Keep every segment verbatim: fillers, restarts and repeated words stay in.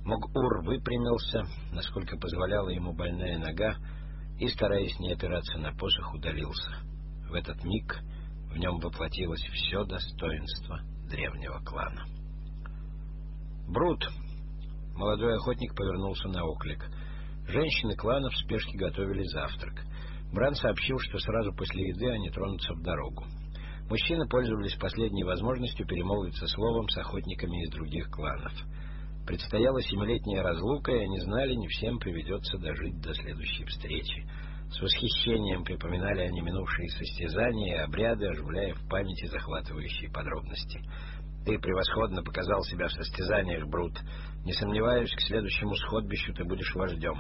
Мог-Ур выпрямился, насколько позволяла ему больная нога, и, стараясь не опираться на посох, удалился. В этот миг в нем воплотилось все достоинство древнего клана. «Брут!» Молодой охотник повернулся на оклик. Женщины клана в спешке готовили завтрак. Бран сообщил, что сразу после еды они тронутся в дорогу. Мужчины пользовались последней возможностью перемолвиться словом с охотниками из других кланов. Предстояла семилетняя разлука, и они знали, не всем приведется дожить до следующей встречи. С восхищением припоминали они минувшие состязания и обряды, оживляя в памяти захватывающие подробности. «Ты превосходно показал себя в состязаниях, Брут. Не сомневаюсь, к следующему сходбищу ты будешь вождем».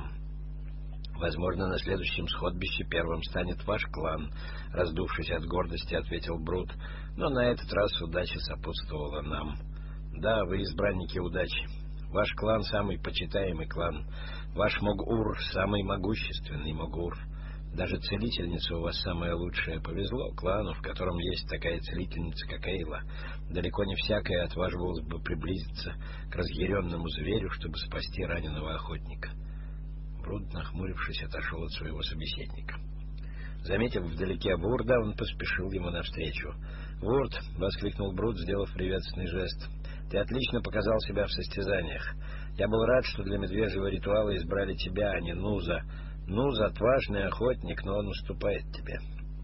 «Возможно, на следующем сходбище первым станет ваш клан», — раздувшись от гордости, ответил Брут. «Но на этот раз удача сопутствовала нам». «Да, вы избранники удачи. Ваш клан самый почитаемый клан. Ваш Мог-Ур самый могущественный Мог-Ур. Даже целительница у вас самая лучшая. Повезло клану, в котором есть такая целительница, как Эйла. Далеко не всякая отваживалась бы приблизиться к разъяренному зверю, чтобы спасти раненого охотника». Брут, нахмурившись, отошел от своего собеседника. Заметив вдалеке Вурда, он поспешил ему навстречу. «Вурд!» — воскликнул Брут, сделав приветственный жест. «Ты отлично показал себя в состязаниях. Я был рад, что для медвежьего ритуала избрали тебя, а не Нуза. Нуз — отважный охотник, но он уступает тебе.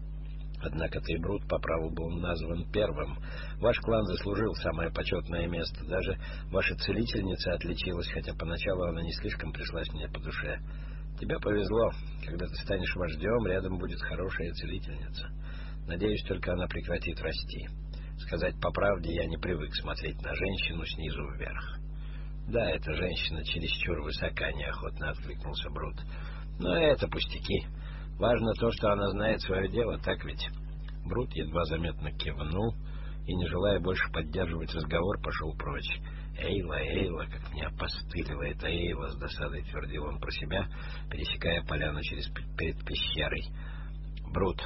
Однако ты, Брут, по праву был назван первым. Ваш клан заслужил самое почетное место. Даже ваша целительница отличилась, хотя поначалу она не слишком пришлась мне по душе. Тебе повезло. Когда ты станешь вождем, рядом будет хорошая целительница. Надеюсь, только она прекратит расти. Сказать по правде, я не привык смотреть на женщину снизу вверх». «Да, эта женщина чересчур высока», — неохотно откликнулся Брут. «Но это пустяки. Важно то, что она знает свое дело, так ведь?» Брут едва заметно кивнул и, не желая больше поддерживать разговор, пошел прочь. «Эйла, Эйла, как мне опостылила эта Эйла!» — с досадой твердил он про себя, пересекая поляну через перед пещерой. «Брут,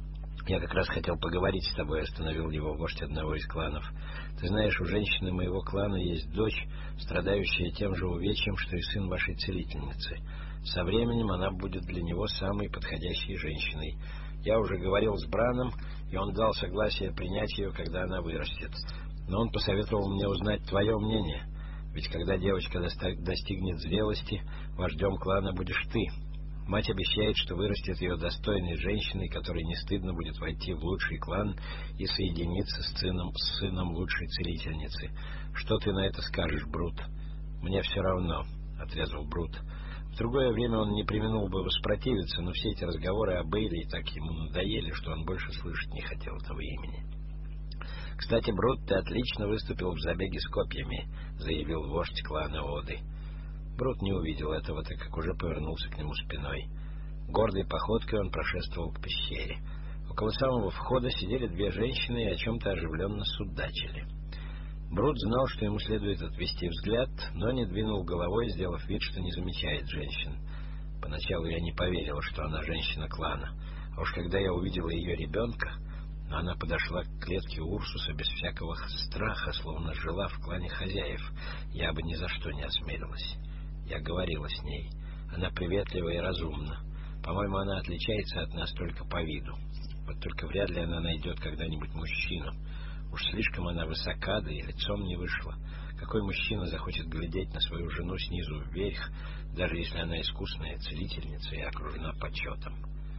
я как раз хотел поговорить с тобой», — остановил его вождь одного из кланов. «Ты знаешь, у женщины моего клана есть дочь, страдающая тем же увечьем, что и сын вашей целительницы. Со временем она будет для него самой подходящей женщиной. Я уже говорил с Браном, и он дал согласие принять ее, когда она вырастет. Но он посоветовал мне узнать твое мнение. Ведь когда девочка достигнет зрелости, вождем клана будешь ты. Мать обещает, что вырастет ее достойной женщиной, которой не стыдно будет войти в лучший клан и соединиться с сыном, с сыном лучшей целительницы. Что ты на это скажешь, Брут?» «Мне все равно», — отрезал Брут. В другое время он не преминул бы воспротивиться, но все эти разговоры об Эйле и так ему надоели, что он больше слышать не хотел этого имени. «Кстати, Брут, ты отлично выступил в забеге с копьями», — заявил вождь клана Оды. Брут не увидел этого, так как уже повернулся к нему спиной. Гордой походкой он прошествовал к пещере. Около самого входа сидели две женщины и о чем-то оживленно судачили. Брут знал, что ему следует отвести взгляд, но не двинул головой, сделав вид, что не замечает женщин. Поначалу я не поверил, что она женщина клана, а уж когда я увидел ее ребенка, она подошла к клетке Урсуса без всякого страха, словно жила в клане хозяев, я бы ни за что не осмелилась. Я говорила с ней. Она приветлива и разумна. По-моему, она отличается от нас только по виду. Вот только вряд ли она найдет когда-нибудь мужчину. Уж слишком она высока, да и лицом не вышла. Какой мужчина захочет глядеть на свою жену снизу вверх, даже если она искусная целительница и окружена почетом?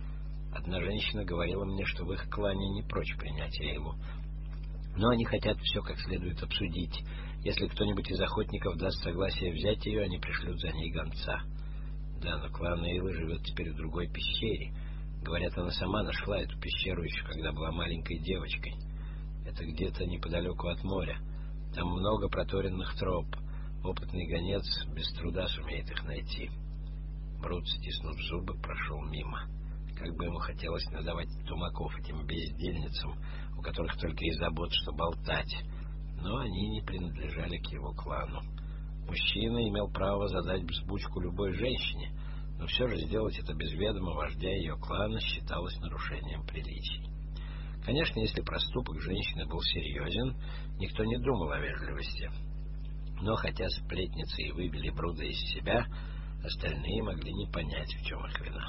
Одна женщина говорила мне, что в их клане не прочь принять Эйлу. Но они хотят все как следует обсудить. Если кто-нибудь из охотников даст согласие взять ее, они пришлют за ней гонца. Да, но клан Эйлы живет теперь в другой пещере. Говорят, она сама нашла эту пещеру еще когда была маленькой девочкой. Это где-то неподалеку от моря. Там много проторенных троп. Опытный гонец без труда сумеет их найти. Брут, стиснув зубы, прошел мимо. Как бы ему хотелось надавать тумаков этим бездельницам, у которых только и забот, что болтать. Но они не принадлежали к его клану. Мужчина имел право задать взбучку любой женщине, но все же сделать это без ведома вождя ее клана считалось нарушением приличий. Конечно, если проступок женщины был серьезен, никто не думал о вежливости. Но хотя сплетницы и выбили Бруда из себя, остальные могли не понять, в чем их вина.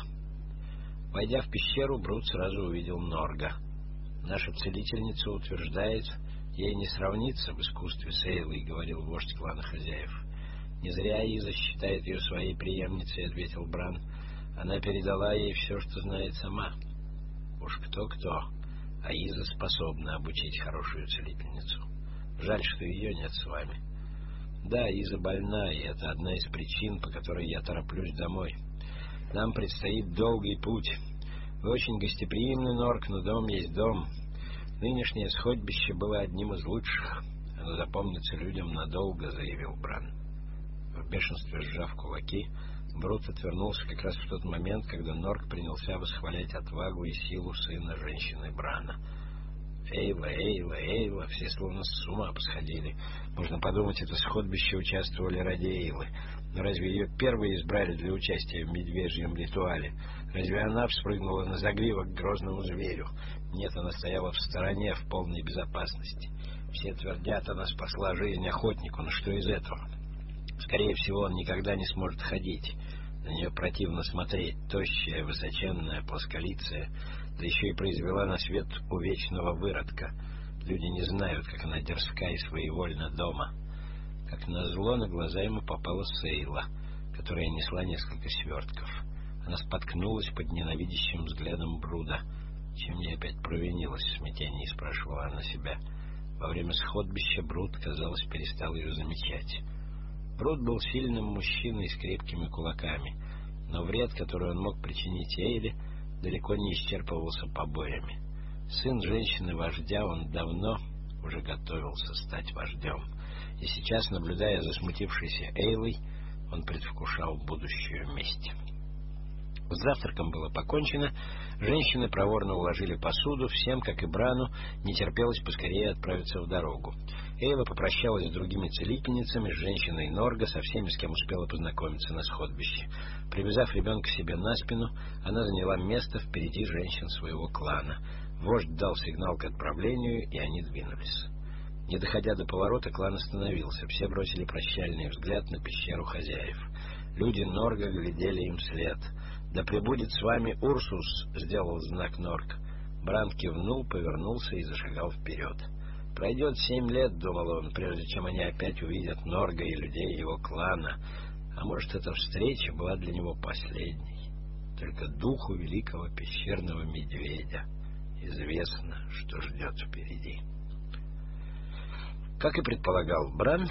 Войдя в пещеру, Бруд сразу увидел Норга. «Наша целительница утверждает, ей не сравнится в искусстве с Эйлой», — говорил вождь клана хозяев. «Не зря Иза считает ее своей преемницей», — ответил Бран. «Она передала ей все, что знает сама». «Уж кто-кто, а Иза способна обучить хорошую целительницу. Жаль, что ее нет с вами». «Да, Иза больна, и это одна из причин, по которой я тороплюсь домой. Нам предстоит долгий путь. Вы очень гостеприимный, Норг, но дом есть дом. Нынешнее сходбище было одним из лучших. Оно запомнится людям надолго», — заявил Бран. В бешенстве сжав кулаки, Брут отвернулся как раз в тот момент, когда Норг принялся восхвалять отвагу и силу сына женщины Брана. «Эйла, Эйла, Эйла!» Все словно с ума посходили. Можно подумать, это сходбище участвовали ради Эйлы. Но разве ее первой избрали для участия в медвежьем ритуале? Разве она вспрыгнула на загривок к грозному зверю? Нет, она стояла в стороне, в полной безопасности. Все твердят, она спасла жизнь охотнику, но что из этого? Скорее всего, он никогда не сможет ходить. На нее противно смотреть, тощая, высоченная, плосколицая, да еще и произвела на свет увечного выродка. Люди не знают, как она дерзка и своевольна дома. Как назло, на глаза ему попала Сейла, которая несла несколько свертков. Она споткнулась под ненавидящим взглядом Бруда. «Чем я опять провинилась?» — в смятении спрашивала она себя. Во время сходбища Бруд, казалось, перестал ее замечать. Бруд был сильным мужчиной с крепкими кулаками, но вред, который он мог причинить Эйле, далеко не исчерпывался побоями. Сын женщины-вождя, он давно уже готовился стать вождем, и сейчас, наблюдая за смутившейся Эйлой, он предвкушал будущую месть. С завтраком было покончено, женщины проворно уложили посуду, всем, как и Брану, не терпелось поскорее отправиться в дорогу. Эйла попрощалась с другими целительницами, с женщиной Норга, со всеми, с кем успела познакомиться на сходбище. Привязав ребенка себе на спину, она заняла место впереди женщин своего клана. Вождь дал сигнал к отправлению, и они двинулись. Не доходя до поворота, клан остановился. Все бросили прощальный взгляд на пещеру хозяев. Люди Норга глядели им вслед. «Да пребудет с вами Урсус!» — сделал знак Норг. Бран кивнул, повернулся и зашагал вперед. «Пройдет семь лет, — думал он, — прежде чем они опять увидят Норга и людей его клана. А может, эта встреча была для него последней. Только духу великого пещерного медведя известно, что ждет впереди». Как и предполагал Бран,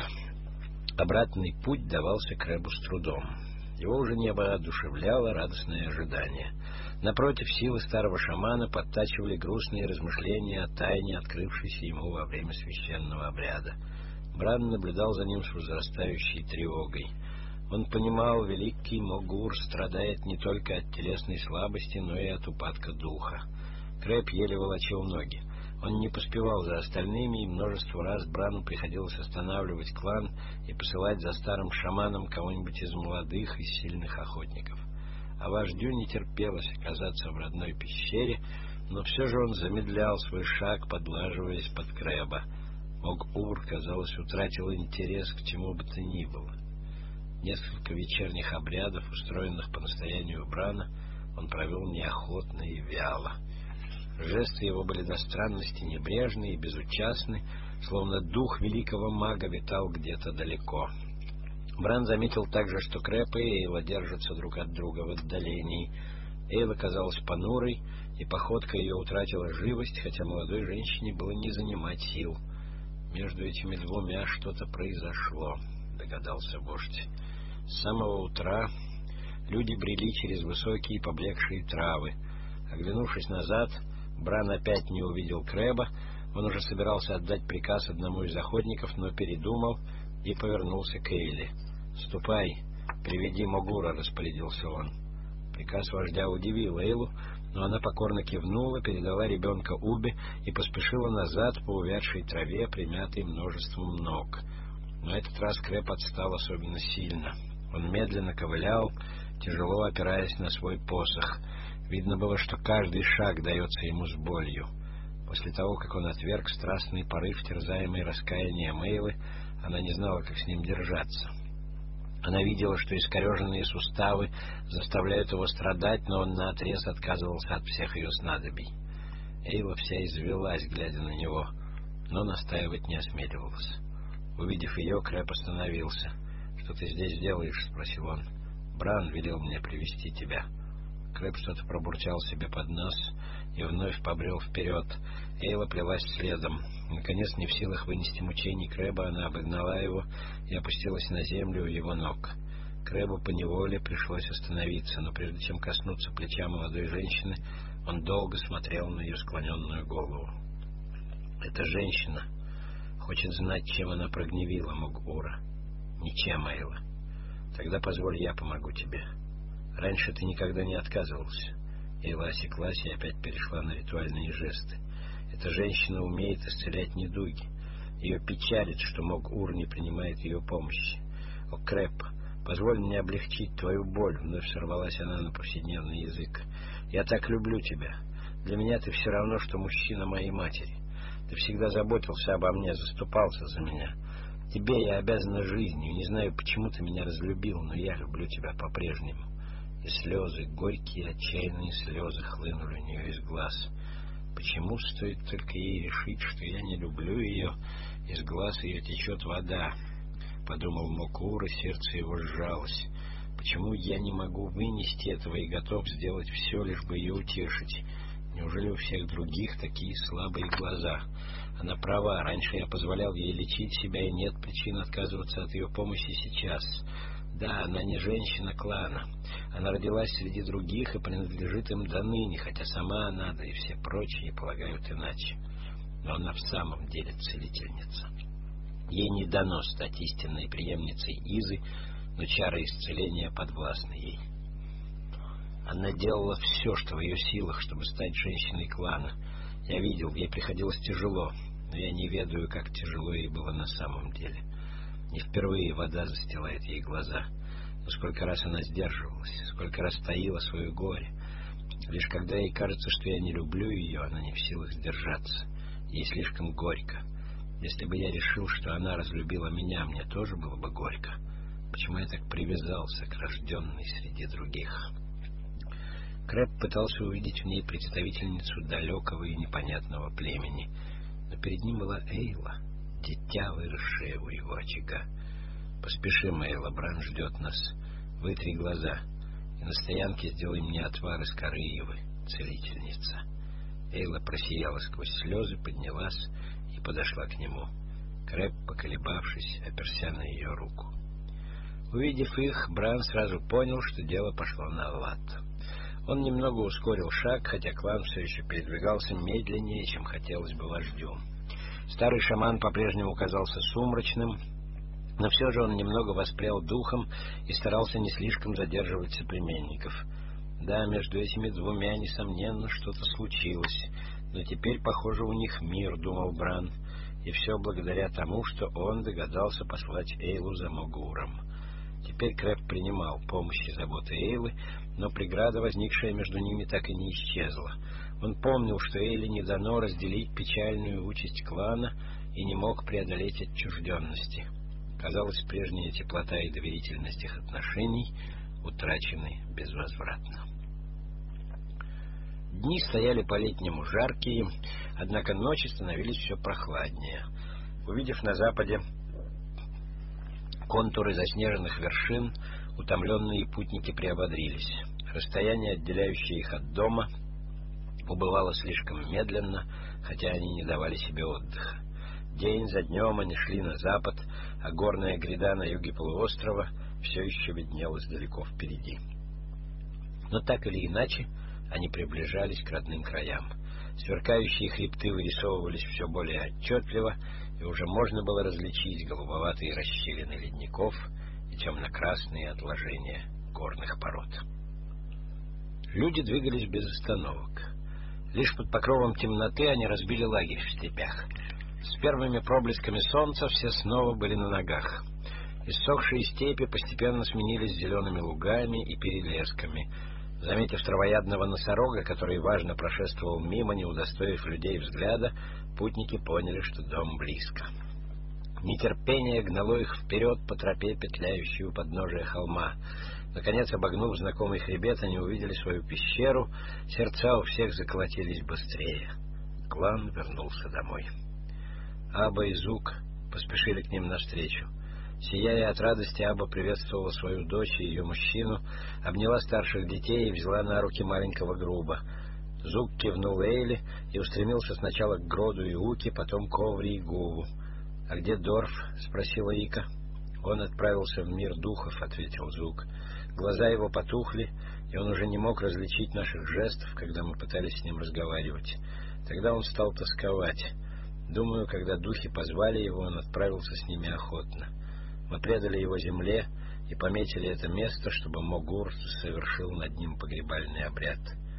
обратный путь давался Крэбу с трудом. Его уже не воодушевляло радостное ожидание. Напротив, силы старого шамана подтачивали грустные размышления о тайне, открывшейся ему во время священного обряда. Бран наблюдал за ним с возрастающей тревогой. Он понимал, великий Могур страдает не только от телесной слабости, но и от упадка духа. Крэб еле волочил ноги. Он не поспевал за остальными, и множество раз Брану приходилось останавливать клан и посылать за старым шаманом кого-нибудь из молодых и сильных охотников. А вождю не терпелось оказаться в родной пещере, но все же он замедлял свой шаг, подлаживаясь под Крэба. Мог-Ур, казалось, утратил интерес к чему бы то ни было. Несколько вечерних обрядов, устроенных по настоянию Брана, он провел неохотно и вяло. Жесты его были до странности небрежны и безучастны, словно дух великого мага витал где-то далеко. Бран заметил также, что Крэб и Эйла держатся друг от друга в отдалении. Эйла казалась понурой, и походка ее утратила живость, хотя молодой женщине было не занимать сил. «Между этими двумя что-то произошло», — догадался вождь. С самого утра люди брели через высокие поблекшие травы. Оглянувшись назад, Бран опять не увидел Крэба. Он уже собирался отдать приказ одному из охотников, но передумал и повернулся к Эйле. «Ступай, приведи Могура», — распорядился он. Приказ вождя удивил Эйлу, но она покорно кивнула, передала ребенка Убе и поспешила назад по увядшей траве, примятой множеством ног. На этот раз Крэб отстал особенно сильно. Он медленно ковылял, тяжело опираясь на свой посох. Видно было, что каждый шаг дается ему с болью. После того, как он отверг страстный порыв, терзаемый раскаянием Эйлы, Она не знала, как с ним держаться. Она видела, что искореженные суставы заставляют его страдать, но он наотрез отказывался от всех ее снадобий. Эйла вся извелась, глядя на него, но настаивать не осмеливалась. Увидев ее, Крэб остановился. «Что ты здесь делаешь?» — спросил он. «Бран велел мне привести тебя». Крэб что-то пробурчал себе под нос и вновь побрел вперед. Эйла плелась следом. Наконец, не в силах вынести мучений Крэба, она обогнала его и опустилась на землю у его ног. Крэбу поневоле пришлось остановиться, но прежде чем коснуться плеча молодой женщины, он долго смотрел на ее склоненную голову. «Эта женщина хочет знать, чем она прогневила Мог-Ура». «Ничем, Эйла. Тогда позволь, я помогу тебе. Раньше ты никогда не отказывался». Эйла осеклась и опять перешла на ритуальные жесты. «Эта женщина умеет исцелять недуги. Ее печалит, что Мог-Ур не принимает ее помощи. О, Крэб, позволь мне облегчить твою боль», — вновь сорвалась она на повседневный язык. «Я так люблю тебя. Для меня ты все равно, что мужчина моей матери. Ты всегда заботился обо мне, заступался за меня. Тебе я обязана жизнью. Не знаю, почему ты меня разлюбил, но я люблю тебя по-прежнему». И слезы, горькие, отчаянные слезы хлынули у нее из глаз. «Почему стоит только ей решить, что я не люблю ее, из глаз ее течет вода?» — подумал Мог-Ур, и сердце его сжалось. «Почему я не могу вынести этого и готов сделать все, лишь бы ее утешить? Неужели у всех других такие слабые глаза? Она права, раньше я позволял ей лечить себя, и нет причин отказываться от ее помощи сейчас. Да, она не женщина клана. Она родилась среди других и принадлежит им до ныне, хотя сама она, да и все прочие полагают иначе. Но она в самом деле целительница. Ей не дано стать истинной преемницей Изы, но чары исцеления подвластны ей. Она делала все, что в ее силах, чтобы стать женщиной клана. Я видел, ей приходилось тяжело, но я не ведаю, как тяжело ей было на самом деле. Не впервые вода застилает ей глаза. Но сколько раз она сдерживалась, сколько раз таила свое горе. Лишь когда ей кажется, что я не люблю ее, она не в силах сдержаться. Ей слишком горько. Если бы я решил, что она разлюбила меня, мне тоже было бы горько. Почему я так привязался к рожденной среди других?» Крэб пытался увидеть в ней представительницу далекого и непонятного племени, но перед ним была Эйла, дитя, выросшее у его очага. «Поспешим, Эйла, Бран ждет нас. Вытри глаза, и на стоянке сделай мне отвар из коры ивы, целительница». Эйла просияла сквозь слезы, поднялась и подошла к нему. Крэб, поколебавшись, оперся на ее руку. Увидев их, Бран сразу понял, что дело пошло на лад. Он немного ускорил шаг, хотя клан все еще передвигался медленнее, чем хотелось бы вождю. Старый шаман по-прежнему казался сумрачным, но все же он немного воспрял духом и старался не слишком задерживать соплеменников. Да, между этими двумя, несомненно, что-то случилось, но теперь, похоже, у них мир, — думал Бран, и все благодаря тому, что он догадался послать Эйлу за Мог-Уром. Теперь Крэб принимал помощь и заботы Эйлы, но преграда, возникшая между ними, так и не исчезла. Он помнил, что Эйле не дано разделить печальную участь клана, и не мог преодолеть отчужденности. Казалось, прежняя теплота и доверительность их отношений утрачены безвозвратно. Дни стояли по-летнему жаркие, однако ночи становились все прохладнее. Увидев на западе контуры заснеженных вершин, утомленные путники приободрились. Расстояние, отделяющее их от дома, убывало слишком медленно, хотя они не давали себе отдыха. День за днем они шли на запад, а горная гряда на юге полуострова все еще виднелась далеко впереди. Но так или иначе, они приближались к родным краям. Сверкающие хребты вырисовывались все более отчетливо, и уже можно было различить голубоватые расщелины ледников и темно-красные отложения горных пород. Люди двигались без остановок. Лишь под покровом темноты они разбили лагерь в степях. С первыми проблесками солнца все снова были на ногах. Иссохшие степи постепенно сменились зелеными лугами и перелесками. Заметив травоядного носорога, который важно прошествовал мимо, не удостоив людей взгляда, путники поняли, что дом близко. Нетерпение гнало их вперед по тропе, петляющей у подножия холма. Наконец, обогнув знакомый хребет, они увидели свою пещеру. Сердца у всех заколотились быстрее. Клан вернулся домой. Аба и Зук поспешили к ним навстречу. Сияя от радости, Аба приветствовала свою дочь и ее мужчину, обняла старших детей и взяла на руки маленького Груба. Зук кивнул Эйли и устремился сначала к Гроду и Уке, потом к Оври и Гуву. — А где Дорф? — спросила Ика. — Он отправился в мир духов, — ответил Зук. Глаза его потухли, и он уже не мог различить наших жестов, когда мы пытались с ним разговаривать. Тогда он стал тосковать. Думаю, когда духи позвали его, он отправился с ними охотно. Мы предали его земле и пометили это место, чтобы Могур совершил над ним погребальный обряд.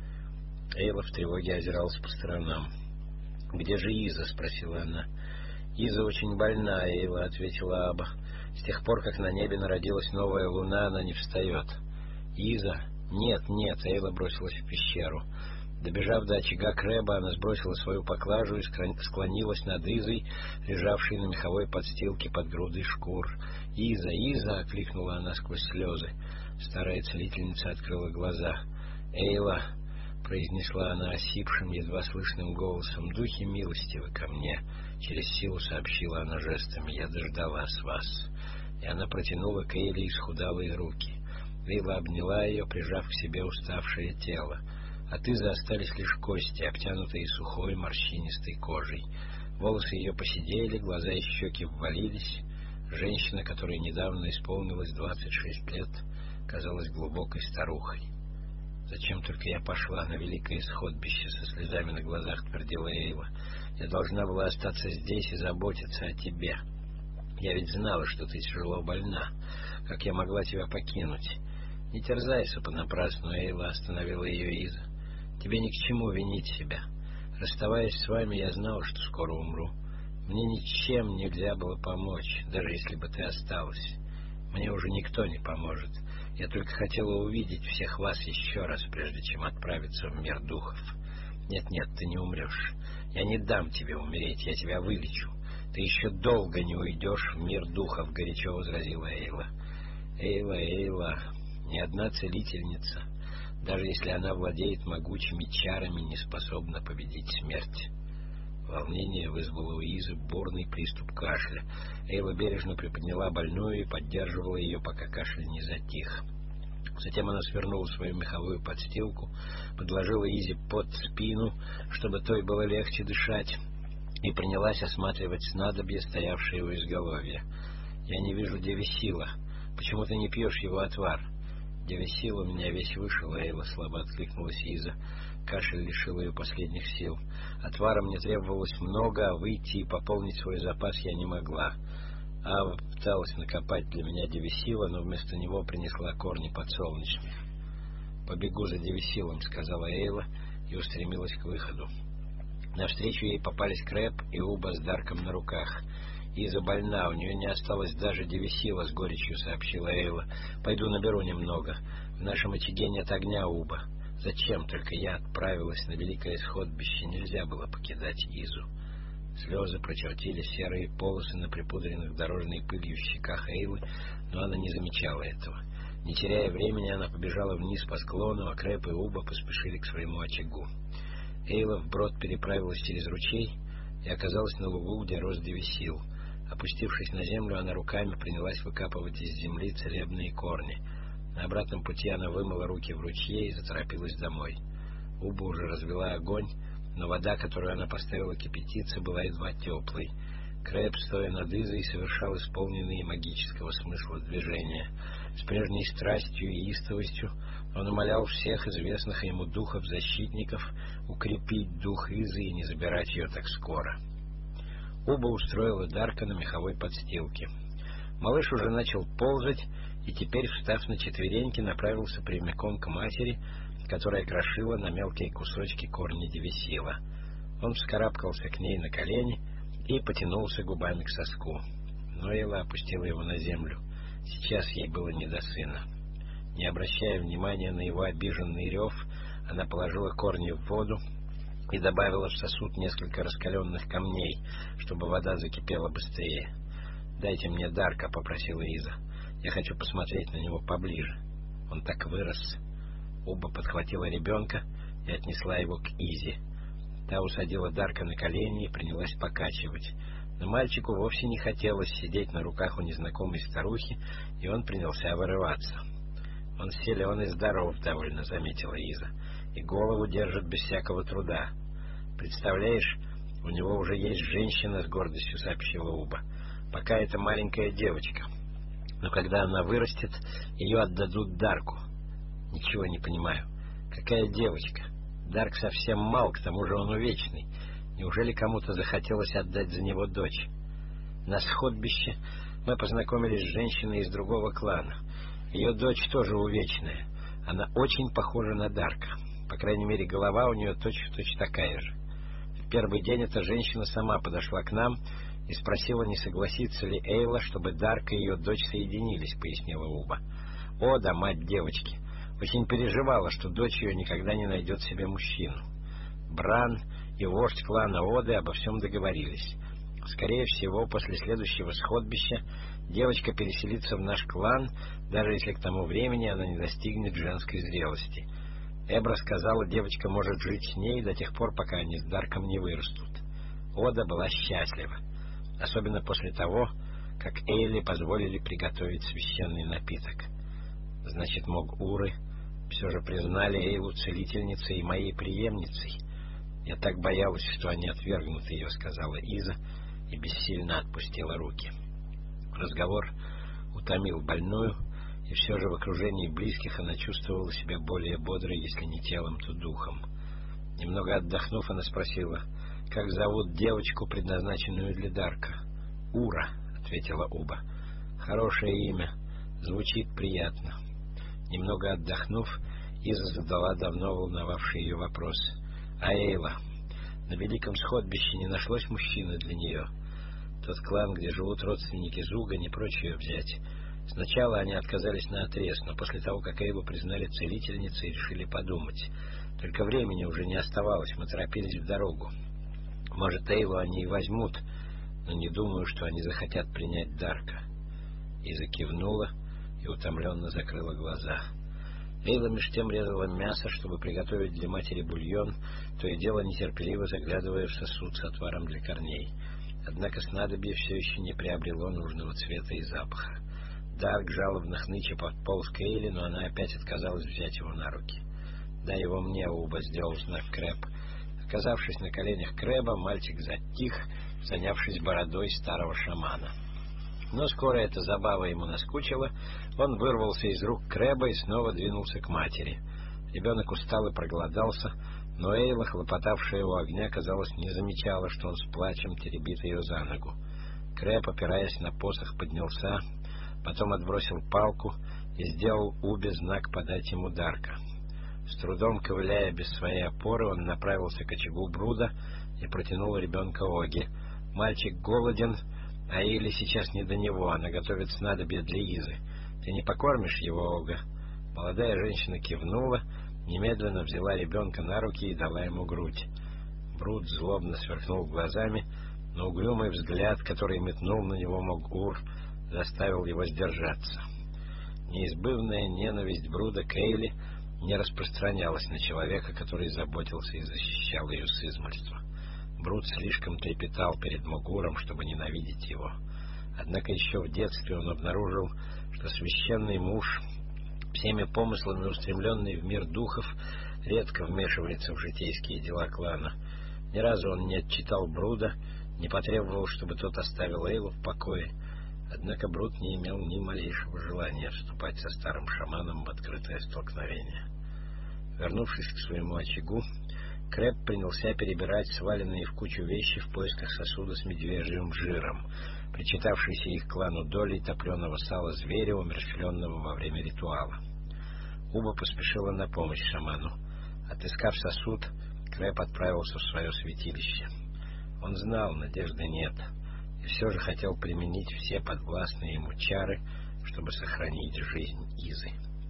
Эйла в тревоге озиралась по сторонам. — Где же Иза? — спросила она. — Иза очень больна, — Эйла ответила Аба. С тех пор, как на небе народилась новая луна, она не встает. — Иза? Нет, нет, — Эйла бросилась в пещеру. Добежав до очага Крэба, она сбросила свою поклажу и склонилась над Изой, лежавшей на меховой подстилке под грудой шкур. «Иза, Иза!» — окликнула она сквозь слезы. Старая целительница открыла глаза. «Эйла!» — произнесла она осипшим, едва слышным голосом. «Духи милостивы ко мне!» — через силу сообщила она жестами. «Я дождалась вас!» И она протянула к Эйле исхудалые руки. Эйла обняла ее, прижав к себе уставшее тело. От Изы остались лишь кости, обтянутые сухой морщинистой кожей. Волосы ее поседели, глаза и щеки ввалились. Женщина, которой недавно исполнилось двадцать шесть лет, казалась глубокой старухой. «Зачем только я пошла на великое исходбище?» — со слезами на глазах твердила Эйла. «Я должна была остаться здесь и заботиться о тебе. Я ведь знала, что ты тяжело больна. Как я могла тебя покинуть?» «Не терзайся понапрасну», — Эйла остановила ее Иза. «Тебе ни к чему винить себя. Расставаясь с вами, я знала, что скоро умру. Мне ничем нельзя было помочь, даже если бы ты осталась. Мне уже никто не поможет. Я только хотела увидеть всех вас еще раз, прежде чем отправиться в мир духов. Нет-нет, ты не умрешь. Я не дам тебе умереть, я тебя вылечу. Ты еще долго не уйдешь в мир духов», — горячо возразила Эйла. «Эйла, Эйла, ни одна целительница, даже если она владеет могучими чарами, не способна победить смерть». Волнение вызвало у Изы бурный приступ кашля. Эйла бережно приподняла больную и поддерживала ее, пока кашель не затих. Затем она свернула свою меховую подстилку, подложила Изе под спину, чтобы той было легче дышать, и принялась осматривать снадобье, стоявшее у изголовья. «Я не вижу Девисила. Почему ты не пьешь его отвар?» «Девисил у меня весь вышел», — Эйла слабо откликнулась Иза. Кашель лишил ее последних сил. Отвара мне требовалось много, а выйти и пополнить свой запас я не могла. Ава пыталась накопать для меня Девисила, но вместо него принесла корни подсолнечных. «Побегу за Девисилом», — сказала Эйла и устремилась к выходу. Навстречу ей попались Крэб и Уба с Дарком на руках. «Иза больна, у нее не осталось даже Девисила», — с горечью сообщила Эйла. «Пойду наберу немного. В нашем очаге нет огня, Уба. Зачем только я отправилась на великое исходбище? Нельзя было покидать Изу». Слезы прочертили серые полосы на припудренных дорожной пылью щеках Эйлы, но она не замечала этого. Не теряя времени, она побежала вниз по склону, а Крэб и Уба поспешили к своему очагу. Эйла вброд переправилась через ручей и оказалась на лугу, где рос Девисил. Опустившись на землю, она руками принялась выкапывать из земли целебные корни. На обратном пути она вымыла руки в ручье и заторопилась домой. Уба уже развела огонь, но вода, которую она поставила кипятиться, была едва теплой. Крэб, стоя над Изой, совершал исполненные магического смысла движения. С прежней страстью и истовостью он умолял всех известных ему духов-защитников укрепить дух Изы и не забирать ее так скоро. Уба устроила Дарка на меховой подстилке. Малыш уже начал ползать, и теперь, встав на четвереньки, направился прямиком к матери, которая крошила на мелкие кусочки корни Девисила. Он вскарабкался к ней на колени и потянулся губами к соску. Но Эйла опустила его на землю. Сейчас ей было не до сына. Не обращая внимания на его обиженный рев, она положила корни в воду и добавила в сосуд несколько раскаленных камней, чтобы вода закипела быстрее. «Дайте мне Дарка», — попросила Иза. «Я хочу посмотреть на него поближе. Он так вырос». Уба подхватила ребенка и отнесла его к Изе. Та усадила Дарка на колени и принялась покачивать. Но мальчику вовсе не хотелось сидеть на руках у незнакомой старухи, и он принялся вырываться. «Он силен и здоров», — довольно заметила Иза, — «и голову держит без всякого труда. Представляешь, у него уже есть женщина», — с гордостью сообщила Уба. «Пока это маленькая девочка. Но когда она вырастет, ее отдадут Дарку». «Ничего не понимаю. Какая девочка? Дарк совсем мал, к тому же он увечный. Неужели кому-то захотелось отдать за него дочь?» На сходбище мы познакомились с женщиной из другого клана. Ее дочь тоже увечная. Она очень похожа на Дарка. По крайней мере, голова у нее точь-в-точь такая же. В первый день эта женщина сама подошла к нам и спросила, не согласится ли Эйла, чтобы Дарк и ее дочь соединились, пояснила Уба. О, да, мать девочки! Очень переживала, что дочь ее никогда не найдет себе мужчину. Бран и вождь клана Оды обо всем договорились. Скорее всего, после следующего сходбища девочка переселится в наш клан, даже если к тому времени она не достигнет женской зрелости. Эбра сказала, девочка может жить с ней до тех пор, пока они с Дарком не вырастут. Ода была счастлива, особенно после того, как Эйле позволили приготовить священный напиток. Значит, Мог-Уры все же признали Эйлу целительницей и моей преемницей. «Я так боялась, что они отвергнут ее», — сказала Иза и бессильно отпустила руки. Разговор утомил больную, и все же в окружении близких она чувствовала себя более бодрой, если не телом, то духом. Немного отдохнув, она спросила, как зовут девочку, предназначенную для Дарка. «Ура», — ответила Уба. «Хорошее имя, звучит приятно». Немного отдохнув, Иза задала давно волновавший ее вопрос. «А Эйла? На Великом Сходбище не нашлось мужчины для нее? Тот клан, где живут родственники Зуга, не прочь ее взять. Сначала они отказались наотрез, но после того, как Эйлу признали целительницей, решили подумать. Только времени уже не оставалось, мы торопились в дорогу. Может, Эйлу они и возьмут, но не думаю, что они захотят принять Дарка». Иза кивнула и утомленно закрыла глаза. Эйла меж тем резала мясо, чтобы приготовить для матери бульон, то и дело нетерпеливо заглядывая в сосуд с отваром для корней. Однако снадобье все еще не приобрело нужного цвета и запаха. Дарк жалобно хныча подполз к Эйле, но она опять отказалась взять его на руки. «Дай его мне», — Уба сделал знак Крэб. Оказавшись на коленях Крэба, мальчик затих, занявшись бородой старого шамана. Но скоро эта забава ему наскучила, он вырвался из рук Крэба и снова двинулся к матери. Ребенок устал и проголодался, но Эйла, хлопотавшая у огня, казалось, не замечала, что он с плачем теребит ее за ногу. Крэб, опираясь на посох, поднялся, потом отбросил палку и сделал Убе знак подать ему Дарка. С трудом ковыляя без своей опоры, он направился к очагу Бруда и протянул ребенка Оге. «Мальчик голоден, а Эйле сейчас не до него, она готовит снадобье для Изы. Ты не покормишь его, Ога?» Молодая женщина кивнула, немедленно взяла ребенка на руки и дала ему грудь. Бруд злобно сверкнул глазами, но угрюмый взгляд, который метнул на него Мог-Ур, заставил его сдержаться. Неизбывная ненависть Бруда к Эйле не распространялась на человека, который заботился и защищал ее с измольства. Бруд слишком трепетал перед Мог-Уром, чтобы ненавидеть его. Однако еще в детстве он обнаружил, что священный муж, всеми помыслами устремленный в мир духов, редко вмешивается в житейские дела клана. Ни разу он не отчитал Бруда, не потребовал, чтобы тот оставил Эйлу в покое. Однако Бруд не имел ни малейшего желания вступать со старым шаманом в открытое столкновение. Вернувшись к своему очагу, Крэб принялся перебирать сваленные в кучу вещи в поисках сосуда с медвежьим жиром, причитавшийся их клану долей топленого сала зверя, умерщвленного во время ритуала. Уба поспешила на помощь шаману. Отыскав сосуд, Крэб отправился в свое святилище. Он знал, надежды нет, и все же хотел применить все подвластные ему чары, чтобы сохранить жизнь Изы.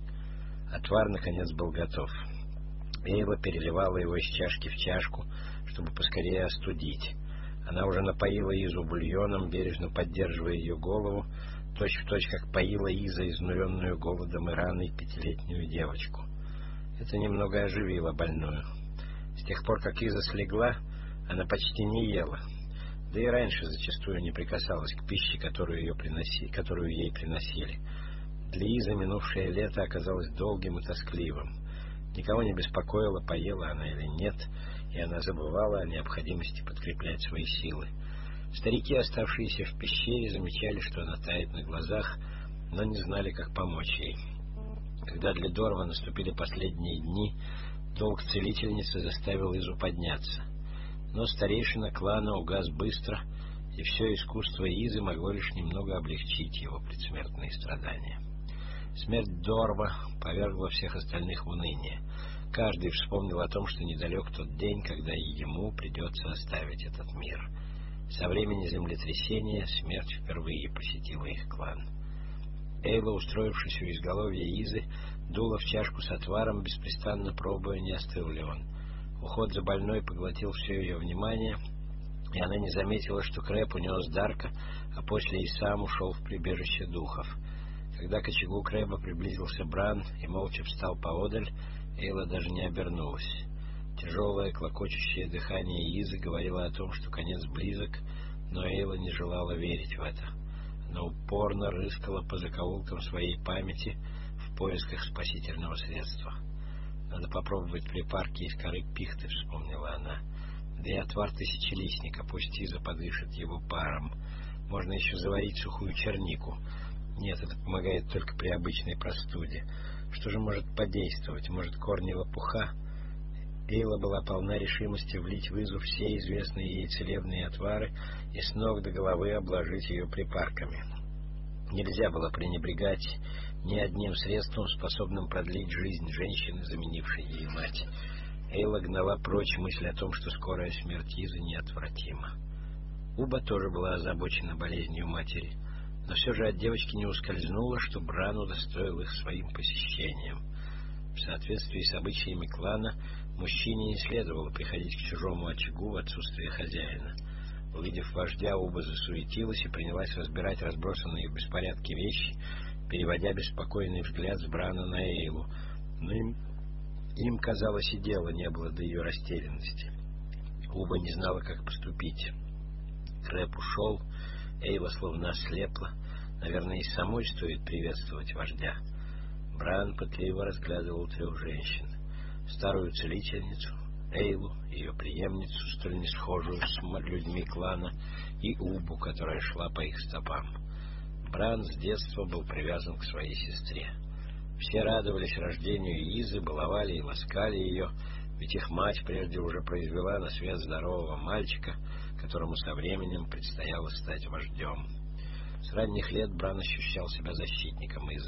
Отвар, наконец, был готов. Эйла переливала его из чашки в чашку, чтобы поскорее остудить. Она уже напоила Изу бульоном, бережно поддерживая ее голову, точь-в-точь, как поила Иза изнуренную голодом и раной пятилетнюю девочку. Это немного оживило больную. С тех пор, как Иза слегла, она почти не ела, да и раньше зачастую не прикасалась к пище, которую, ее приноси... которую ей приносили. Для Изы минувшее лето оказалось долгим и тоскливым. Никого не беспокоило, поела она или нет, и она забывала о необходимости подкреплять свои силы. Старики, оставшиеся в пещере, замечали, что она тает на глазах, но не знали, как помочь ей. Когда для Дорва наступили последние дни, долг целительницы заставил Изу подняться. Но старейшина клана угас быстро, и все искусство Изы могло лишь немного облегчить его предсмертные страдания. Смерть Дорва повергла всех остальных в уныние. Каждый вспомнил о том, что недалек тот день, когда и ему придется оставить этот мир. Со времени землетрясения смерть впервые посетила их клан. Эйла, устроившись у изголовья Изы, дула в чашку с отваром, беспрестанно пробуя, не остыл ли он. Уход за больной поглотил все ее внимание, и она не заметила, что Крэп унес Дарка, а после и сам ушел в прибежище духов. Когда к очагу Крэба приблизился Бран и молча встал поодаль, Эйла даже не обернулась. Тяжелое, клокочущее дыхание Изы говорило о том, что конец близок, но Эйла не желала верить в это. Она упорно рыскала по закоулкам своей памяти в поисках спасительного средства. «Надо попробовать припарки из коры пихты», — вспомнила она. «Да и отвар тысячелистника, пусть Иза подышит его паром. Можно еще заварить сухую чернику. Нет, это помогает только при обычной простуде. Что же может подействовать? Может, корни лопуха?» Эйла была полна решимости влить в Изу все известные ей целебные отвары и с ног до головы обложить ее припарками. Нельзя было пренебрегать ни одним средством, способным продлить жизнь женщины, заменившей ей мать. Эйла гнала прочь мысль о том, что скорая смерть Изы неотвратима. Уба тоже была озабочена болезнью матери, но все же от девочки не ускользнуло, что Бран удостоил их своим посещением. В соответствии с обычаями клана, мужчине не следовало приходить к чужому очагу в отсутствие хозяина. Увидев вождя, Уба засуетилась и принялась разбирать разбросанные в беспорядке вещи, переводя беспокойный взгляд с Брана на Эйлу. Но им, им казалось, и дела не было до ее растерянности. Уба не знала, как поступить. Крэп ушел, Эйла словно ослепла. Наверное, и самой стоит приветствовать вождя. Бран пытливо разглядывал трех женщин: старую целительницу, Эйлу, ее преемницу, столь не схожую с людьми клана, и Убу, которая шла по их стопам. Бран с детства был привязан к своей сестре. Все радовались рождению Изы, баловали и ласкали ее, ведь их мать прежде уже произвела на свет здорового мальчика, которому со временем предстояло стать вождем. С ранних лет Бран ощущал себя защитником Изы.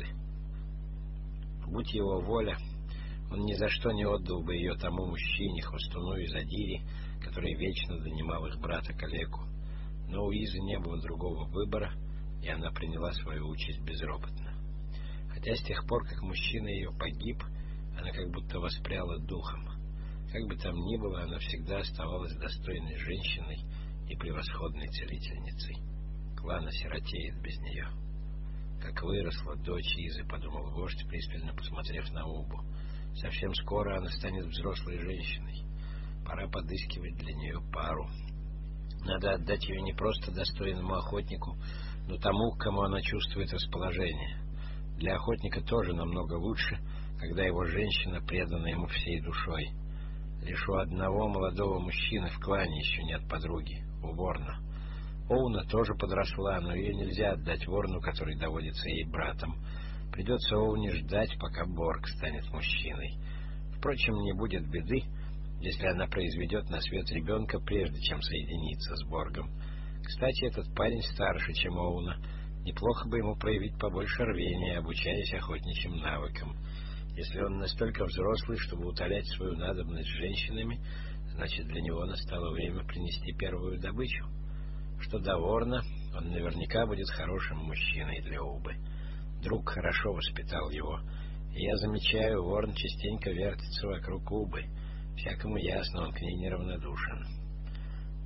Будь его воля, он ни за что не отдал бы ее тому мужчине, хвостуну из Адири, который вечно донимал их брата-калеку. Но у Изы не было другого выбора, и она приняла свою участь безропотно. Хотя с тех пор, как мужчина ее погиб, она как будто воспряла духом. Как бы там ни было, она всегда оставалась достойной женщиной и превосходной целительницей. Клан осиротеет без нее. «Как выросла дочь Изы», — подумал вождь, пристально посмотрев на Убу. «Совсем скоро она станет взрослой женщиной. Пора подыскивать для нее пару. Надо отдать ее не просто достойному охотнику, но тому, к кому она чувствует расположение. Для охотника тоже намного лучше, когда его женщина предана ему всей душой. Лишь у одного молодого мужчины в клане еще нет подруги, у Ворна. Оуна тоже подросла, но ее нельзя отдать Ворну, который доводится ей братом. Придется Оуне ждать, пока Борг станет мужчиной. Впрочем, не будет беды, если она произведет на свет ребенка, прежде чем соединиться с Боргом. Кстати, этот парень старше, чем Оуна. Неплохо бы ему проявить побольше рвения, обучаясь охотничьим навыкам. Если он настолько взрослый, чтобы утолять свою надобность с женщинами, значит, для него настало время принести первую добычу. Что до Ворна, он наверняка будет хорошим мужчиной для Убы. Друг хорошо воспитал его, и я замечаю, Ворн частенько вертится вокруг Убы. Всякому ясно, он к ней неравнодушен.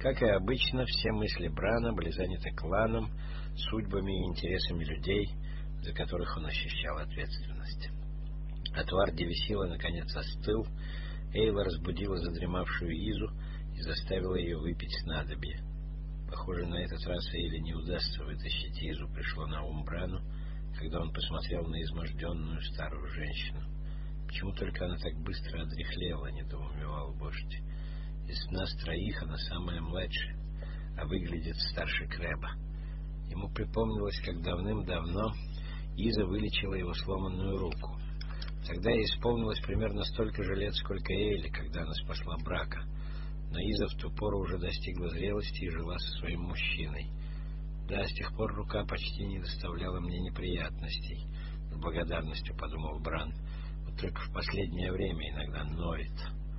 Как и обычно, все мысли Брана были заняты кланом, судьбами и интересами людей, за которых он ощущал ответственность. Отвар Девисила наконец остыл. Эйла разбудила задремавшую Изу и заставила ее выпить снадобье. Похоже, на этот раз Эйле не удастся вытащить Изу, пришло на ум Брану, когда он посмотрел на изможденную старую женщину. Почему только она так быстро одряхлела, недоумевал вождь. Из нас троих она самая младшая, а выглядит старше Крэба. Ему припомнилось, как давным-давно Иза вылечила его сломанную руку. Тогда ей исполнилось примерно столько же лет, сколько Эйле, когда она спасла Брака. Но Иза в ту пору уже достигла зрелости и жила со своим мужчиной. Да, с тех пор рука почти не доставляла мне неприятностей, с благодарностью подумал Бран. Вот только в последнее время иногда ноет.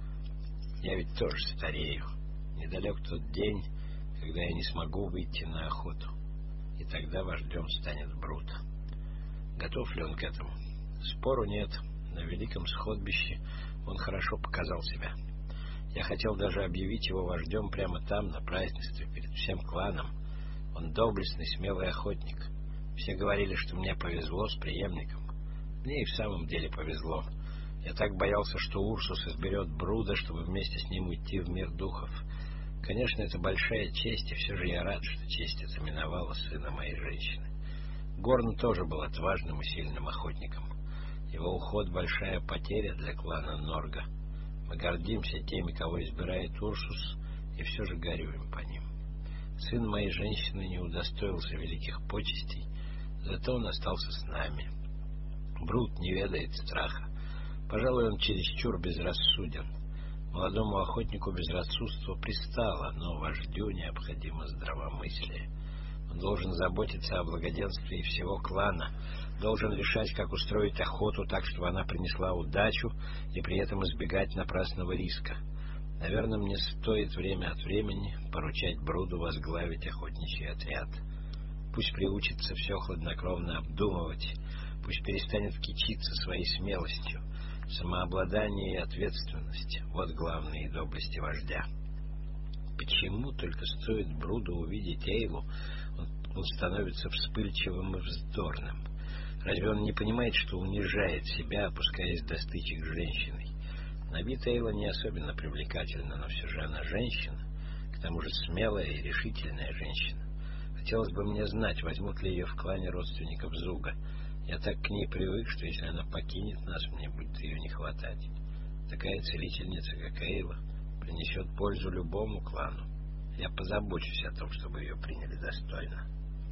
Я ведь тоже старею. Недалек тот день, когда я не смогу выйти на охоту. И тогда вождем станет Брут. Готов ли он к этому? Спору нет. На великом сходбище он хорошо показал себя. Я хотел даже объявить его вождем прямо там, на празднестве, перед всем кланом. Он доблестный, смелый охотник. Все говорили, что мне повезло с преемником. Мне и в самом деле повезло. Я так боялся, что Урсус изберет Бруда, чтобы вместе с ним уйти в мир духов. Конечно, это большая честь, и все же я рад, что честь эта миновала сына моей женщины. Горн тоже был отважным и сильным охотником. Его уход — большая потеря для клана Норга. Мы гордимся теми, кого избирает Урсус, и все же горюем по ним. Сын моей женщины не удостоился великих почестей, зато он остался с нами. Брут не ведает страха. Пожалуй, он чересчур безрассуден. Молодому охотнику безрассудство пристало, но вождю необходимо здравомыслие. Он должен заботиться о благоденствии всего клана, должен решать, как устроить охоту так, чтобы она принесла удачу, и при этом избегать напрасного риска. Наверное, мне стоит время от времени поручать Бруду возглавить охотничий отряд. Пусть приучится все хладнокровно обдумывать, пусть перестанет кичиться своей смелостью. Самообладание и ответственность — вот главные доблести вождя. Почему только стоит Бруду увидеть Эйлу, он, он становится вспыльчивым и вздорным? Разве он не понимает, что унижает себя, опускаясь до стычек с женщиной? На вид Эйла не особенно привлекательна, но все же она женщина, к тому же смелая и решительная женщина. Хотелось бы мне знать, возьмут ли ее в клане родственников Зуга. Я так к ней привык, что если она покинет нас, мне будет ее не хватать. Такая целительница, как Эйла, принесет пользу любому клану. Я позабочусь о том, чтобы ее приняли достойно.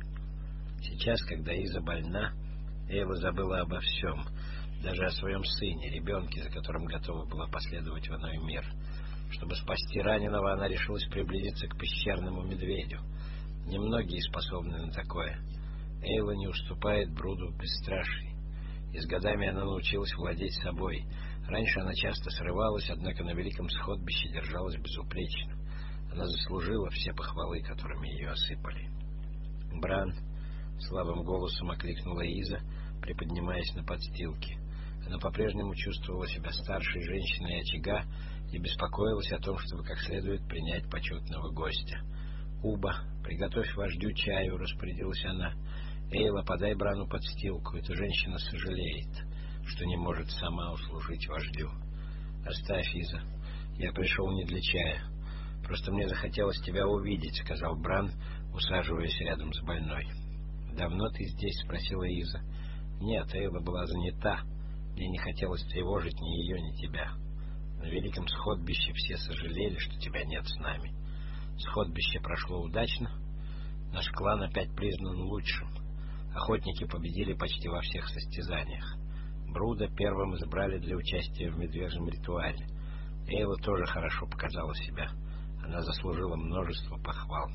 Сейчас, когда Иза больна, Эйла забыла обо всем, даже о своем сыне, ребенке, за которым готова была последовать в иной мир. Чтобы спасти раненого, она решилась приблизиться к пещерному медведю. Немногие способны на такое. Эйла не уступает Бруду в бесстрашии. И с годами она научилась владеть собой. Раньше она часто срывалась, однако на великом сходбище держалась безупречно. Она заслужила все похвалы, которыми ее осыпали. «Бран!» — слабым голосом окликнула Иза, приподнимаясь на подстилке. Она по-прежнему чувствовала себя старшей женщиной очага и беспокоилась о том, чтобы как следует принять почетного гостя. «Уба, приготовь вождю чаю», — распорядилась она. «Эйла, подай Брану подстилку. Эта женщина сожалеет, что не может сама услужить вождю». «Оставь, Иза. Я пришел не для чая. Просто мне захотелось тебя увидеть», — сказал Бран, усаживаясь рядом с больной. «Давно ты здесь?» — спросила Иза. «Нет, Эйла была занята. Мне не хотелось тревожить ни ее, ни тебя. На великом сходбище все сожалели, что тебя нет с нами. Сходбище прошло удачно. Наш клан опять признан лучшим. Охотники победили почти во всех состязаниях. Бруда первым избрали для участия в медвежьем ритуале. Эйла тоже хорошо показала себя. Она заслужила множество похвал.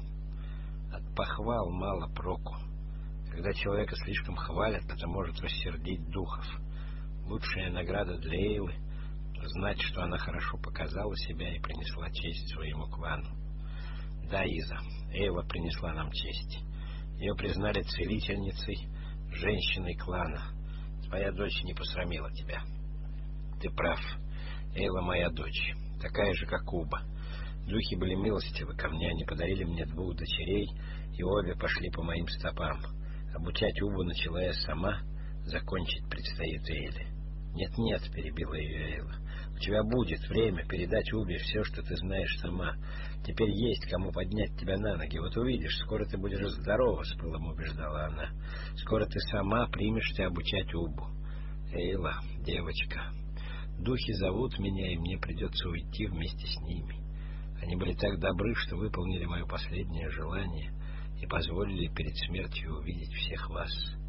От похвал мало проку. Когда человека слишком хвалят, это может рассердить духов. Лучшая награда для Эйлы — знать, что она хорошо показала себя и принесла честь своему клану. Да, Иза, Эйла принесла нам честь. Ее признали целительницей, женщиной клана. Твоя дочь не посрамила тебя. Ты прав. Эйла моя дочь, такая же, как Уба. Духи были милостивы ко мне, они подарили мне двух дочерей, и обе пошли по моим стопам. Обучать Убу начала я сама, закончить предстоит Эйле. «Нет-нет», — перебила ее Эйла, — «у тебя будет время передать Убе все, что ты знаешь сама. Теперь есть кому поднять тебя на ноги. Вот увидишь, скоро ты будешь здорова», — с пылом убеждала она. «Скоро ты сама примешься обучать Убу». «Эйла, девочка, духи зовут меня, и мне придется уйти вместе с ними. Они были так добры, что выполнили мое последнее желание и позволили перед смертью увидеть всех вас.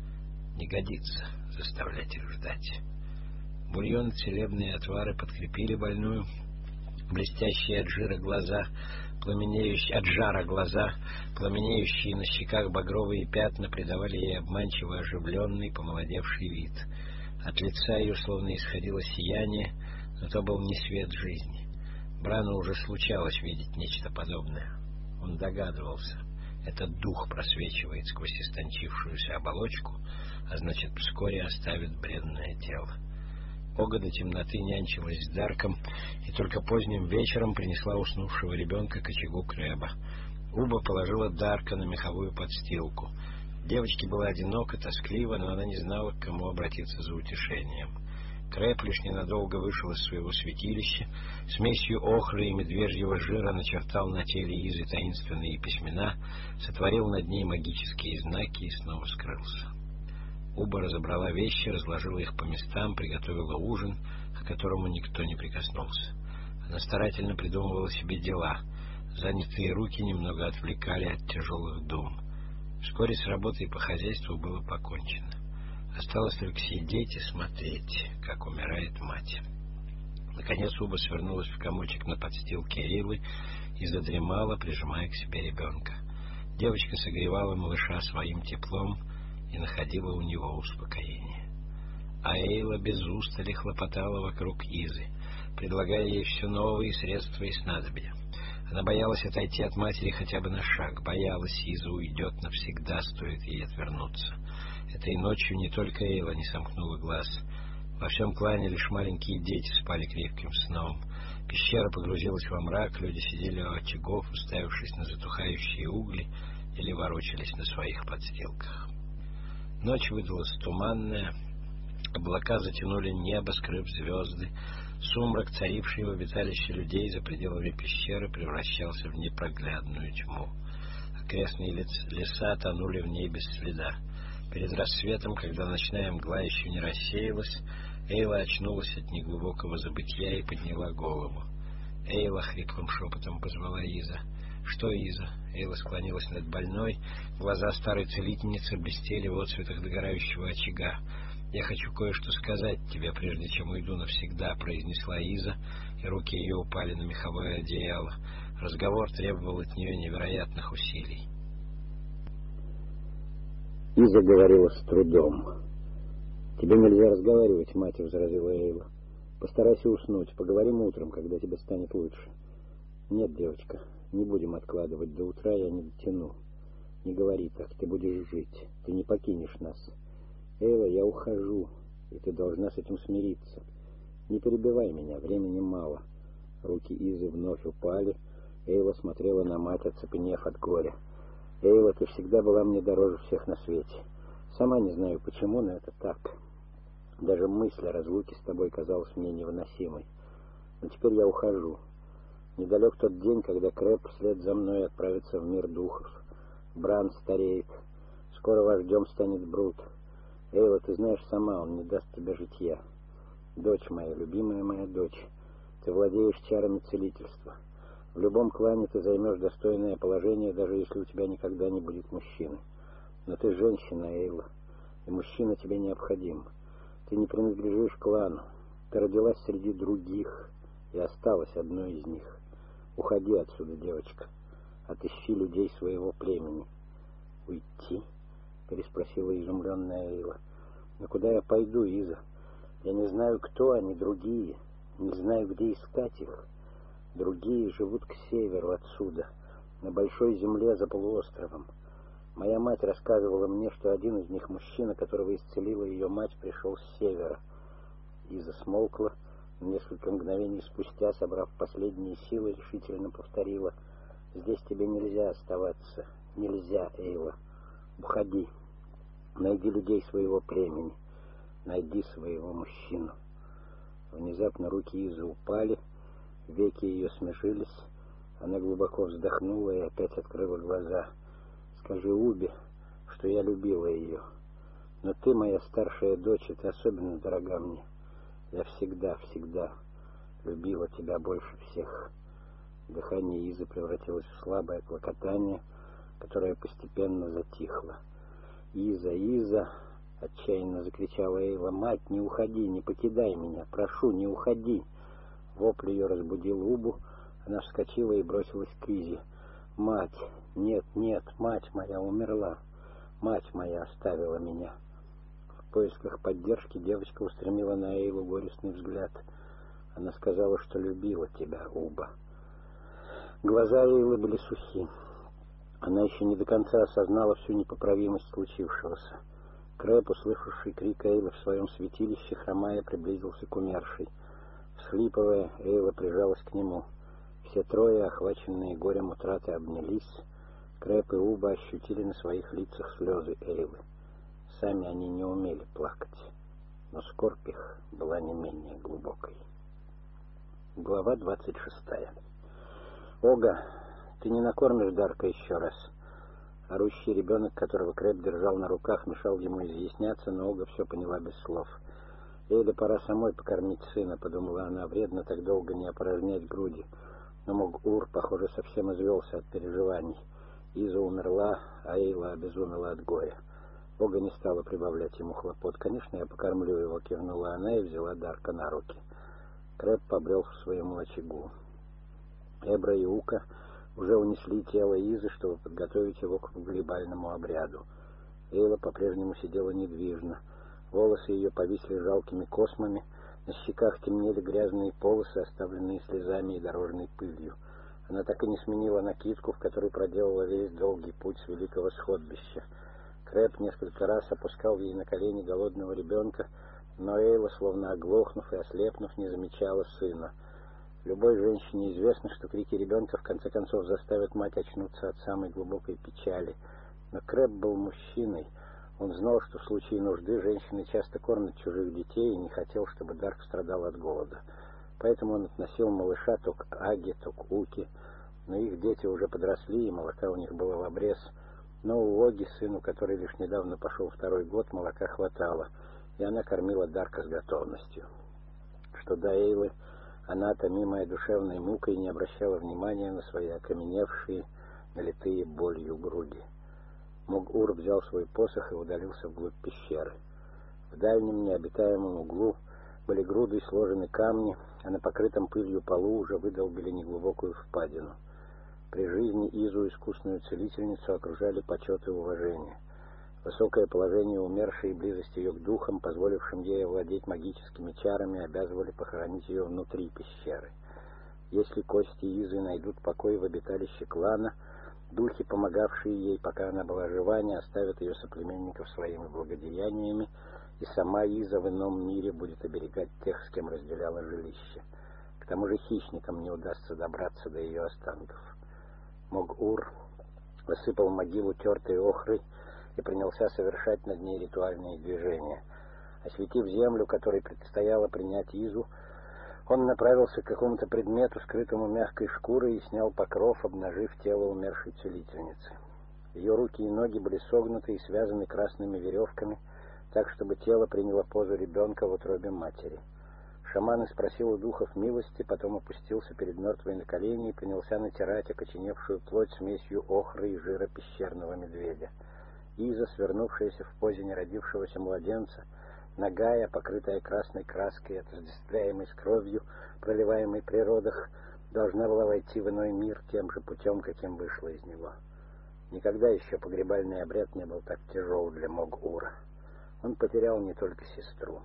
Не годится заставлять их ждать». Бульон и целебные отвары подкрепили больную. Блестящие от жира глаза, пламенеющие от жара глаза, пламенеющие на щеках багровые пятна придавали ей обманчиво оживленный, помолодевший вид. От лица ее словно исходило сияние, но то был не свет жизни. Брану уже случалось видеть нечто подобное. Он догадывался. Этот дух просвечивает сквозь истончившуюся оболочку, а значит, вскоре оставит бренное тело. Ога до темноты нянчилась с Дарком и только поздним вечером принесла уснувшего ребенка к очагу Крэба. Уба положила Дарка на меховую подстилку. Девочке было одиноко, тоскливо, но она не знала, к кому обратиться за утешением. Крэб лишь ненадолго вышел из своего святилища, смесью охры и медвежьего жира начертал на теле Изы таинственные письмена, сотворил над ней магические знаки и снова скрылся. Уба разобрала вещи, разложила их по местам, приготовила ужин, к которому никто не прикоснулся. Она старательно придумывала себе дела. Занятые руки немного отвлекали от тяжелых дум. Вскоре с работой по хозяйству было покончено. Осталось только сидеть и смотреть, как умирает мать. Наконец Уба свернулась в комочек на подстилке Эйлы и задремала, прижимая к себе ребенка. Девочка согревала малыша своим теплом и находила у него успокоение. А Эйла без устали хлопотала вокруг Изы, предлагая ей все новые средства и снадобья. Она боялась отойти от матери хотя бы на шаг, боялась, Иза уйдет навсегда, стоит ей отвернуться. Этой ночью не только Эйла не сомкнула глаз. Во всем клане лишь маленькие дети спали крепким сном. Пещера погрузилась во мрак, люди сидели у очагов, уставившись на затухающие угли, или ворочались на своих подстилках. Ночь выдалась туманная, облака затянули небо, скрыв звезды. Сумрак, царивший в обиталище людей за пределами пещеры, превращался в непроглядную тьму. Окрестные леса тонули в ней без следа. Перед рассветом, когда ночная мгла еще не рассеялась, Эйла очнулась от неглубокого забытья и подняла голову. «Эйла!» — хриплым шепотом позвала Иза. «Что, Иза?» — Эйла склонилась над больной. Глаза старой целительницы блестели в отцветах догорающего очага. «Я хочу кое-что сказать тебе, прежде чем уйду навсегда», — произнесла Иза, и руки ее упали на меховое одеяло. Разговор требовал от нее невероятных усилий. Иза говорила с трудом. «Тебе нельзя разговаривать, мать», — возразила Эйла. «Постарайся уснуть. Поговорим утром, когда тебе станет лучше». «Нет, девочка, не будем откладывать. До утра я не дотяну. Не говори так, ты будешь жить. Ты не покинешь нас. Эйла, я ухожу, и ты должна с этим смириться. Не перебивай меня, времени мало». Руки Изы вновь упали. Эйла смотрела на мать, оцепенев от горя. «Эйла, ты всегда была мне дороже всех на свете. Сама не знаю почему, но это так. Даже мысль о разлуке с тобой казалась мне невыносимой. Но теперь я ухожу. Недалек тот день, когда Крэб вслед за мной отправится в мир духов. Бран стареет. Скоро вождем станет Брут. Эйла, ты знаешь сама, он не даст тебе житья. Дочь моя, любимая моя дочь, ты владеешь чарами целительства. В любом клане ты займешь достойное положение, даже если у тебя никогда не будет мужчины. Но ты женщина, Эйла, и мужчина тебе необходим. Ты не принадлежишь клану. Ты родилась среди других и осталась одной из них. Уходи отсюда, девочка. Отыщи людей своего племени». «Уйти?» — переспросила изумленная Эйла. «Но куда я пойду, Иза? Я не знаю, кто они, другие. Не знаю, где искать их. Другие живут к северу отсюда, на большой земле за полуостровом. Моя мать рассказывала мне, что один из них, мужчина, которого исцелила ее мать, пришел с севера». Иза смолкла, Несколько мгновений спустя, собрав последние силы, решительно повторила: «Здесь тебе нельзя оставаться. Нельзя, Эйла. Уходи. Найди людей своего племени. Найди своего мужчину». Внезапно руки Изы упали, веки ее смежились. Она глубоко вздохнула и опять открыла глаза. «Скажи Убе, что я любила ее. Но ты, моя старшая дочь, ты особенно дорога мне. Я всегда, всегда любила тебя больше всех». Дыхание Изы превратилось в слабое клокотание, которое постепенно затихло. «Иза, Иза!» — отчаянно закричала Эйла. «Мать, не уходи, не покидай меня! Прошу, не уходи!» Вопль ее разбудил Убу. Она вскочила и бросилась к Изе. «Мать! Нет, нет! Мать моя умерла! Мать моя оставила меня!» В поисках поддержки девочка устремила на Эйлу горестный взгляд. Она сказала, что любила тебя, Уба. Глаза Эйлы были сухи. Она еще не до конца осознала всю непоправимость случившегося. Крэп, услышавший крик Эйлы в своем святилище, хромая, приблизился к умершей. Всхлипывая, Эйла прижалась к нему. Все трое, охваченные горем утраты, обнялись. Крэп и Уба ощутили на своих лицах слезы Эйлы. Сами они не умели плакать, но скорбь их была не менее глубокой. Глава двадцать шестая. «Ога, ты не накормишь Дарка еще раз?» Орущий ребенок, которого Крэп держал на руках, мешал ему изъясняться, но Ога все поняла без слов. «Эйле пора самой покормить сына», — подумала она, — «вредно так долго не опорожнять груди». Но Мог-Ур, похоже, совсем извелся от переживаний. Иза умерла, а Эйла обезумела от горя. Ога не стала прибавлять ему хлопот. «Конечно, я покормлю его», — кивнула она и взяла Дарка на руки. Крэп побрел к своему очагу. Эбра и Ука уже унесли тело Изы, чтобы подготовить его к погребальному обряду. Эйла по-прежнему сидела недвижно. Волосы ее повисли жалкими космами, на щеках темнели грязные полосы, оставленные слезами и дорожной пылью. Она так и не сменила накидку, в которой проделала весь долгий путь с великого сходбища. Крэп несколько раз опускал ей на колени голодного ребенка, но Эйла, словно оглохнув и ослепнув, не замечала сына. Любой женщине известно, что крики ребенка в конце концов заставят мать очнуться от самой глубокой печали. Но Крэп был мужчиной. Он знал, что в случае нужды женщины часто кормят чужих детей, и не хотел, чтобы Дарк страдал от голода. Поэтому он относил малыша то к Аге, то к Уке. Но их дети уже подросли, и молока у них было в обрез. Но у Оги, сыну, который лишь недавно пошел второй год, молока хватало, и она кормила Дарка с готовностью. Что до Эйлы, она, томимая душевной мукой, не обращала внимания на свои окаменевшие, налитые болью груди. Мог-Ур взял свой посох и удалился вглубь пещеры. В дальнем необитаемом углу были грудой сложены камни, а на покрытом пылью полу уже выдолбили неглубокую впадину. При жизни Изу, искусную целительницу, окружали почет и уважение. Высокое положение умершей и близость ее к духам, позволившим ей овладеть магическими чарами, обязывали похоронить ее внутри пещеры. Если кости Изы найдут покой в обиталище клана, духи, помогавшие ей, пока она была жива, не оставят ее соплеменников своими благодеяниями, и сама Иза в ином мире будет оберегать тех, с кем разделяла жилище. К тому же хищникам не удастся добраться до ее останков. Мог-Ур высыпал могилу тертой охрой и принялся совершать над ней ритуальные движения. Осветив землю, которой предстояло принять Изу, он направился к какому-то предмету, скрытому мягкой шкурой, и снял покров, обнажив тело умершей целительницы. Ее руки и ноги были согнуты и связаны красными веревками, так, чтобы тело приняло позу ребенка в утробе матери. Шаман спросил у духов милости, потом опустился перед мертвой на колени и принялся натирать окоченевшую плоть смесью охры и жира пещерного медведя. Иза, свернувшаяся в позе неродившегося младенца, нагая, покрытая красной краской, отождествляемой с кровью, проливаемой при родах, должна была войти в иной мир тем же путем, каким вышла из него. Никогда еще погребальный обряд не был так тяжел для Мог-Ура. Он потерял не только сестру.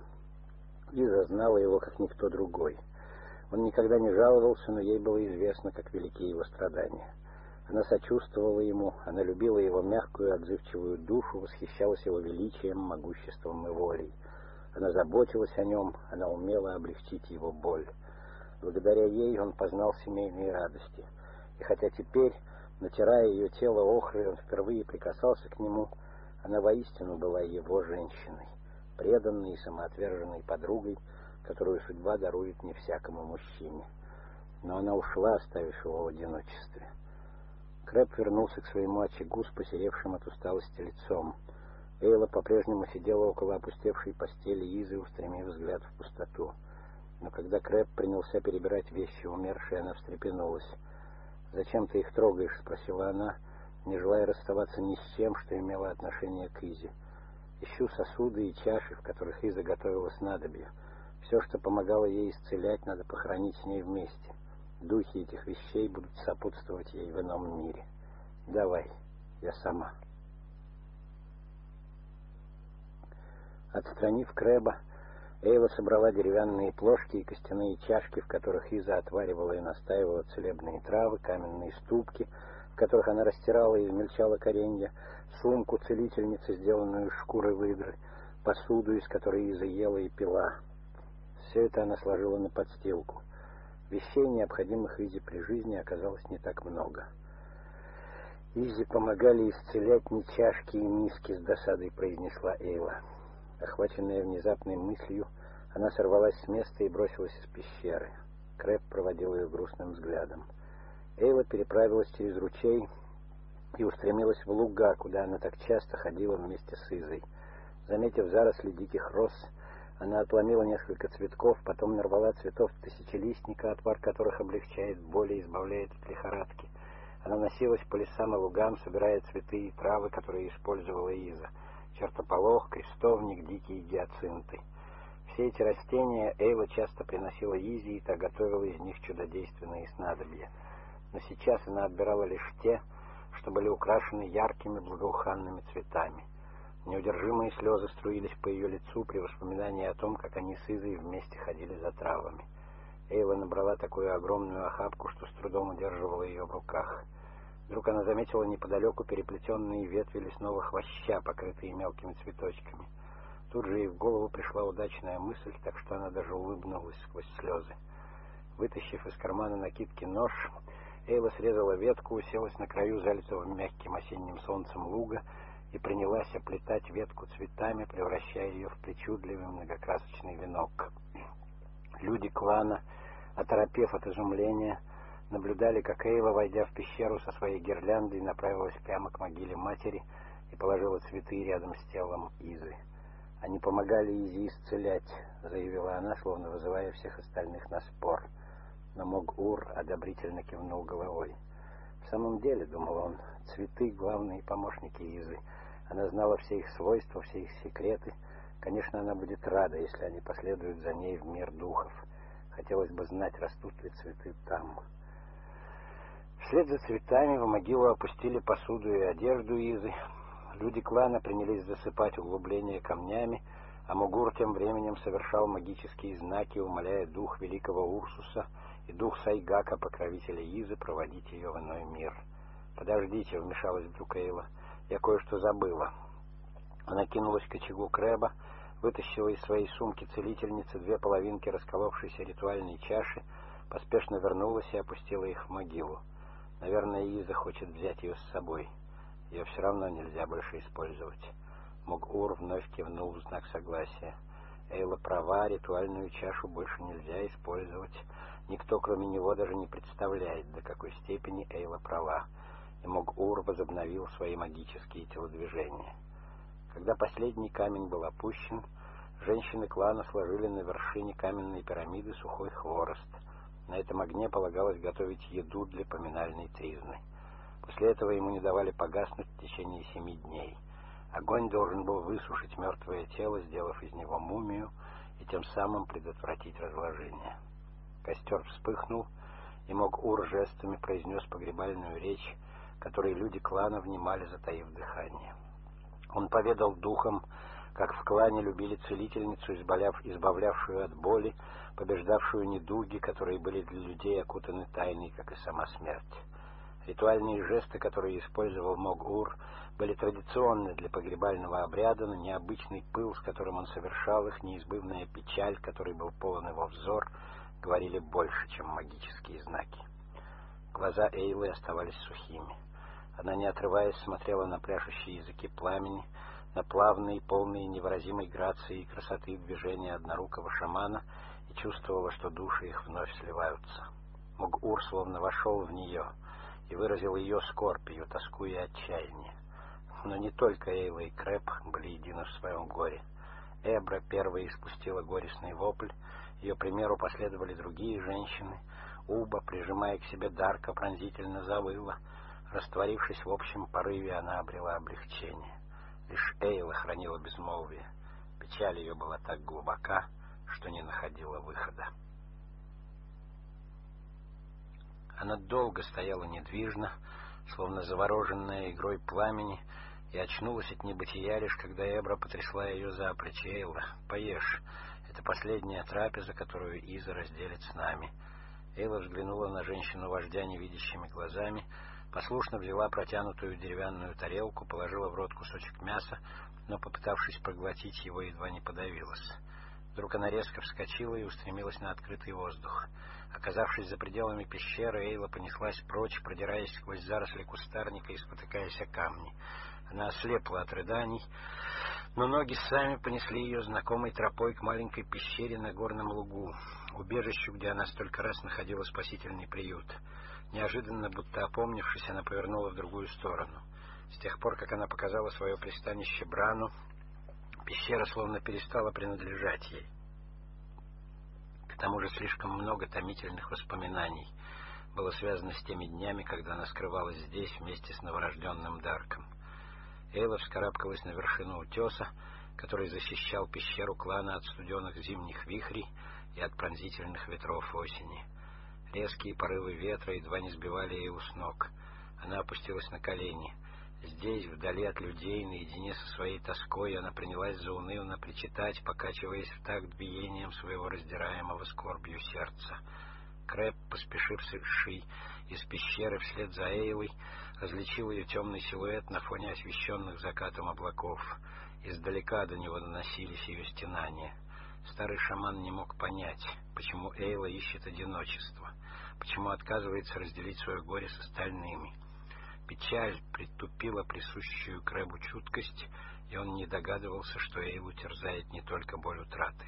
Иза знала его, как никто другой. Он никогда не жаловался, но ей было известно, как велики его страдания. Она сочувствовала ему, она любила его мягкую, отзывчивую душу, восхищалась его величием, могуществом и волей. Она заботилась о нем, она умела облегчить его боль. Благодаря ей он познал семейные радости. И хотя теперь, натирая ее тело охрой, он впервые прикасался к нему, она воистину была его женщиной, преданной и самоотверженной подругой, которую судьба дарует не всякому мужчине. Но она ушла, оставив его в одиночестве. Крэб вернулся к своему очагу с посеревшим от усталости лицом. Эйла по-прежнему сидела около опустевшей постели Изы, устремив взгляд в пустоту. Но когда Крэб принялся перебирать вещи умершей, она встрепенулась. «Зачем ты их трогаешь?» — спросила она, не желая расставаться ни с чем, что имело отношение к Изе. «Ищу сосуды и чаши, в которых Иза готовила снадобье. Все, что помогало ей исцелять, надо похоронить с ней вместе. Духи этих вещей будут сопутствовать ей в ином мире. Давай, я сама». Отстранив Крэба, Эйла собрала деревянные плошки и костяные чашки, в которых Иза отваривала и настаивала целебные травы, каменные ступки, в которых она растирала и измельчала коренья, сумку целительницы, сделанную из шкуры выдры, посуду, из которой Иза ела и пила. Все это она сложила на подстилку. Вещей, необходимых Изе при жизни, оказалось не так много. «Изе помогали исцелять не чашки и миски», — с досадой произнесла Эйла. Охваченная внезапной мыслью, она сорвалась с места и бросилась из пещеры. Крэб проводил ее грустным взглядом. Эйла переправилась через ручей и устремилась в луга, куда она так часто ходила вместе с Изой. Заметив заросли диких роз, она отломила несколько цветков, потом нарвала цветов тысячелистника, отвар которых облегчает боль и избавляет от лихорадки. Она носилась по лесам и лугам, собирая цветы и травы, которые использовала Иза. Чертополох, крестовник, дикие гиацинты. Все эти растения Эйла часто приносила Изе, и та готовила из них чудодейственные снадобья. Но сейчас она отбирала лишь те, что были украшены яркими благоуханными цветами. Неудержимые слезы струились по ее лицу при воспоминании о том, как они с Изой вместе ходили за травами. Эйла набрала такую огромную охапку, что с трудом удерживала ее в руках. Вдруг она заметила неподалеку переплетенные ветви лесного хвоща, покрытые мелкими цветочками. Тут же ей в голову пришла удачная мысль, так что она даже улыбнулась сквозь слезы. Вытащив из кармана накидки нож, Эйла срезала ветку, уселась на краю залитого мягким осенним солнцем луга и принялась оплетать ветку цветами, превращая ее в причудливый многокрасочный венок. Люди клана, оторопев от изумления, наблюдали, как Эйла, войдя в пещеру со своей гирляндой, направилась прямо к могиле матери и положила цветы рядом с телом Изы. «Они помогали Изе исцелять», — заявила она, словно вызывая всех остальных на спор. Но Мог-Ур одобрительно кивнул головой. «В самом деле, — думал он, — цветы — главные помощники Изы. Она знала все их свойства, все их секреты. Конечно, она будет рада, если они последуют за ней в мир духов. Хотелось бы знать, растут ли цветы там». Вслед за цветами в могилу опустили посуду и одежду Изы. Люди клана принялись засыпать углубления камнями, а Мугур тем временем совершал магические знаки, умоляя дух великого Урсуса и дух Сайгака, покровителя Изы, проводить ее в иной мир. «Подождите», — вмешалась вдруг Эйла, — «я кое-что забыла». Она кинулась к очагу Крэба, вытащила из своей сумки целительницы две половинки расколовшейся ритуальной чаши, поспешно вернулась и опустила их в могилу. Наверное, Иза хочет взять ее с собой. Ее все равно нельзя больше использовать. Мог-Ур вновь кивнул в знак согласия. Эйла права, ритуальную чашу больше нельзя использовать. Никто, кроме него, даже не представляет, до какой степени Эйла права. И Мог-Ур возобновил свои магические телодвижения. Когда последний камень был опущен, женщины клана сложили на вершине каменной пирамиды сухой хворост. На этом огне полагалось готовить еду для поминальной тризны. После этого ему не давали погаснуть в течение семи дней. Огонь должен был высушить мертвое тело, сделав из него мумию, и тем самым предотвратить разложение. Костер вспыхнул, и Мог-Ур жестами произнес погребальную речь, которой люди клана внимали, затаив дыхание. Он поведал духам, как в клане любили целительницу, избавлявшую от боли, побеждавшую недуги, которые были для людей окутаны тайной, как и сама смерть. Ритуальные жесты, которые использовал Мог-Ур, были традиционны для погребального обряда, но необычный пыл, с которым он совершал их, неизбывная печаль, которой был полон его взор, говорили больше, чем магические знаки. Глаза Эйлы оставались сухими. Она, не отрываясь, смотрела на пляшущие языки пламени, на плавные, полные невыразимой грации и красоты движения однорукого шамана, и чувствовала, что души их вновь сливаются. Мог-Ур словно вошел в нее и выразил ее скорбь, ее тоску и отчаяние. Но не только Эйла и Крэб были едины в своем горе. Эбра первой испустила горестный вопль, ее примеру последовали другие женщины. Уба, прижимая к себе Дарка, пронзительно завыла. Растворившись в общем порыве, она обрела облегчение. Лишь Эйла хранила безмолвие. Печаль ее была так глубока, что не находила выхода. Она долго стояла недвижно, словно завороженная игрой пламени, и очнулась от небытия лишь когда Эбра потрясла ее за плечи. «Эйла, поешь. Это последняя трапеза, которую Иза разделит с нами». Эйла взглянула на женщину-вождя невидящими глазами, послушно взяла протянутую деревянную тарелку, положила в рот кусочек мяса, но, попытавшись проглотить его, едва не подавилась. Вдруг она резко вскочила и устремилась на открытый воздух. Оказавшись за пределами пещеры, Эйла понеслась прочь, продираясь сквозь заросли кустарника и спотыкаясь о камни. Она ослепла от рыданий, но ноги сами понесли ее знакомой тропой к маленькой пещере на горном лугу, убежищу, где она столько раз находила спасительный приют. Неожиданно, будто опомнившись, она повернула в другую сторону. С тех пор, как она показала свое пристанище Брану, пещера словно перестала принадлежать ей. К тому же слишком много томительных воспоминаний было связано с теми днями, когда она скрывалась здесь вместе с новорожденным Дарком. Эйла вскарабкалась на вершину утеса, который защищал пещеру клана от студеных зимних вихрей и от пронзительных ветров осени. Резкие порывы ветра едва не сбивали Эйлу с ног. Она опустилась на колени. Здесь, вдали от людей, наедине со своей тоской, она принялась заунывно причитать, покачиваясь в такт биением своего раздираемого скорбью сердца. Крэб, поспешивший из пещеры вслед за Эйлой, различил ее темный силуэт на фоне освещенных закатом облаков. Издалека до него доносились ее стенания. Старый шаман не мог понять, почему Эйла ищет одиночество, почему отказывается разделить свое горе с остальными. Печаль притупила присущую Крэбу чуткость, и он не догадывался, что Эйлу терзает не только боль утраты.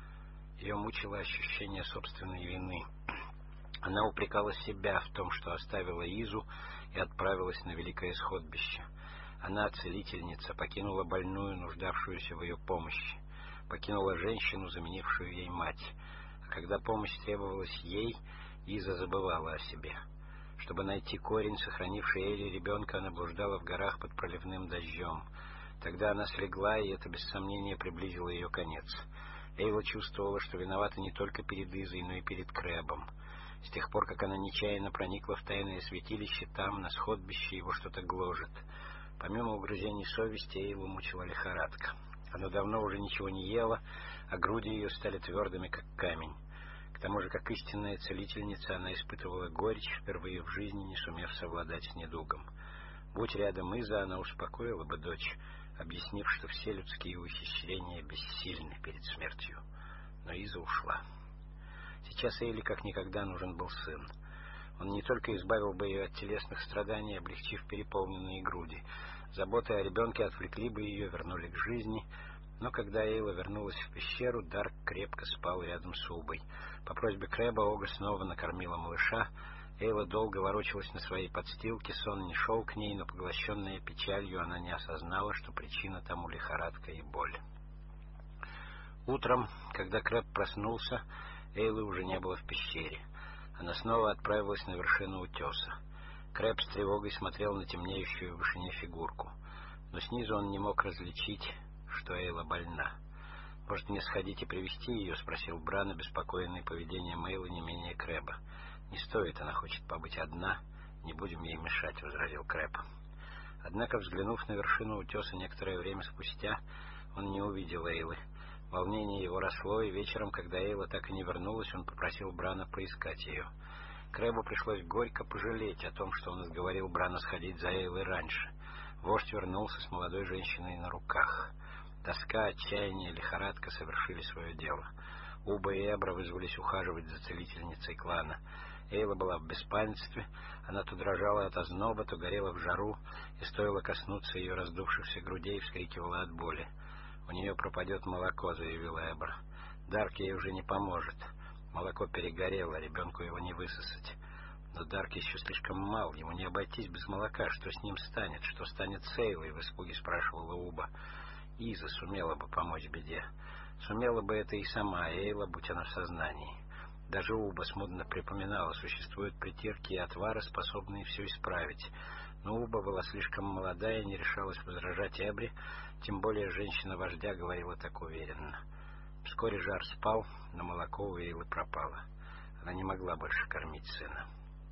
Ее мучило ощущение собственной вины. Она упрекала себя в том, что оставила Изу и отправилась на великое сходбище. Она, целительница, покинула больную, нуждавшуюся в ее помощи, покинула женщину, заменившую ей мать. А когда помощь требовалась ей, Иза забывала о себе. Чтобы найти корень, сохранивший Эйле ребенка, она блуждала в горах под проливным дождем. Тогда она слегла, и это без сомнения приблизило ее конец. Эйла чувствовала, что виновата не только перед Изой, но и перед Крэбом. С тех пор, как она нечаянно проникла в тайное святилище, там, на сходбище, его что-то гложет. Помимо угрызений совести, Эйлу мучила лихорадка. Она давно уже ничего не ела, а груди ее стали твердыми, как камень. К тому же, как истинная целительница, она испытывала горечь, впервые в жизни не сумев совладать с недугом. Будь рядом Иза, она успокоила бы дочь, объяснив, что все людские ухищрения бессильны перед смертью. Но Иза ушла. Сейчас Эйле как никогда нужен был сын. Он не только избавил бы ее от телесных страданий, облегчив переполненные груди. Заботы о ребенке отвлекли бы ее, вернули к жизни. Но когда Эйла вернулась в пещеру, Дарк крепко спал рядом с Убой. По просьбе Крэба Ога снова накормила малыша. Эйла долго ворочалась на своей подстилке, сон не шел к ней, но, поглощенная печалью, она не осознала, что причина тому лихорадка и боль. Утром, когда Крэб проснулся, Эйлы уже не было в пещере. Она снова отправилась на вершину утеса. Крэб с тревогой смотрел на темнеющую в вышине фигурку, но снизу он не мог различить, что Эйла больна. «Может, мне сходить и привести ее?» — спросил Бран, обеспокоенный поведением Эйлы не менее Крэба. «Не стоит, она хочет побыть одна. Не будем ей мешать», — возразил Крэб. Однако, взглянув на вершину утеса некоторое время спустя, он не увидел Эйлы. Волнение его росло, и вечером, когда Эйла так и не вернулась, он попросил Брана поискать ее. Крэбу пришлось горько пожалеть о том, что он отговорил Брана сходить за Эйлой раньше. Вождь вернулся с молодой женщиной на руках. Тоска, отчаяние и лихорадка совершили свое дело. Уба и Эбра вызвались ухаживать за целительницей клана. Эйла была в беспамятстве, она то дрожала от озноба, то горела в жару, и стоило коснуться ее раздувшихся грудей, вскрикивала от боли. «У нее пропадет молоко», — заявила Эбра. «Дарк ей уже не поможет. Молоко перегорело, ребенку его не высосать. Но Дарк еще слишком мал, ему не обойтись без молока. Что с ним станет? Что станет с Эйлой?» — в испуге спрашивала Уба. Иза сумела бы помочь беде. Сумела бы это и сама Эйла, будь она в сознании. Даже Уба смутно припоминала, существуют притирки и отвары, способные все исправить. Но Уба была слишком молодая и не решалась возражать Эбре, тем более женщина-вождя говорила так уверенно. Вскоре жар спал, но молоко у Эйлы пропало. Она не могла больше кормить сына.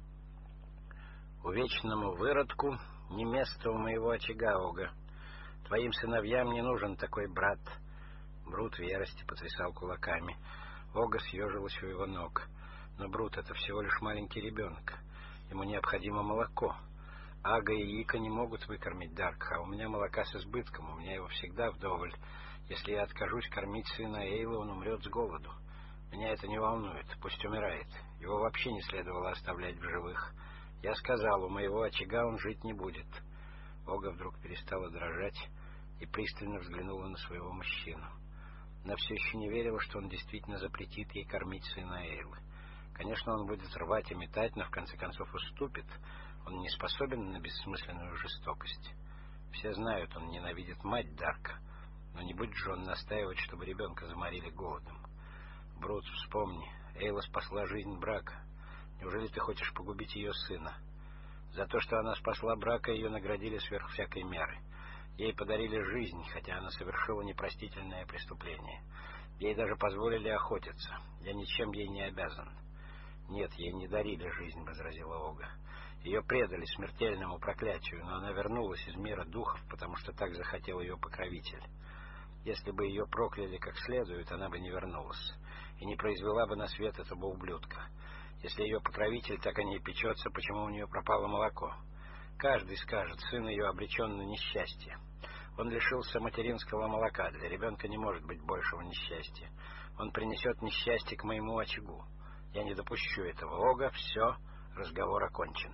«Увечному выродку не место у моего очага, Ога. Твоим сыновьям не нужен такой брат». Брут в ярости потрясал кулаками. Ога съежилась у его ног. «Но Брут — это всего лишь маленький ребенок. Ему необходимо молоко. Ага и Ика не могут выкормить Дарка, а у меня молока с избытком, у меня его всегда вдоволь. Если я откажусь кормить сына Эйлы, он умрет с голоду. Меня это не волнует, пусть умирает. Его вообще не следовало оставлять в живых. Я сказал, у моего очага он жить не будет». Ога вдруг перестала дрожать и пристально взглянула на своего мужчину. Она все еще не верила, что он действительно запретит ей кормить сына Эйлы. Конечно, он будет рвать и метать, но в конце концов уступит. Он не способен на бессмысленную жестокость. Все знают, он ненавидит мать Дарка, но не будет же он настаивать, чтобы ребенка заморили голодом. Брут, вспомни, Эйла спасла жизнь Брака. Неужели ты хочешь погубить ее сына? За то, что она спасла Брака, ее наградили сверх всякой меры. Ей подарили жизнь, хотя она совершила непростительное преступление. Ей даже позволили охотиться. Я ничем ей не обязан. «Нет, ей не дарили жизнь», — возразила Ога. «Ее предали смертельному проклятию, но она вернулась из мира духов, потому что так захотел ее покровитель. Если бы ее прокляли как следует, она бы не вернулась и не произвела бы на свет этого ублюдка. Если ее покровитель так о ней печется, почему у нее пропало молоко? Каждый скажет, сын ее обречен на несчастье. Он лишился материнского молока, для ребенка не может быть большего несчастья. Он принесет несчастье к моему очагу. Я не допущу этого. Ога, все, разговор окончен».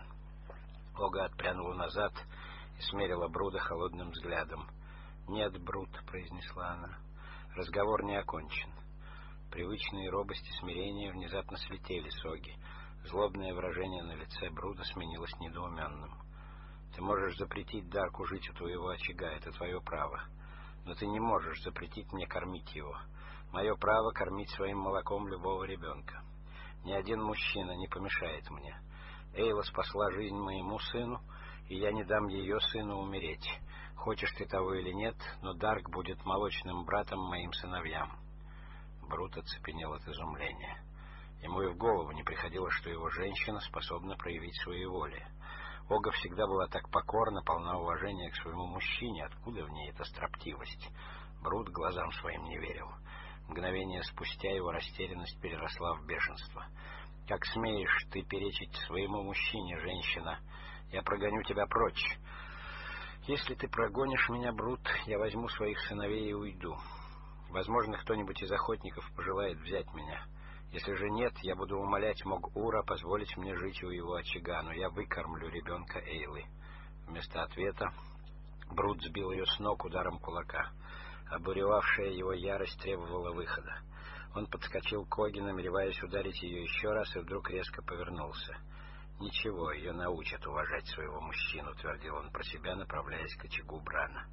Ога отпрянула назад и смерила Бруда холодным взглядом. «Нет, Бруд», — произнесла она, — «разговор не окончен». Привычные робость и смирение внезапно слетели с Оги. Злобное выражение на лице Бруда сменилось недоуменным. «Ты можешь запретить Дарку жить у твоего очага, это твое право. Но ты не можешь запретить мне кормить его. Мое право кормить своим молоком любого ребенка. Ни один мужчина не помешает мне. Эйла спасла жизнь моему сыну, и я не дам ее сыну умереть. Хочешь ты того или нет, но Дарк будет молочным братом моим сыновьям». Брут оцепенел от изумления. Ему и в голову не приходило, что его женщина способна проявить своеволие. Ога всегда была так покорна, полна уважения к своему мужчине. Откуда в ней эта строптивость? Брут глазам своим не верил. Мгновение спустя его растерянность переросла в бешенство. «Как смеешь ты перечить своему мужчине, женщина? Я прогоню тебя прочь. Если ты прогонишь меня, Брут, я возьму своих сыновей и уйду. Возможно, кто-нибудь из охотников пожелает взять меня. Если же нет, я буду умолять Мог-Ура позволить мне жить у его очага, но я выкормлю ребенка Эйлы». Вместо ответа Брут сбил ее с ног ударом кулака. Обуревавшая его ярость требовала выхода. Он подскочил к Оге, намереваясь ударить ее еще раз, и вдруг резко повернулся. «Ничего, ее научат уважать своего мужчину», — твердил он про себя, направляясь к очагу Брана.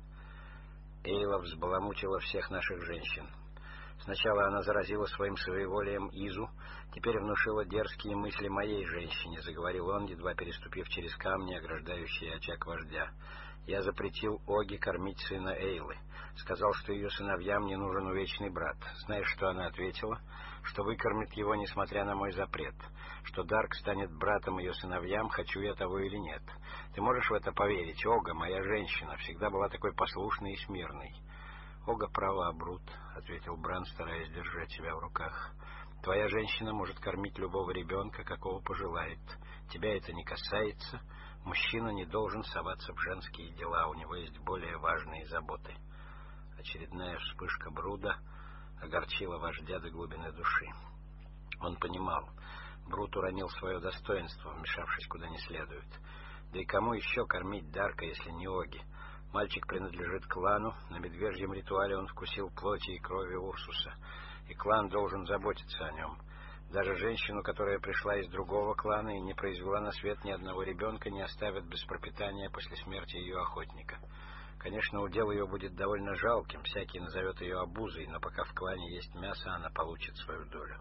«Эйла взбаламутила всех наших женщин. Сначала она заразила своим своеволием Изу, теперь внушила дерзкие мысли моей женщине», — заговорил он, едва переступив через камни, ограждающие очаг вождя. «Я запретил Оге кормить сына Эйлы. Сказал, что ее сыновьям не нужен увечный брат. Знаешь, что она ответила? Что выкормит его, несмотря на мой запрет. Что Дарк станет братом ее сыновьям, хочу я того или нет. Ты можешь в это поверить? Ога, моя женщина, всегда была такой послушной и смирной». «Ога права, Брут», — ответил Бран, стараясь держать себя в руках. Твоя женщина может кормить любого ребенка, какого пожелает. Тебя это не касается. Мужчина не должен соваться в женские дела, у него есть более важные заботы. Очередная вспышка Бруда огорчила вождя до глубины души. Он понимал, Брут уронил свое достоинство, вмешавшись куда не следует. Да и кому еще кормить Дарка, если не Оги? Мальчик принадлежит клану, на медвежьем ритуале он вкусил плоти и крови Урсуса, и клан должен заботиться о нем. Даже женщину, которая пришла из другого клана и не произвела на свет ни одного ребенка, не оставят без пропитания после смерти ее охотника. Конечно, удел ее будет довольно жалким, всякий назовет ее обузой, но пока в клане есть мясо, она получит свою долю.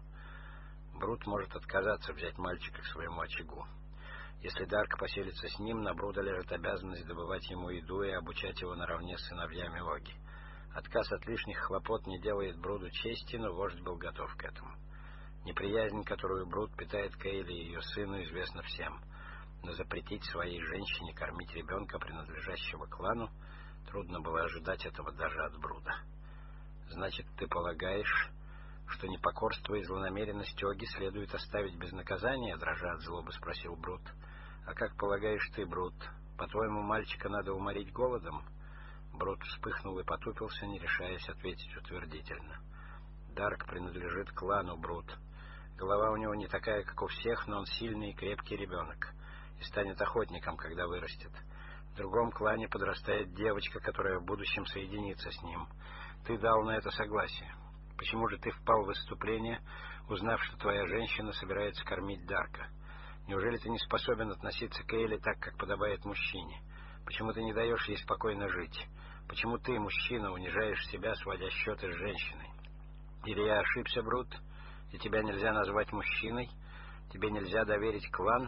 Брут может отказаться взять мальчика к своему очагу. Если Дарк поселится с ним, на Бруда лежит обязанность добывать ему еду и обучать его наравне с сыновьями Оги. Отказ от лишних хлопот не делает Бруду чести, но вождь был готов к этому. Неприязнь, которую Бруд питает к Эйле и ее сыну, известна всем. Но запретить своей женщине кормить ребенка, принадлежащего клану, трудно было ожидать этого даже от Бруда. «Значит, ты полагаешь, что непокорство и злонамеренность Оги следует оставить без наказания?» — дрожа от злобы спросил Брут. «А как полагаешь ты, Брут? По-твоему, мальчика надо уморить голодом?» Брут вспыхнул и потупился, не решаясь ответить утвердительно. «Дарк принадлежит клану, Брут. Голова у него не такая, как у всех, но он сильный и крепкий ребенок и станет охотником, когда вырастет. В другом клане подрастает девочка, которая в будущем соединится с ним. Ты дал на это согласие. Почему же ты впал в выступление, узнав, что твоя женщина собирается кормить Дарка? Неужели ты не способен относиться к Эйле так, как подобает мужчине? Почему ты не даешь ей спокойно жить? Почему ты, мужчина, унижаешь себя, сводя счеты с женщиной? Или я ошибся, Брут, и тебя нельзя назвать мужчиной? Тебе нельзя доверить клан?»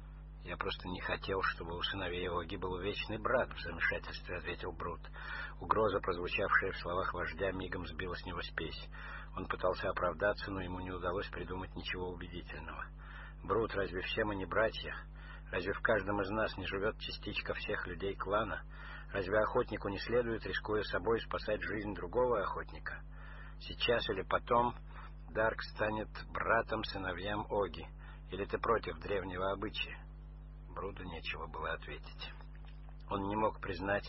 «Я просто не хотел, чтобы у сыновей Оги был вечный брат», — в замешательстве ответил Брут. Угроза, прозвучавшая в словах вождя, мигом сбила с него спесь. Он пытался оправдаться, но ему не удалось придумать ничего убедительного. «Брут, разве все мы не братья? Разве в каждом из нас не живет частичка всех людей клана? Разве охотнику не следует, рискуя собой, спасать жизнь другого охотника? Сейчас или потом Дарк станет братом сыновьям Оги. Или ты против древнего обычая?» Бруду нечего было ответить. Он не мог признать,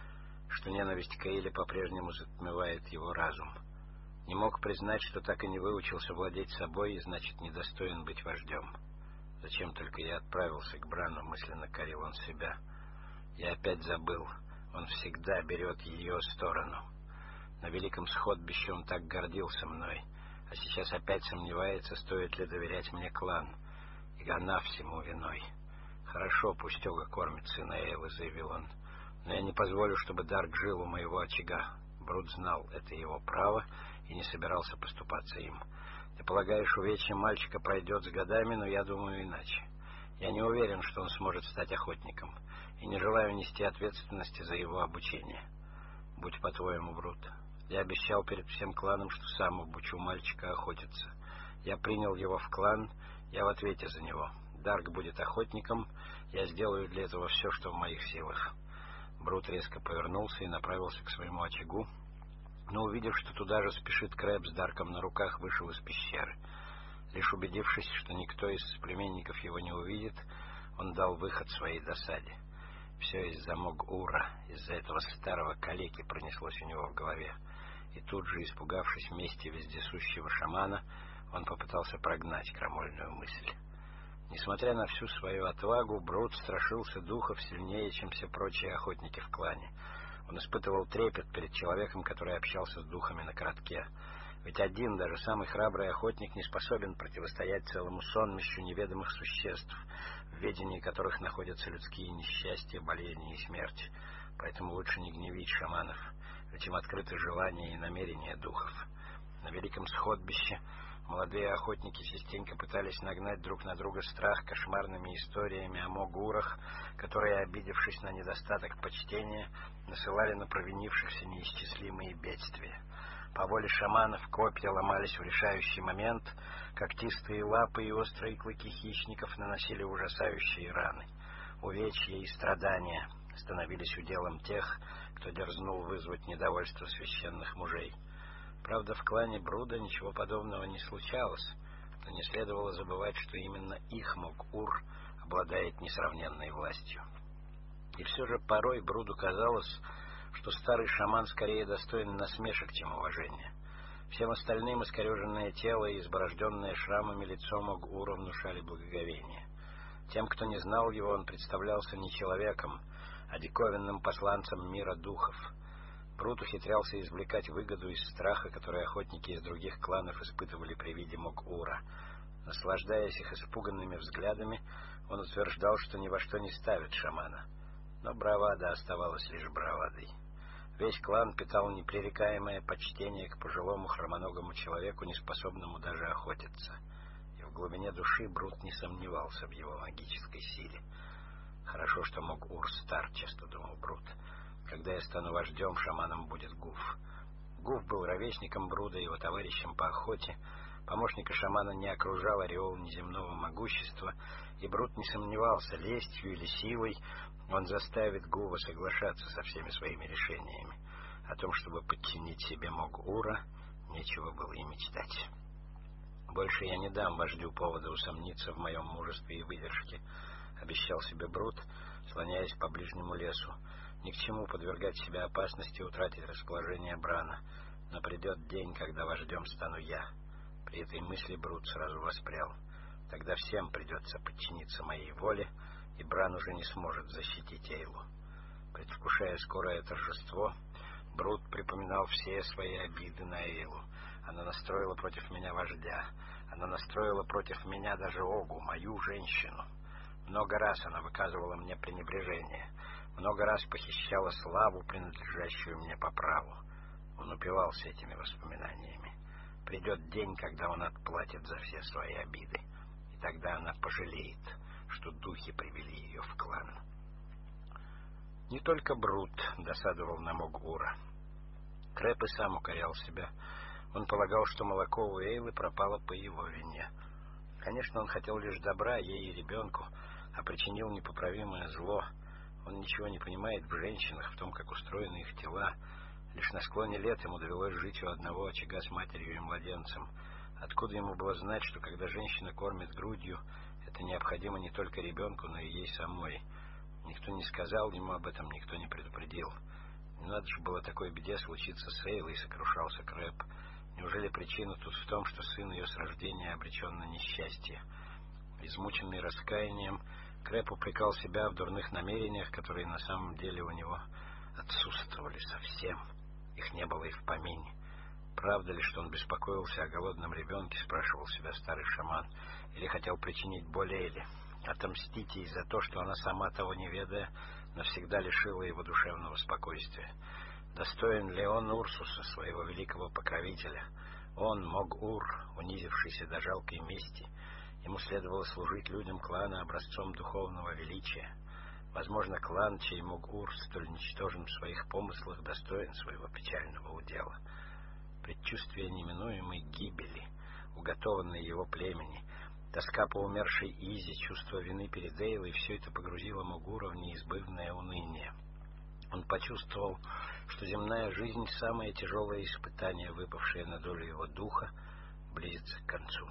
что ненависть к Эйле по-прежнему затмевает его разум. Не мог признать, что так и не выучился владеть собой и, значит, недостоин быть вождем. «Зачем только я отправился к Брану?» — мысленно корил он себя. «Я опять забыл. Он всегда берет ее сторону. На великом сходбище он так гордился мной, а сейчас опять сомневается, стоит ли доверять мне клан. И она всему виной. «Хорошо, пусть Ога кормит сына Эйлы», — заявил он. «Но я не позволю, чтобы Дарк жил у моего очага». Брут знал, это его право, и не собирался поступаться им. «Ты полагаешь, увечье мальчика пройдет с годами, но я думаю иначе. Я не уверен, что он сможет стать охотником, и не желаю нести ответственности за его обучение. Будь по-твоему, Брут. Я обещал перед всем кланом, что сам обучу мальчика охотиться. Я принял его в клан, я в ответе за него. Дарк будет охотником, я сделаю для этого все, что в моих силах». Брут резко повернулся и направился к своему очагу, но, увидев, что туда же спешит Крэб с Дарком на руках, вышел из пещеры. Лишь убедившись, что никто из племенников его не увидит, он дал выход своей досаде. Все из-за Мог-Ура, из-за этого старого калеки, пронеслось у него в голове. И тут же, испугавшись мести вездесущего шамана, он попытался прогнать крамольную мысль. Несмотря на всю свою отвагу, Брут страшился духов сильнее, чем все прочие охотники в клане. Он испытывал трепет перед человеком, который общался с духами на коротке. Ведь один, даже самый храбрый охотник, не способен противостоять целому сонмищу неведомых существ, в ведении которых находятся людские несчастья, болезни и смерть. Поэтому лучше не гневить шаманов, ведь им открыты желания и намерения духов. На великом сходбище молодые охотники частенько пытались нагнать друг на друга страх кошмарными историями о Могурах, которые, обидевшись на недостаток почтения, насылали на провинившихся неисчислимые бедствия. По воле шаманов копья ломались в решающий момент, когтистые лапы и острые клыки хищников наносили ужасающие раны. Увечья и страдания становились уделом тех, кто дерзнул вызвать недовольство священных мужей. Правда, в клане Бруда ничего подобного не случалось. но не следовало забывать, что именно их Мог-Ур обладает несравненной властью. И все же порой Бруду казалось, что старый шаман скорее достоин насмешек, чем уважения. Всем остальным искореженное тело и изборожденное шрамами лицо Мог-Ура внушали благоговение. Тем, кто не знал его, он представлялся не человеком, а диковинным посланцем мира духов. Бруд ухитрялся извлекать выгоду из страха, который охотники из других кланов испытывали при виде Мог-Ура. Наслаждаясь их испуганными взглядами, он утверждал, что ни во что не ставит шамана. Но бравада оставалась лишь бравадой. Весь клан питал непререкаемое почтение к пожилому хромоногому человеку, неспособному даже охотиться. И в глубине души Бруд не сомневался в его магической силе. «Хорошо, что Мог-Ур стар», — часто думал Бруд. «Когда я стану вождем, шаманом будет Гуф». Гуф был ровесником Бруда, его товарищем по охоте. Помощника шамана не окружал ореол неземного могущества, и Бруд не сомневался, лестью или силой он заставит Гува соглашаться со всеми своими решениями. О том, чтобы подчинить себе Мог-Ура, нечего было и мечтать. «Больше я не дам вождю повода усомниться в моем мужестве и выдержке», — обещал себе Бруд, слоняясь по ближнему лесу. «Ни к чему подвергать себя опасности утратить расположение Брана, но придет день, когда вождем стану я». При этой мысли Бруд сразу воспрял. Тогда всем придется подчиниться моей воле, и Бран уже не сможет защитить Эйлу. Предвкушая скорое торжество, Бруд припоминал все свои обиды на Эйлу. Она настроила против меня вождя. Она настроила против меня даже Огу, мою женщину. Много раз она выказывала мне пренебрежение. Много раз похищала славу, принадлежащую мне по праву. Он упивался этими воспоминаниями. Придет день, когда он отплатит за все свои обиды, и тогда она пожалеет, что духи привели ее в клан. Не только Бруд досадовал на Мог-Ура. Крэп и сам укорял себя. Он полагал, что молоко у Эйлы пропало по его вине. Конечно, он хотел лишь добра ей и ребенку, а причинил непоправимое зло. Он ничего не понимает в женщинах, в том, как устроены их тела. Лишь на склоне лет ему довелось жить у одного очага с матерью и младенцем. Откуда ему было знать, что когда женщина кормит грудью, это необходимо не только ребенку, но и ей самой? Никто не сказал ему об этом, никто не предупредил. Не надо же было такой беде случиться с Эйлой, сокрушался Крэп. Неужели причина тут в том, что сын ее с рождения обречен на несчастье? Измученный раскаянием, Крэп упрекал себя в дурных намерениях, которые на самом деле у него отсутствовали совсем. Их не было и в помине. Правда ли, что он беспокоился о голодном ребенке, спрашивал себя старый шаман, или хотел причинить боль Эйле, отомстить ей за то, что она сама, того не ведая, навсегда лишила его душевного спокойствия? Достоин ли он Урсуса, своего великого покровителя? Он, Мог-Ур, унизившийся до жалкой мести. Ему следовало служить людям клана образцом духовного величия. Возможно, клан, чей Мог-Ур столь ничтожен в своих помыслах, достоин своего печального удела. Предчувствие неминуемой гибели, уготованной его племени, тоска по умершей Изи, чувство вины перед Эйлой — все это погрузило Мог-Ура в неизбывное уныние. Он почувствовал, что земная жизнь — самое тяжелое испытание, выпавшее на долю его духа, близится к концу.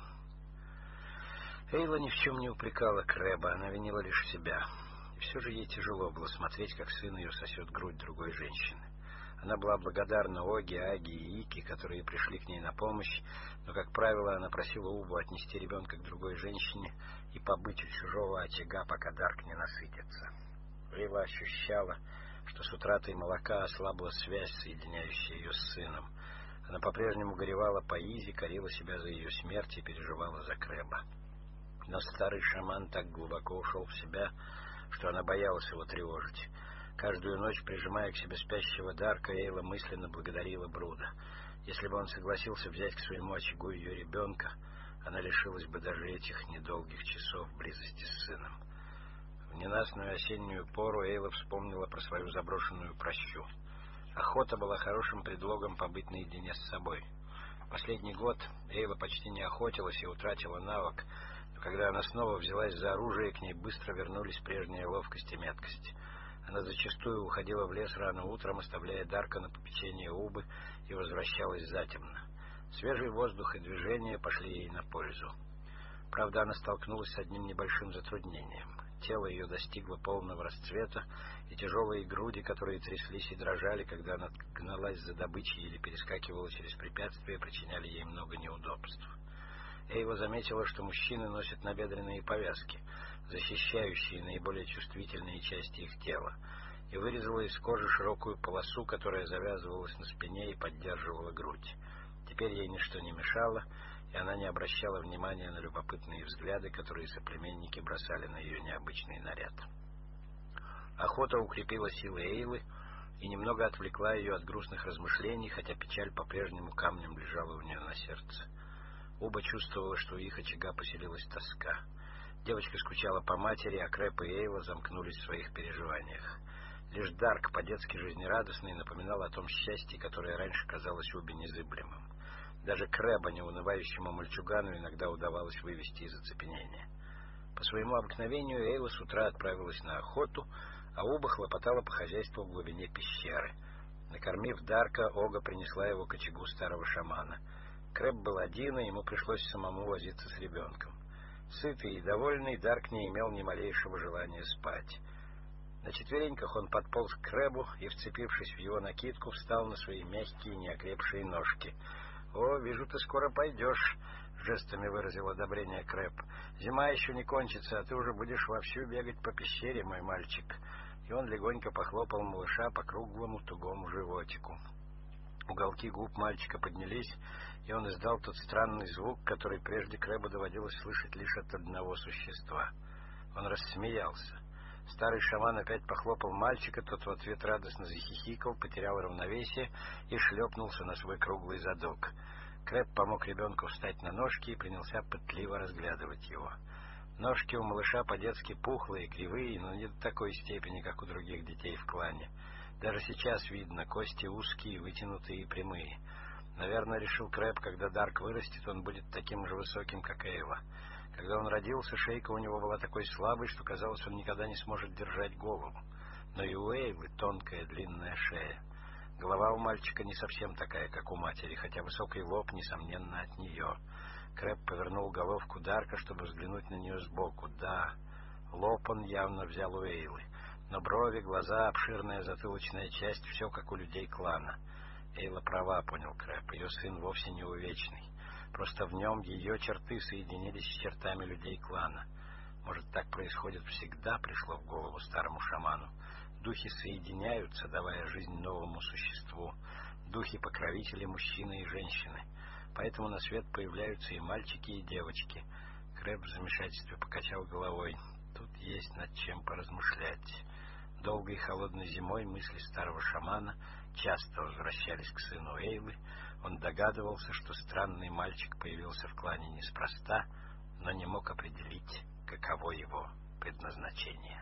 Эйла ни в чем не упрекала Крэба, она винила лишь себя. И все же ей тяжело было смотреть, как сын ее сосет грудь другой женщины. Она была благодарна Оге, Аге и Ике, которые пришли к ней на помощь, но, как правило, она просила Убу отнести ребенка к другой женщине и побыть у чужого очага, пока Дарк не насытится. Эйла ощущала, что с утратой молока ослабла связь, соединяющая ее с сыном. Она по-прежнему горевала по Изи, корила себя за ее смерть и переживала за Крэба. Но старый шаман так глубоко ушел в себя, что она боялась его тревожить. Каждую ночь, прижимая к себе спящего Дарка, Эйла мысленно благодарила Бруда. Если бы он согласился взять к своему очагу ее ребенка, она лишилась бы даже этих недолгих часов близости с сыном. В ненастную осеннюю пору Эйла вспомнила про свою заброшенную пращу. Охота была хорошим предлогом побыть наедине с собой. Последний год Эйла почти не охотилась и утратила навык, но когда она снова взялась за оружие, к ней быстро вернулись прежняя ловкость и меткость. Она зачастую уходила в лес рано утром, оставляя Дарка на попечение Убы, и возвращалась затемно. Свежий воздух и движение пошли ей на пользу. Правда, она столкнулась с одним небольшим затруднением. Тело ее достигло полного расцвета, и тяжелые груди, которые тряслись и дрожали, когда она гналась за добычей или перескакивала через препятствия, причиняли ей много неудобств. Эйва заметила, что мужчины носят набедренные повязки, защищающие наиболее чувствительные части их тела, и вырезала из кожи широкую полосу, которая завязывалась на спине и поддерживала грудь. Теперь ей ничто не мешало, и она не обращала внимания на любопытные взгляды, которые соплеменники бросали на ее необычный наряд. Охота укрепила силы Эйлы и немного отвлекла ее от грустных размышлений, хотя печаль по-прежнему камнем лежала у нее на сердце. Уба чувствовала, что у их очага поселилась тоска. Девочка скучала по матери, а Крэп и Эйла замкнулись в своих переживаниях. Лишь Дарк, по-детски жизнерадостный, напоминал о том счастье, которое раньше казалось Убе незыблемым. Даже Крэба, неунывающему мальчугану, иногда удавалось вывести из оцепенения. По своему обыкновению Эйла с утра отправилась на охоту, а Уба хлопотала по хозяйству в глубине пещеры. Накормив Дарка, Ога принесла его к очагу старого шамана. Крэб был один, и ему пришлось самому возиться с ребенком. Сытый и довольный, Дарк не имел ни малейшего желания спать. На четвереньках он подполз к Крэбу и, вцепившись в его накидку, встал на свои мягкие, неокрепшие ножки. «О, вижу, ты скоро пойдешь», — жестами выразил одобрение Крэб. «Зима еще не кончится, а ты уже будешь вовсю бегать по пещере, мой мальчик». И он легонько похлопал малыша по круглому тугому животику. Уголки губ мальчика поднялись, и он издал тот странный звук, который прежде Крэбу доводилось слышать лишь от одного существа. Он рассмеялся. Старый шаман опять похлопал мальчика, тот в ответ радостно захихикал, потерял равновесие и шлепнулся на свой круглый задок. Крэб помог ребенку встать на ножки и принялся пытливо разглядывать его. Ножки у малыша по-детски пухлые, кривые, но не до такой степени, как у других детей в клане. Даже сейчас видно, кости узкие, вытянутые и прямые. Наверное, решил Крэб, когда Дарк вырастет, он будет таким же высоким, как Эйла. Когда он родился, шейка у него была такой слабой, что казалось, он никогда не сможет держать голову. Но и у Эйлы тонкая длинная шея. Голова у мальчика не совсем такая, как у матери, хотя высокий лоб, несомненно, от нее. Крэб повернул головку Дарка, чтобы взглянуть на нее сбоку. Да, лоб он явно взял у Эйлы. Но брови, глаза, обширная затылочная часть — все как у людей клана. Эйла права, понял Крэб, ее сын вовсе не увечный. Просто в нем ее черты соединились с чертами людей клана. Может, так происходит всегда, пришло в голову старому шаману. Духи соединяются, давая жизнь новому существу. Духи-покровители мужчины и женщины. Поэтому на свет появляются и мальчики, и девочки. Крэб в замешательстве покачал головой. Тут есть над чем поразмышлять. Долгой и холодной зимой мысли старого шамана часто возвращались к сыну Эйлы. Он догадывался, что странный мальчик появился в клане неспроста, но не мог определить, каково его предназначение.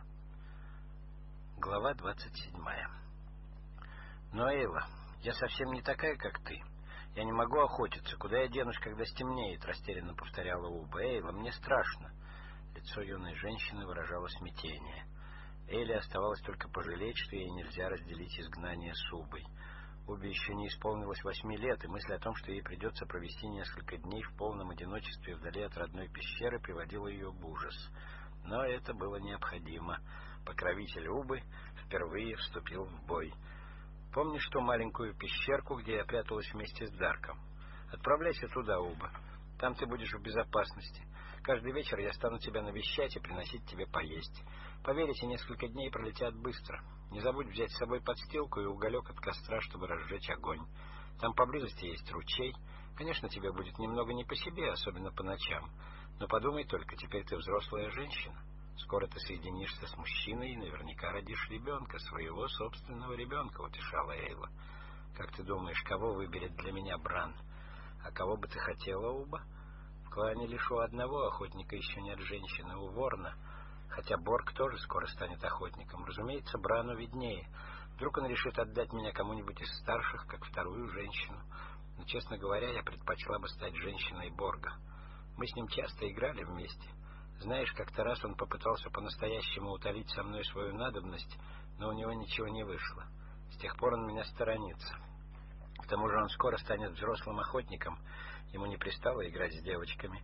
Глава двадцать седьмая. «Но, Эйла, я совсем не такая, как ты. Я не могу охотиться. Куда я денусь, когда стемнеет?» — растерянно повторяла Уба. «Эйла, мне страшно». Лицо юной женщины выражало смятение. Эйле оставалось только пожалеть, что ей нельзя разделить изгнание с Убой. Убе еще не исполнилось восьми лет, и мысль о том, что ей придется провести несколько дней в полном одиночестве вдали от родной пещеры, приводила ее в ужас. Но это было необходимо. Покровитель Убы впервые вступил в бой. «Помнишь ту маленькую пещерку, где я пряталась вместе с Дарком? Отправляйся туда, Уба. Там ты будешь в безопасности. Каждый вечер я стану тебя навещать и приносить тебе поесть. Поверите, несколько дней пролетят быстро. Не забудь взять с собой подстилку и уголек от костра, чтобы разжечь огонь. Там поблизости есть ручей. Конечно, тебе будет немного не по себе, особенно по ночам. Но подумай только, теперь ты взрослая женщина. Скоро ты соединишься с мужчиной и наверняка родишь ребенка, своего собственного ребенка», — утешала Эйла. «Как ты думаешь, кого выберет для меня Бран? А кого бы ты хотела, Уба? В клане лишь у одного охотника еще нет женщины, у Ворна. Хотя Борг тоже скоро станет охотником. Разумеется, Брану виднее. Вдруг он решит отдать меня кому-нибудь из старших, как вторую женщину. Но, честно говоря, я предпочла бы стать женщиной Борга. Мы с ним часто играли вместе. Знаешь, как-то раз он попытался по-настоящему утолить со мной свою надобность, но у него ничего не вышло. С тех пор он меня сторонится. К тому же он скоро станет взрослым охотником. Ему не пристало играть с девочками.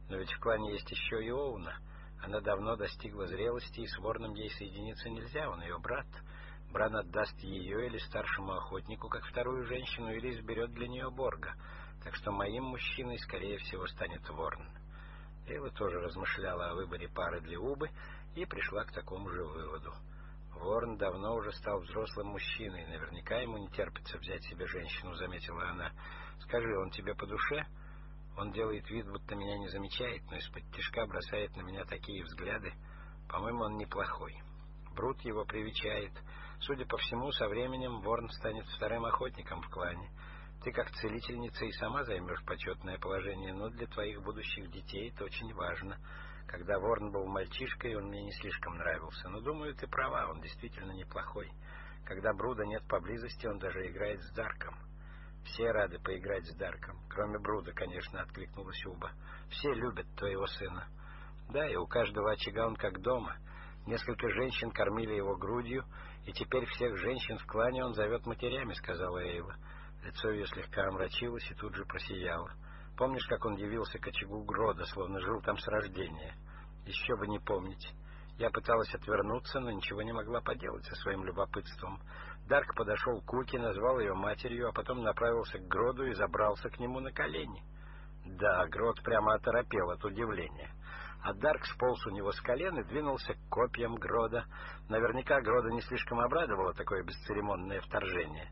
Но ведь в клане есть еще и Оуна. Она давно достигла зрелости, и с Ворном ей соединиться нельзя, он ее брат. Бран отдаст ее или старшему охотнику, как вторую женщину, или изберет для нее Борга. Так что моим мужчиной, скорее всего, станет Ворн. Эйла тоже размышляла о выборе пары для Убы и пришла к такому же выводу. Ворн давно уже стал взрослым мужчиной, наверняка ему не терпится взять себе женщину, заметила она. Скажи, он тебе по душе? Он делает вид, будто меня не замечает, но из-под тишка бросает на меня такие взгляды. По-моему, он неплохой. Брут его привечает. Судя по всему, со временем Ворн станет вторым охотником в клане. Ты, как целительница, и сама займешь почетное положение, но для твоих будущих детей это очень важно. Когда Ворн был мальчишкой, он мне не слишком нравился, но, думаю, ты права, он действительно неплохой. Когда Бруда нет поблизости, он даже играет с Дарком. Все рады поиграть с Дарком, кроме Бруда, конечно, откликнулась Уба. Все любят твоего сына. Да, и у каждого очага он как дома. Несколько женщин кормили его грудью, и теперь всех женщин в клане он зовет матерями, сказала Эйла. Лицо ее слегка омрачилось и тут же просияло. Помнишь, как он явился к очагу Грода, словно жил там с рождения? Еще бы не помнить. Я пыталась отвернуться, но ничего не могла поделать со своим любопытством. Дарк подошел к Уке, назвал ее матерью, а потом направился к Гроду и забрался к нему на колени. Да, Грод прямо оторопел от удивления. А Дарк сполз у него с колен и двинулся к копьям Грода. Наверняка Грода не слишком обрадовало такое бесцеремонное вторжение.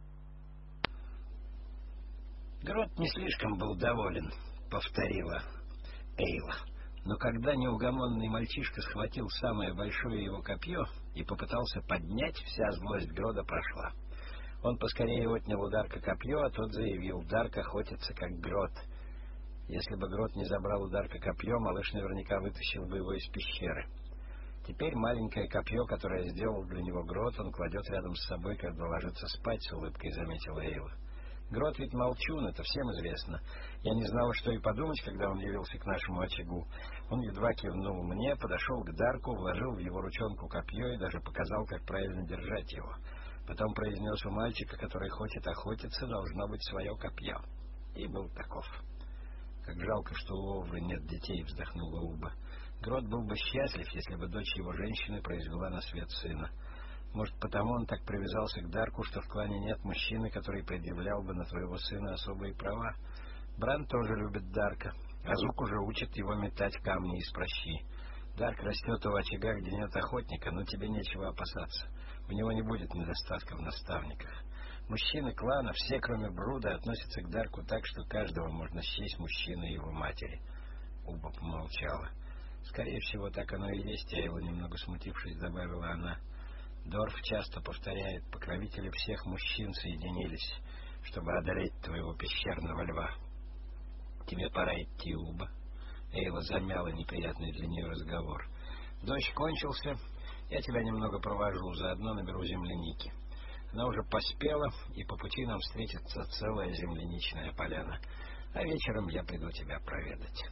Грод не слишком был доволен, повторила Эйла. Но когда неугомонный мальчишка схватил самое большое его копье и попытался поднять, вся злость Грода прошла. Он поскорее отнял у Дарка копье, а тот заявил: Дарк охотится как Грод. Если бы Грод не забрал у Дарка копье, малыш наверняка вытащил бы его из пещеры. Теперь маленькое копье, которое сделал для него Грод, он кладет рядом с собой, когда ложится спать, с улыбкой заметила Эйла. Грод ведь молчун, это всем известно. Я не знала, что и подумать, когда он явился к нашему очагу. Он едва кивнул мне, подошел к Дарку, вложил в его ручонку копье и даже показал, как правильно держать его. Потом произнес: у мальчика, который хочет охотиться, должно быть свое копье. И был таков. Как жалко, что у Овры нет детей, вздохнула Уба. Грод был бы счастлив, если бы дочь его женщины произвела на свет сына. Может, потому он так привязался к Дарку, что в клане нет мужчины, который предъявлял бы на твоего сына особые права. Бран тоже любит Дарка. Азук уже учит его метать камни из пращи. Дарк растет у очага, где нет охотника, но тебе нечего опасаться. У него не будет недостатка в наставниках. Мужчины клана, все, кроме Бруда, относятся к Дарку так, что каждого можно счесть мужчиной его матери. Уба помолчала. Скорее всего, так оно и есть, Эйла, немного смутившись, добавила она. Дорф часто повторяет: покровители всех мужчин соединились, чтобы одолеть твоего пещерного льва. Тебе пора идти, Уба. Эйла замяла неприятный для нее разговор. Дождь кончился, я тебя немного провожу, заодно наберу земляники. Она уже поспела, и по пути нам встретится целая земляничная поляна, а вечером я приду тебя проведать.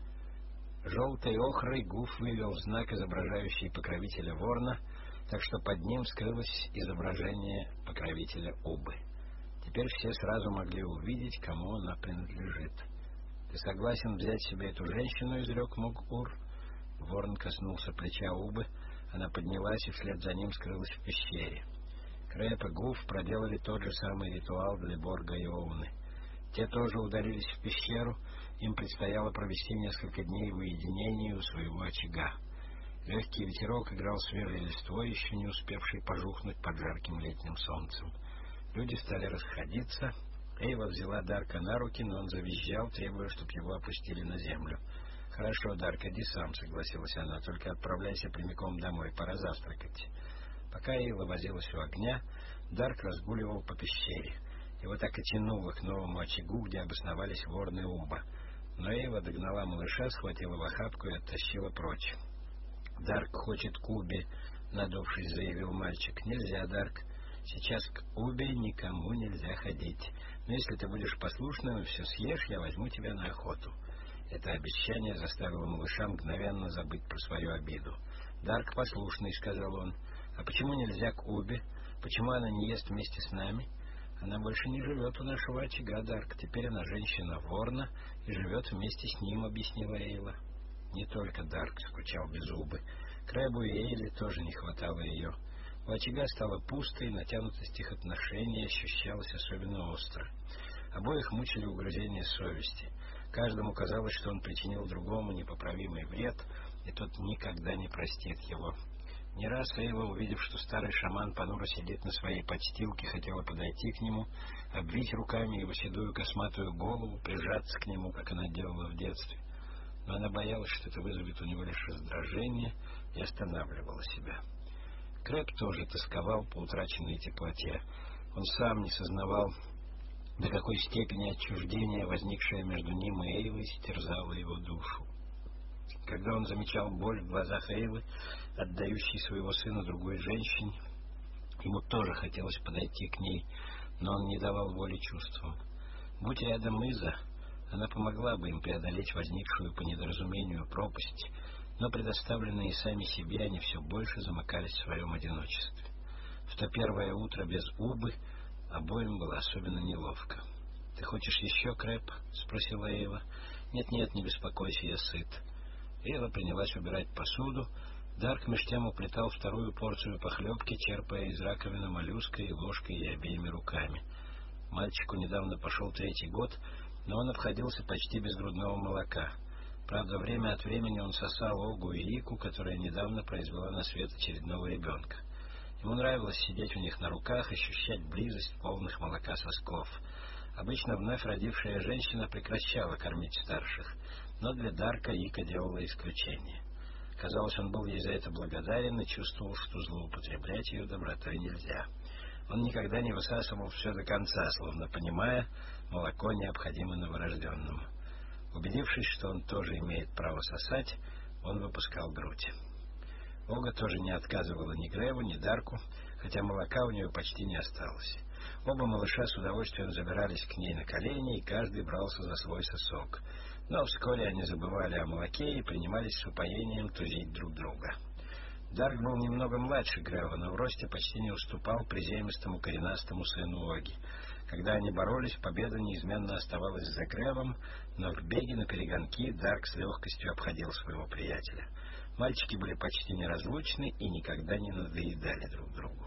Желтой охрой Гуф вывел знак, изображающий покровителя Ворна, так что под ним скрылось изображение покровителя Убы. Теперь все сразу могли увидеть, кому она принадлежит. «Ты согласен взять себе эту женщину?» — изрек Мог-Ур. Ворн коснулся плеча Убы, она поднялась и вслед за ним скрылась в пещере. Крэп и Гуф проделали тот же самый ритуал для Борга и Оуны. Те тоже удалились в пещеру, им предстояло провести несколько дней в уединении у своего очага. Легкий ветерок играл свежей листвой, еще не успевшей пожухнуть под жарким летним солнцем. Люди стали расходиться. Эйла взяла Дарка на руки, но он завизжал, требуя, чтобы его опустили на землю. «Хорошо, Дарк, иди сам», — согласилась она, — «только отправляйся прямиком домой, пора завтракать». Пока Эйла возилась у огня, Дарк разгуливал по пещере. Его так и тянуло к новому очагу, где обосновались Ворн и Уба. Но Эйла догнала малыша, схватила в охапку и оттащила прочь. «Дарк хочет к Убе», — надувшись, заявил мальчик. «Нельзя, Дарк. Сейчас к Убе никому нельзя ходить. Но если ты будешь послушным и все съешь, я возьму тебя на охоту». Это обещание заставило малыша мгновенно забыть про свою обиду. «Дарк послушный», — сказал он. «А почему нельзя к Убе? Почему она не ест вместе с нами?» Она больше не живет у нашего очага, Дарк. Теперь она женщина Ворна и живет вместе с ним, объяснила Эйла. Не только Дарк скучал без зубы. Крэбу и Эйле тоже не хватало ее. У очага стало пусто, и натянутость их отношений ощущалась особенно остро. Обоих мучили угрызения совести. Каждому казалось, что он причинил другому непоправимый вред, и тот никогда не простит его. Не раз Эйла, увидев, что старый шаман понуро сидит на своей подстилке, хотела подойти к нему, обвить руками его седую косматую голову, прижаться к нему, как она делала в детстве. Но она боялась, что это вызовет у него лишь раздражение, и останавливала себя. Крэб тоже тосковал по утраченной теплоте. Он сам не сознавал, до какой степени отчуждение, возникшее между ним и Эйлой, стерзало его душу. Когда он замечал боль в глазах Эйлы, отдающей своего сына другой женщине, ему тоже хотелось подойти к ней, но он не давал воли чувствам. Будь рядом Иза, она помогла бы им преодолеть возникшую по недоразумению пропасть, но предоставленные сами себе, они все больше замыкались в своем одиночестве. В то первое утро без Убы обоим было особенно неловко. «Ты хочешь еще, Крэб?» — спросила Эйла. «Нет-нет, не беспокойся, я сыт». Эйла принялась убирать посуду. Дарк меж тем уплетал вторую порцию похлебки, черпая из раковины моллюска и ложкой и обеими руками. Мальчику недавно пошел третий год, но он обходился почти без грудного молока. Правда, время от времени он сосал Огу и Ику, которая недавно произвела на свет очередного ребенка. Ему нравилось сидеть у них на руках, ощущать близость полных молока сосков. Обычно вновь родившая женщина прекращала кормить старших, но для Дарка Ика делала исключение. Казалось, он был ей за это благодарен и чувствовал, что злоупотреблять ее добротой нельзя. Он никогда не высасывал все до конца, словно понимая, молоко необходимо новорожденному. Убедившись, что он тоже имеет право сосать, он выпускал грудь. Ога тоже не отказывала ни Греву, ни Дарку, хотя молока у нее почти не осталось. Оба малыша с удовольствием забирались к ней на колени, и каждый брался за свой сосок. Но вскоре они забывали о молоке и принимались с упоением тузить друг друга. Дарк был немного младше Грева, но в росте почти не уступал приземистому коренастому сыну Оги. Когда они боролись, победа неизменно оставалась за Гревом, но в беге на перегонки Дарк с легкостью обходил своего приятеля. Мальчики были почти неразлучны и никогда не надоедали друг другу.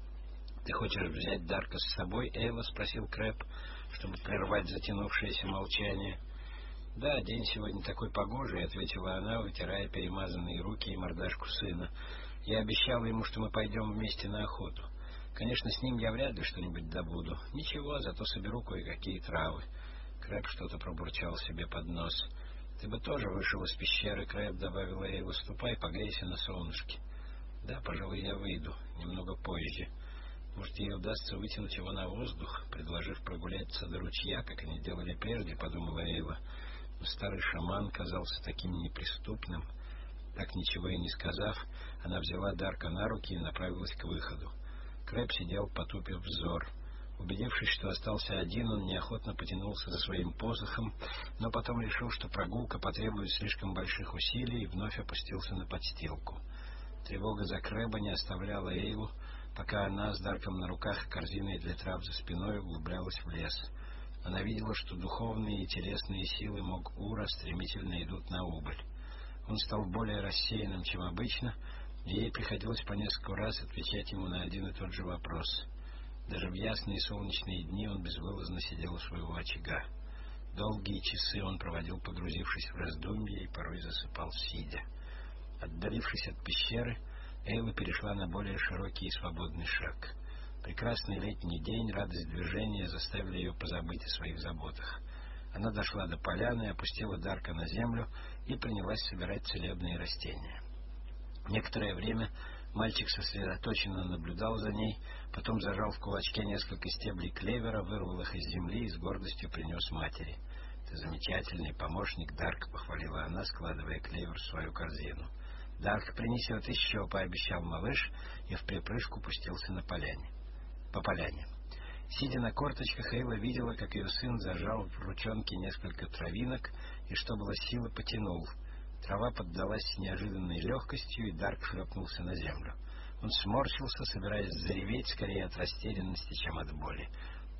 «Ты хочешь взять Дарка с собой, Эйла?» — спросил Крэб, чтобы прервать затянувшееся молчание. «Да, день сегодня такой погожий», — ответила она, вытирая перемазанные руки и мордашку сына. «Я обещала ему, что мы пойдем вместе на охоту. Конечно, с ним я вряд ли что-нибудь добуду. Ничего, зато соберу кое-какие травы». Крэб что-то пробурчал себе под нос. «Ты бы тоже вышел из пещеры, Крэб», — добавила Эйла. «Ступай, погрейся на солнышке». «Да, пожалуй, я выйду. Немного позже. Может, ей удастся вытянуть его на воздух, предложив прогуляться до ручья, как они делали прежде», — подумала Эйла. Но старый шаман казался таким неприступным. Так ничего и не сказав, она взяла Дарка на руки и направилась к выходу. Крэб сидел, потупив взор. Убедившись, что остался один, он неохотно потянулся за своим посохом, но потом решил, что прогулка потребует слишком больших усилий, и вновь опустился на подстилку. Тревога за Крэба не оставляла Эйлу, пока она с Дарком на руках и корзиной для трав за спиной углублялась в лес. Она видела, что духовные и телесные силы Мог-Ура стремительно идут на убыль. Он стал более рассеянным, чем обычно, и ей приходилось по несколько раз отвечать ему на один и тот же вопрос. Даже в ясные солнечные дни он безвылазно сидел у своего очага. Долгие часы он проводил, погрузившись в раздумья, и порой засыпал сидя. Отдалившись от пещеры, Эйла перешла на более широкий и свободный шаг. Прекрасный летний день, радость движения заставили ее позабыть о своих заботах. Она дошла до поляны, опустила Дарка на землю и принялась собирать целебные растения. Некоторое время мальчик сосредоточенно наблюдал за ней, потом зажал в кулачке несколько стеблей клевера, вырвал их из земли и с гордостью принес матери. «Ты замечательный помощник, Дарк», — похвалила она, складывая клевер в свою корзину. «Дарк принесет еще», — пообещал малыш и вприпрыжку пустился на поляне. по поляне. Сидя на корточках, Эйла видела, как ее сын зажал в ручонке несколько травинок и, что было силы, потянул. Трава поддалась с неожиданной легкостью, и Дарк шлепнулся на землю. Он сморщился, собираясь зареветь скорее от растерянности, чем от боли.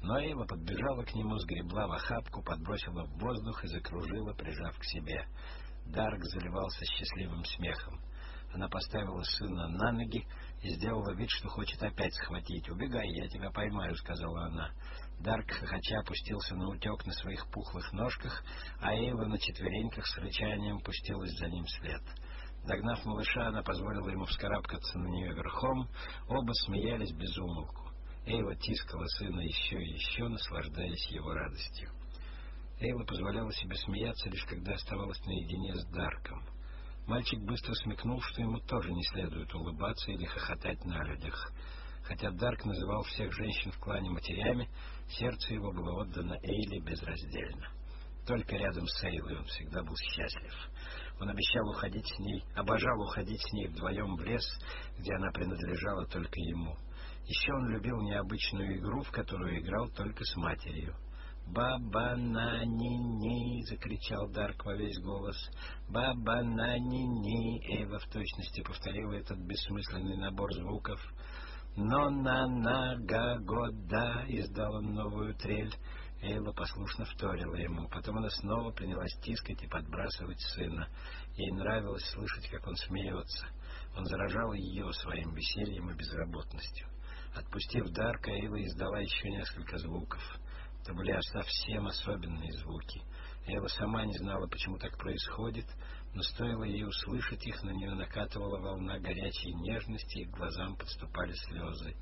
Но Эйва подбежала к нему, сгребла в охапку, подбросила в воздух и закружила, прижав к себе. Дарк заливался счастливым смехом. Она поставила сына на ноги и сделала вид, что хочет опять схватить. «Убегай, я тебя поймаю», — сказала она. Дарк, хохоча, опустился на утек на своих пухлых ножках, а Эйва на четвереньках с рычанием пустилась за ним вслед. Догнав малыша, она позволила ему вскарабкаться на нее верхом. Оба смеялись без умолку. Эйва тискала сына еще и еще, наслаждаясь его радостью. Эйва позволяла себе смеяться, лишь когда оставалась наедине с Дарком. Мальчик быстро смекнул, что ему тоже не следует улыбаться или хохотать на людях. Хотя Дарк называл всех женщин в клане матерями, сердце его было отдано Эйле безраздельно. Только рядом с Эйлой он всегда был счастлив. Он обещал уходить с ней, обожал уходить с ней вдвоем в лес, где она принадлежала только ему. Еще он любил необычную игру, в которую играл только с матерью. «Ба-ба-на-ни-ни!» — закричал Дарк во весь голос. «Ба-ба-на-ни-ни!» — Эйва в точности повторила этот бессмысленный набор звуков. «Но-на-на-га-го-да!» — издал он новую трель. Эйла послушно вторила ему. Потом она снова принялась тискать и подбрасывать сына. Ей нравилось слышать, как он смеется. Он заражал ее своим весельем и безработностью. Отпустив Дарка, Эйла издала еще несколько звуков. Это были совсем особенные звуки. Эйла сама не знала, почему так происходит, но стоило ей услышать их, на нее накатывала волна горячей нежности, и к глазам подступали слезы.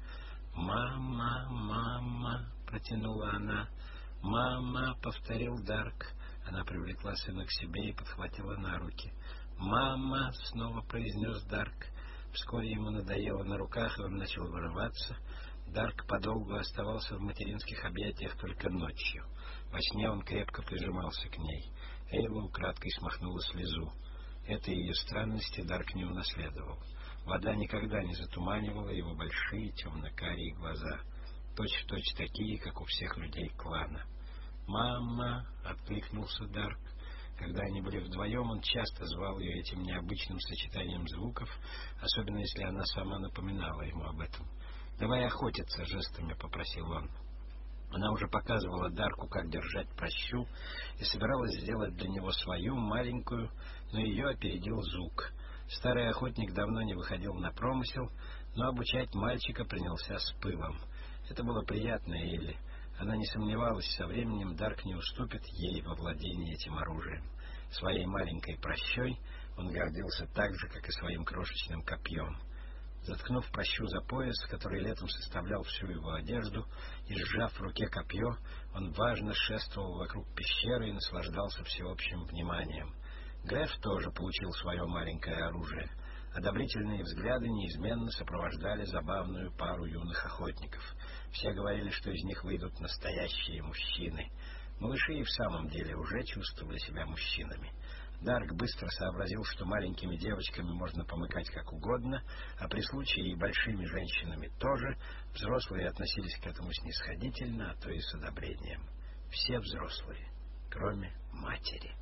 «Мама, мама!» — протянула она. «Мама!» — повторил Дарк. Она привлекла сына к себе и подхватила на руки. «Мама!» — снова произнес Дарк. Вскоре ему надоело на руках, и он начал вырываться. Дарк подолгу оставался в материнских объятиях только ночью. Во сне он крепко прижимался к ней. Эйла украдкой смахнула слезу. Этой ее странности Дарк не унаследовал. Вода никогда не затуманивала его большие темно-карие глаза, точь-в-точь такие, как у всех людей клана. «Мама!» — откликнулся Дарк. Когда они были вдвоем, он часто звал ее этим необычным сочетанием звуков, особенно если она сама напоминала ему об этом. «Давай охотиться!» — жестами попросил он. Она уже показывала Дарку, как держать пращу, и собиралась сделать для него свою, маленькую, но ее опередил Зук. Старый охотник давно не выходил на промысел, но обучать мальчика принялся с пылом. Это было приятно Эйле. Она не сомневалась, со временем Дарк не уступит ей во владении этим оружием. Своей маленькой пращой он гордился так же, как и своим крошечным копьем. Заткнув пращу за пояс, который летом составлял всю его одежду, и сжав в руке копье, он важно шествовал вокруг пещеры и наслаждался всеобщим вниманием. Греф тоже получил свое маленькое оружие. Одобрительные взгляды неизменно сопровождали забавную пару юных охотников. Все говорили, что из них выйдут настоящие мужчины. Малыши и в самом деле уже чувствовали себя мужчинами. Дарк быстро сообразил, что маленькими девочками можно помыкать как угодно, а при случае и большими женщинами тоже. Взрослые относились к этому снисходительно, а то и с одобрением. Все взрослые, кроме матери.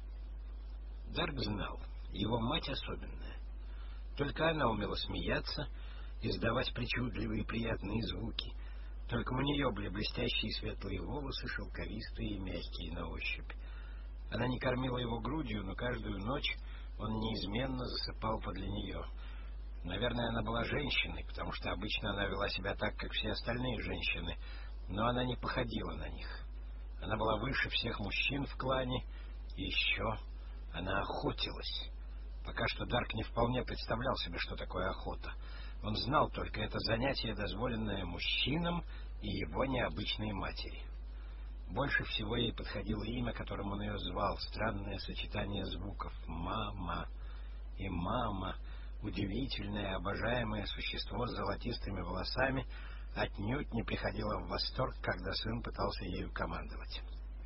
Дарк знал, его мать особенная. Только она умела смеяться, издавать причудливые и приятные звуки. Только у нее были блестящие светлые волосы, шелковистые и мягкие на ощупь. Она не кормила его грудью, но каждую ночь он неизменно засыпал подле нее. Наверное, она была женщиной, потому что обычно она вела себя так, как все остальные женщины, но она не походила на них. Она была выше всех мужчин в клане, и еще она охотилась. Пока что Дарк не вполне представлял себе, что такое охота. Он знал только это занятие, дозволенное мужчинам и его необычной матери. Больше всего ей подходило имя, которым он ее звал, странное сочетание звуков «мама». И мама, удивительное, обожаемое существо с золотистыми волосами, отнюдь не приходила в восторг, когда сын пытался ею командовать.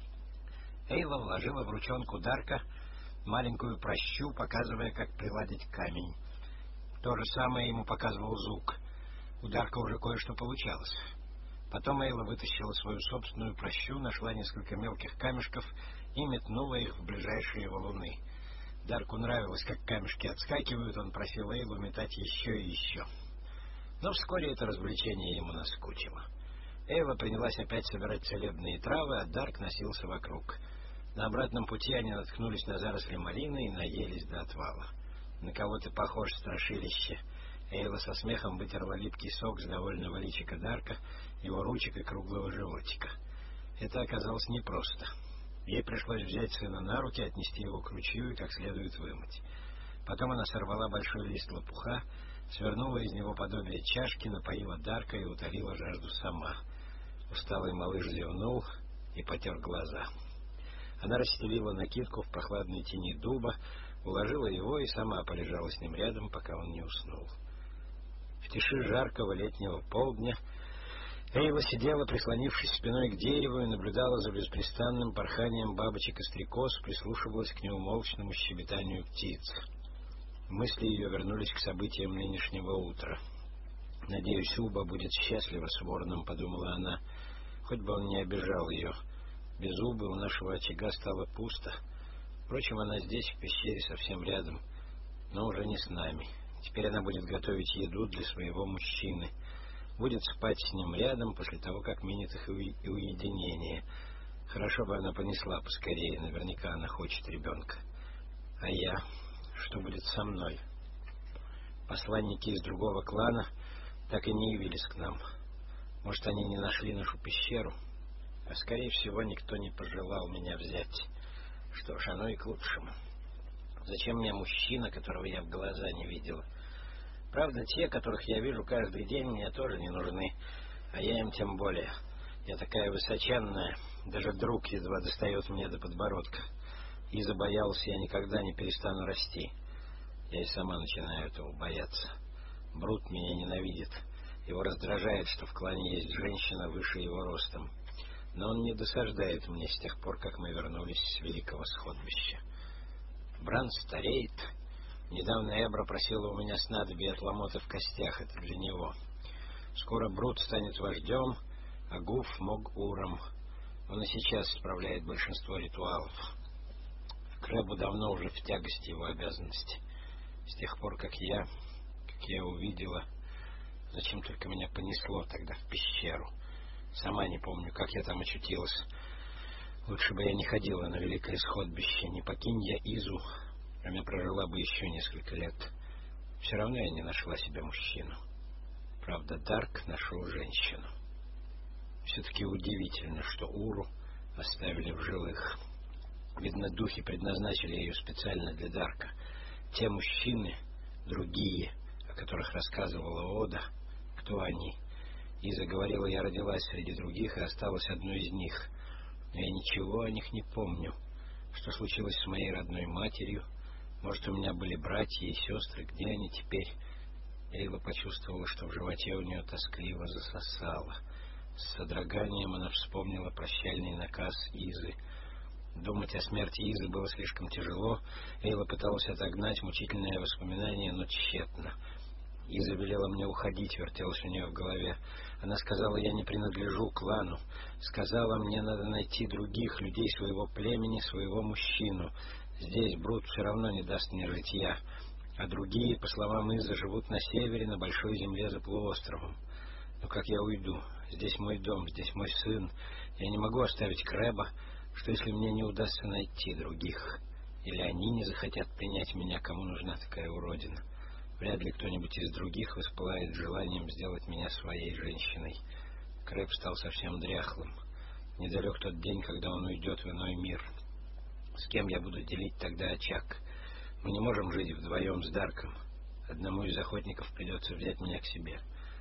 Эйла вложила в ручонку Дарка маленькую пращу, показывая, как приладить камень. То же самое ему показывал Зук. У Дарка уже кое-что получалось. Потом Эйла вытащила свою собственную пращу, нашла несколько мелких камешков и метнула их в ближайшие валуны. Дарку нравилось, как камешки отскакивают, он просил Эйлу метать еще и еще. Но вскоре это развлечение ему наскучило. Эйва принялась опять собирать целебные травы, а Дарк носился вокруг. На обратном пути они наткнулись на заросли малины и наелись до отвала. «На кого ты похож, страшилище?» Эйва со смехом вытерла липкий сок с довольного личика Дарка, его ручек и круглого животика. Это оказалось непросто. Ей пришлось взять сына на руки, отнести его к ручью и как следует вымыть. Потом она сорвала большой лист лопуха, свернула из него подобие чашки, напоила Дарка и утолила жажду сама. Усталый малыш зевнул и потер глаза. Она расстелила накидку в прохладной тени дуба, уложила его и сама полежала с ним рядом, пока он не уснул. В тиши жаркого летнего полдня Эйва сидела, прислонившись спиной к дереву, и наблюдала за беспрестанным порханием бабочек и стрекоз, прислушивалась к неумолчному щебетанию птиц. Мысли ее вернулись к событиям нынешнего утра. «Надеюсь, Уба будет счастлива с вороном», — подумала она, — «хоть бы он не обижал ее. Без Убы у нашего очага стало пусто. Впрочем, она здесь, в пещере, совсем рядом, но уже не с нами. Теперь она будет готовить еду для своего мужчины, будет спать с ним рядом после того, как минет их и уединение. Хорошо бы она понесла поскорее, наверняка она хочет ребенка. А я? Что будет со мной?» Посланники из другого клана так и не явились к нам. Может, они не нашли нашу пещеру? А скорее всего, никто не пожелал меня взять. Что ж, оно и к лучшему. Зачем мне мужчина, которого я в глаза не видела? Правда, те, которых я вижу каждый день, мне тоже не нужны, а я им тем более. Я такая высоченная, даже друг едва достает мне до подбородка. И забоялся, я никогда не перестану расти. Я и сама начинаю этого бояться. Брут меня ненавидит. Его раздражает, что в клане есть женщина выше его ростом. Но он не досаждает мне с тех пор, как мы вернулись с Великого Сходбища. Бран стареет. Недавно Эбра просила у меня снадобье от ломота в костях. Это для него. Скоро Брут станет вождем, а Гуф — Мог-Уром. Он и сейчас справляет большинство ритуалов. Крэбу давно уже в тягости его обязанности. С тех пор, как я, как я увидела, зачем только меня понесло тогда в пещеру. Сама не помню, как я там очутилась. Лучше бы я не ходила на Великое Сходбище. Не покинь я Изу, она прожила бы еще несколько лет. Все равно я не нашла себе мужчину. Правда, Дарк нашел женщину. Все-таки удивительно, что Уру оставили в живых. Видно, духи предназначили ее специально для Дарка. Те мужчины, другие, о которых рассказывала Ода, кто они? Иза говорила, я родилась среди других и осталась одной из них. Но я ничего о них не помню. Что случилось с моей родной матерью? Может, у меня были братья и сестры? Где они теперь? Эйва почувствовала, что в животе у нее тоскливо засосало. С содроганием она вспомнила прощальный наказ Изы. Думать о смерти Изы было слишком тяжело. Эйва пыталась отогнать мучительное воспоминание, но тщетно. Иза велела мне уходить, вертелась у нее в голове. Она сказала, я не принадлежу клану. Сказала, мне надо найти других людей своего племени, своего мужчину. Здесь Брут все равно не даст мне житья. А другие, по словам Изы, живут на севере, на большой земле за полуостровом. Но как я уйду? Здесь мой дом, здесь мой сын. Я не могу оставить Крэба. Что, если мне не удастся найти других? Или они не захотят принять меня, кому нужна такая уродина? Вряд ли кто-нибудь из других воспылает желанием сделать меня своей женщиной. Крэб стал совсем дряхлым. Недалек тот день, когда он уйдет в иной мир. С кем я буду делить тогда очаг? Мы не можем жить вдвоем с Дарком. Одному из охотников придется взять меня к себе.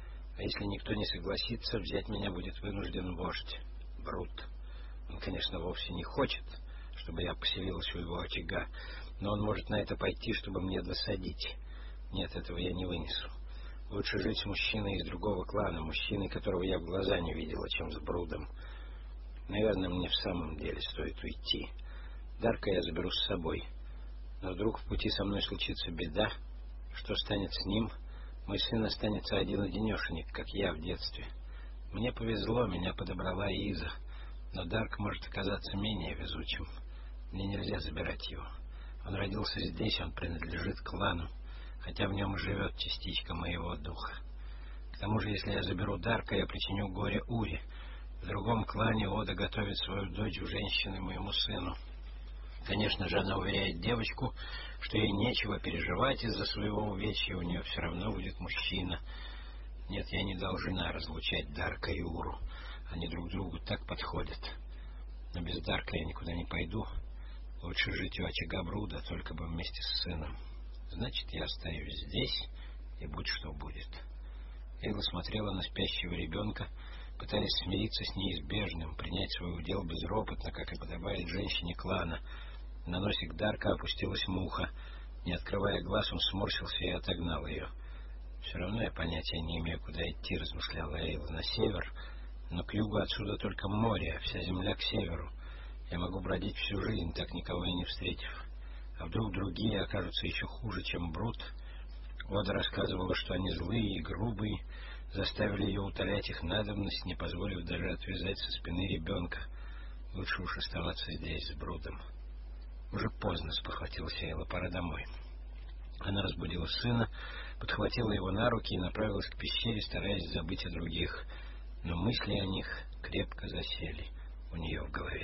А если никто не согласится, взять меня будет вынужден вождь, Брут. Он, конечно, вовсе не хочет, чтобы я поселилась у его очага, но он может на это пойти, чтобы мне досадить. Нет, этого я не вынесу. Лучше жить с мужчиной из другого клана, мужчиной, которого я в глаза не видела, чем с Брудом. Наверное, мне в самом деле стоит уйти. Дарка я заберу с собой. Но вдруг в пути со мной случится беда. Что станет с ним? Мой сын останется один-одинешенек, как я в детстве. Мне повезло, меня подобрала Иза. Но Дарк может оказаться менее везучим. Мне нельзя забирать его. Он родился здесь, он принадлежит клану, хотя в нем живет частичка моего духа. К тому же, если я заберу Дарка, я причиню горе Уре. В другом клане Ода готовит свою дочь в женщины моему сыну. Конечно же, она уверяет девочку, что ей нечего переживать из-за своего увечья, у нее все равно будет мужчина. Нет, я не должна разлучать Дарка и Уру. Они друг другу так подходят. Но без Дарка я никуда не пойду. Лучше жить у очага Бруда, только бы вместе с сыном. Значит, я остаюсь здесь, и будь что будет. Эйла смотрела на спящего ребенка, пытаясь смириться с неизбежным, принять свой удел безропотно, как и подобает женщине клана. На носик Дарка опустилась муха. Не открывая глаз, он сморщился и отогнал ее. «Все равно я понятия не имею, куда идти», — размышляла Эйла. «На север, но к югу отсюда только море, а вся земля к северу. Я могу бродить всю жизнь, так никого и не встретив. А вдруг другие окажутся еще хуже, чем Бруд?» Ода рассказывала, что они злые и грубые, заставили ее утолять их надобность, не позволив даже отвязать со спины ребенка. Лучше уж оставаться здесь с Брудом. Уже поздно, спохватилась Эйла, пора домой. Она разбудила сына, подхватила его на руки и направилась к пещере, стараясь забыть о других. Но мысли о них крепко засели у нее в голове.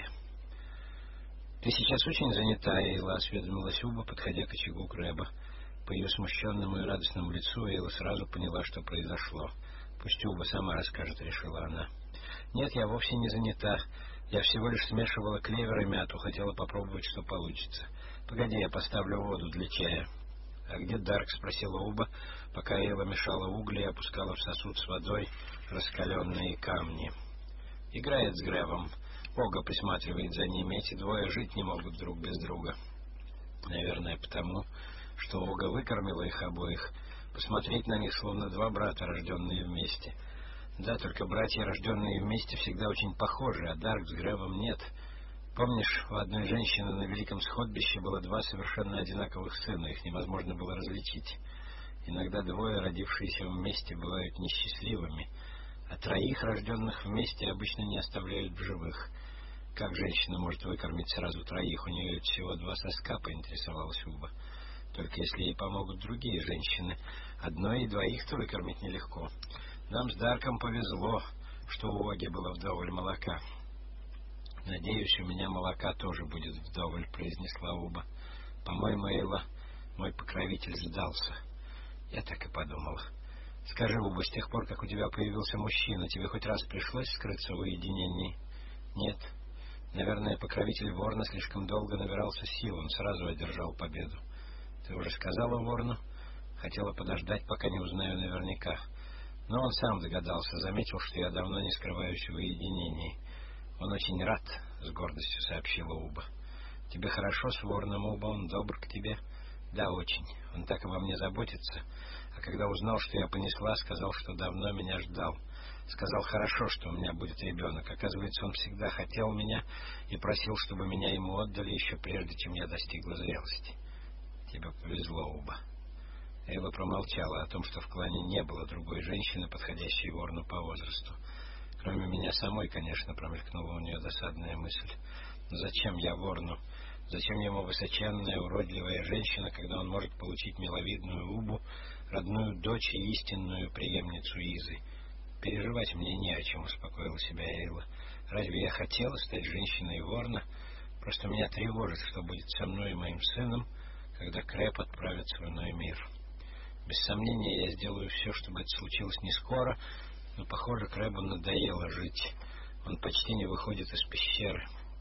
«Ты сейчас очень занята, Эйла», — осведомилась Уба, подходя к очагу Крэба. По ее смущенному и радостному лицу Эйла сразу поняла, что произошло. «Пусть Уба сама расскажет», — решила она. «Нет, я вовсе не занята. Я всего лишь смешивала клевер и мяту, хотела попробовать, что получится. Погоди, я поставлю воду для чая». «А где Дарк?» — спросила Уба, пока Эйла мешала угли и опускала в сосуд с водой раскаленные камни. «Играет с Грэбом. Ога присматривает за ними. Эти двое жить не могут друг без друга». «Наверное, потому, что Ога выкормила их обоих. Посмотреть на них, словно два брата, рожденные вместе. Да, только братья, рожденные вместе, всегда очень похожи, а Дарк с Грэбом нет. Помнишь, у одной женщины на Великом Сходбище было два совершенно одинаковых сына, их невозможно было различить. Иногда двое, родившиеся вместе, бывают несчастливыми, а троих, рожденных вместе, обычно не оставляют в живых. Как женщина может выкормить сразу троих? У нее всего два соска», — поинтересовалась Уба. «Только если ей помогут другие женщины. Одной и двоих-то выкормить нелегко. Нам с Дарком повезло, что у Оги было вдоволь молока». «Надеюсь, у меня молока тоже будет вдоволь», — произнесла Уба. «По-моему, Эйла, мой покровитель сдался». «Я так и подумала. Скажи, Уба, с тех пор, как у тебя появился мужчина, тебе хоть раз пришлось скрыться в уединении?» «Нет. Наверное, покровитель Ворна слишком долго набирался сил, он сразу одержал победу». «Ты уже сказала Ворну?» «Хотела подождать, пока не узнаю наверняка. Но он сам догадался, заметил, что я давно не скрываюсь в уединении. Он очень рад», — с гордостью сообщила Уба. «Тебе хорошо с Ворном, Уба? Он добр к тебе?» «Да, очень. Он так обо мне заботится. А когда узнал, что я понесла, сказал, что давно меня ждал. Сказал, хорошо, что у меня будет ребенок. Оказывается, он всегда хотел меня и просил, чтобы меня ему отдали еще прежде, чем я достигла зрелости». «Тебе повезло, Уба». Эйла промолчала о том, что в клане не было другой женщины, подходящей Ворну по возрасту. Кроме меня самой, конечно, промелькнула у нее досадная мысль. Но зачем я Ворну? Зачем ему высоченная, уродливая женщина, когда он может получить миловидную Убу, родную дочь и истинную преемницу Изы? Переживать мне не о чем, успокоила себя Эйла. Разве я хотела стать женщиной Ворна? Просто меня тревожит, что будет со мной и моим сыном, когда Крэб отправится в иной мир. Без сомнения, я сделаю все, чтобы это случилось не скоро, но, похоже, Крэбу надоело жить. Он почти не выходит из пещеры.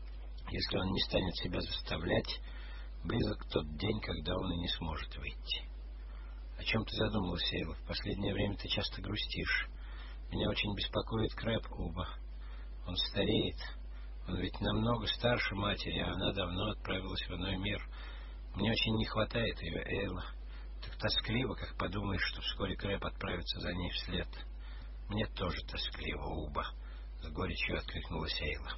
Если он не станет себя заставлять, близок тот день, когда он и не сможет выйти. О чем ты задумалась, Эйла? В последнее время ты часто грустишь. Меня очень беспокоит Крэб, Уба. Он стареет. Он ведь намного старше матери, а она давно отправилась в иной мир. Мне очень не хватает ее, Эйла. Так тоскливо, как подумаешь, что вскоре Крэб отправится за ней вслед. Мне тоже тоскливо, Уба, — с горечью откликнулась Эйла.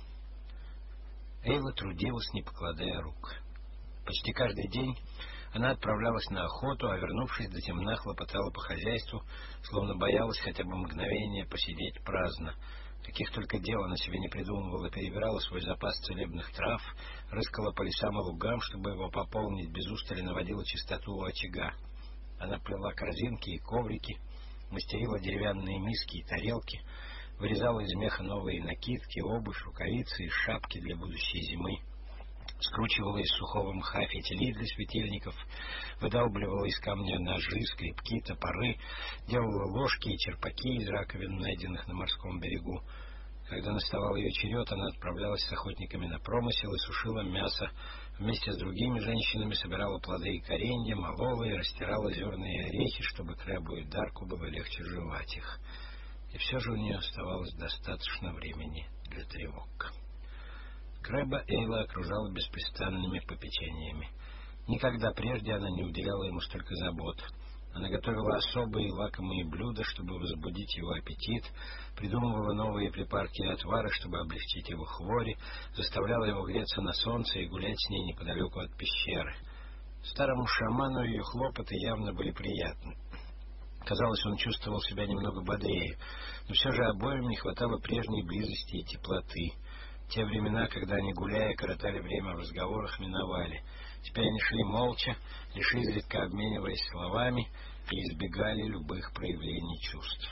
Эйла трудилась, не покладая рук. Почти каждый день она отправлялась на охоту, а, вернувшись до темна, хлопотала по хозяйству, словно боялась хотя бы мгновение посидеть праздно. Каких только дел она себе не придумывала, перебирала свой запас целебных трав, рыскала по лесам и лугам, чтобы его пополнить, без устали наводила чистоту у очага. Она плела корзинки и коврики, мастерила деревянные миски и тарелки, вырезала из меха новые накидки, обувь, рукавицы и шапки для будущей зимы, скручивала из сухого мха фитили для светильников, выдалбливала из камня ножи, скребки, топоры, делала ложки и черпаки из раковин, найденных на морском берегу. Когда наставал ее черед, она отправлялась с охотниками на промысел и сушила мясо. Вместе с другими женщинами собирала плоды и коренья, молола и растирала зерные орехи, чтобы Крэбу и Дарку было легче жевать их. И все же у нее оставалось достаточно времени для тревог. Крэба Эйла окружала беспрестанными попечениями. Никогда прежде она не уделяла ему столько забот. Она готовила особые лакомые блюда, чтобы возбудить его аппетит, придумывала новые припарки и отвары, чтобы облегчить его хвори, заставляла его греться на солнце и гулять с ней неподалеку от пещеры. Старому шаману ее хлопоты явно были приятны. Казалось, он чувствовал себя немного бодрее, но все же обоим не хватало прежней близости и теплоты. Те времена, когда они, гуляя, коротали время в разговорах, миновали. Теперь они шли молча, лишь изредка обмениваясь словами, и избегали любых проявлений чувств.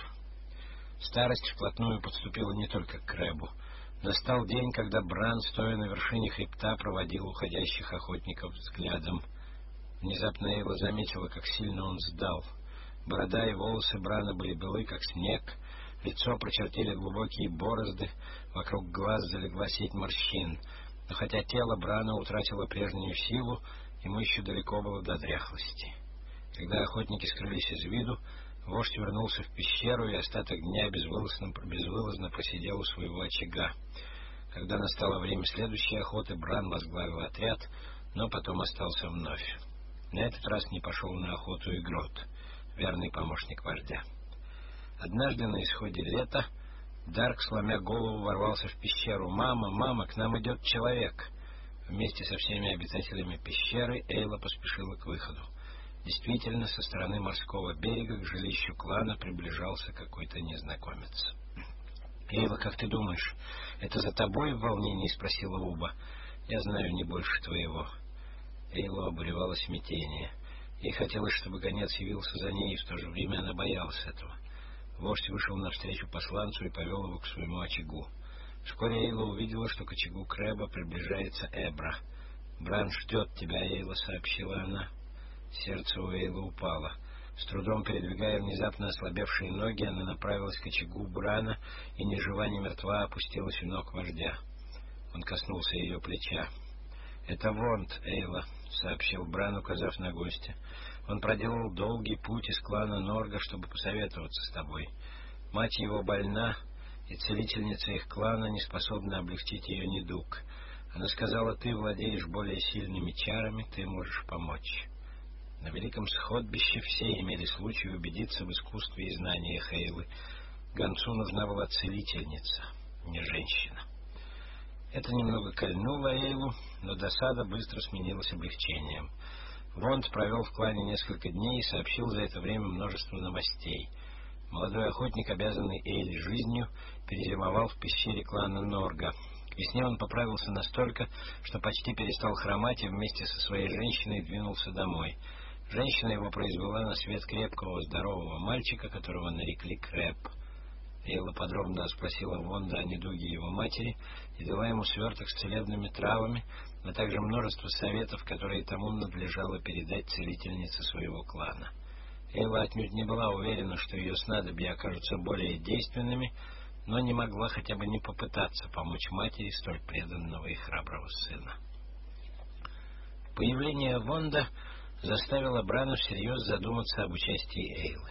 Старость вплотную подступила не только к Крэбу. Настал день, когда Бран, стоя на вершине хребта, проводил уходящих охотников взглядом. Внезапно Эйла заметила, как сильно он сдал. Борода и волосы Брана были белы, как снег, лицо прочертили глубокие борозды, вокруг глаз залегла сеть морщин. Но хотя тело Брана утратило прежнюю силу, ему еще далеко было до дряхлости. Когда охотники скрылись из виду, вождь вернулся в пещеру и остаток дня безвылазно, безвылазно просидел у своего очага. Когда настало время следующей охоты, Бран возглавил отряд, но потом остался вновь. На этот раз не пошел на охоту и Грот, верный помощник вождя. Однажды на исходе лета Дарк, сломя голову, ворвался в пещеру. «Мама, мама, к нам идет человек!» Вместе со всеми обитателями пещеры Эйла поспешила к выходу. Действительно, со стороны морского берега к жилищу клана приближался какой-то незнакомец. «Эйла, как ты думаешь, это за тобой?» — в волнении спросила Уба. «Я знаю не больше твоего». Эйлу обуревало смятение. Ей хотелось, чтобы гонец явился за ней, и в то же время она боялась этого. Вождь вышел навстречу посланцу и повел его к своему очагу. Вскоре Эйла увидела, что к очагу Крэба приближается Эбра. «Бран ждет тебя, Эйла», — сообщила она. Сердце у Эйлы упало. С трудом передвигая внезапно ослабевшие ноги, она направилась к очагу Брана и, ни жива, ни мертва, опустилась у ног вождя. Он коснулся ее плеча. «Это Вонт, Эйла», — сообщил Бран, указав на гостя. «Он проделал долгий путь из клана Норга, чтобы посоветоваться с тобой. Мать его больна, и целительница их клана не способна облегчить ее недуг. Она сказала, ты владеешь более сильными чарами, ты можешь помочь». На великом сходбище все имели случай убедиться в искусстве и знаниях Эйлы. Гонцу нужна была целительница, не женщина. Это немного кольнуло Эйлу, но досада быстро сменилась облегчением. Вонт провел в клане несколько дней и сообщил за это время множество новостей. Молодой охотник, обязанный Эйле жизнью, перезимовал в пещере клана Норга. К весне он поправился настолько, что почти перестал хромать и вместе со своей женщиной двинулся домой. Женщина его произвела на свет крепкого, здорового мальчика, которого нарекли Крэб. Эйла подробно спросила Вонда о недуге его матери и дала ему сверток с целебными травами, а также множество советов, которые тому надлежало передать целительнице своего клана. Эйла отнюдь не была уверена, что ее снадобья окажутся более действенными, но не могла хотя бы не попытаться помочь матери столь преданного и храброго сына. Появление Вонда заставило Брана всерьез задуматься об участии Эйлы.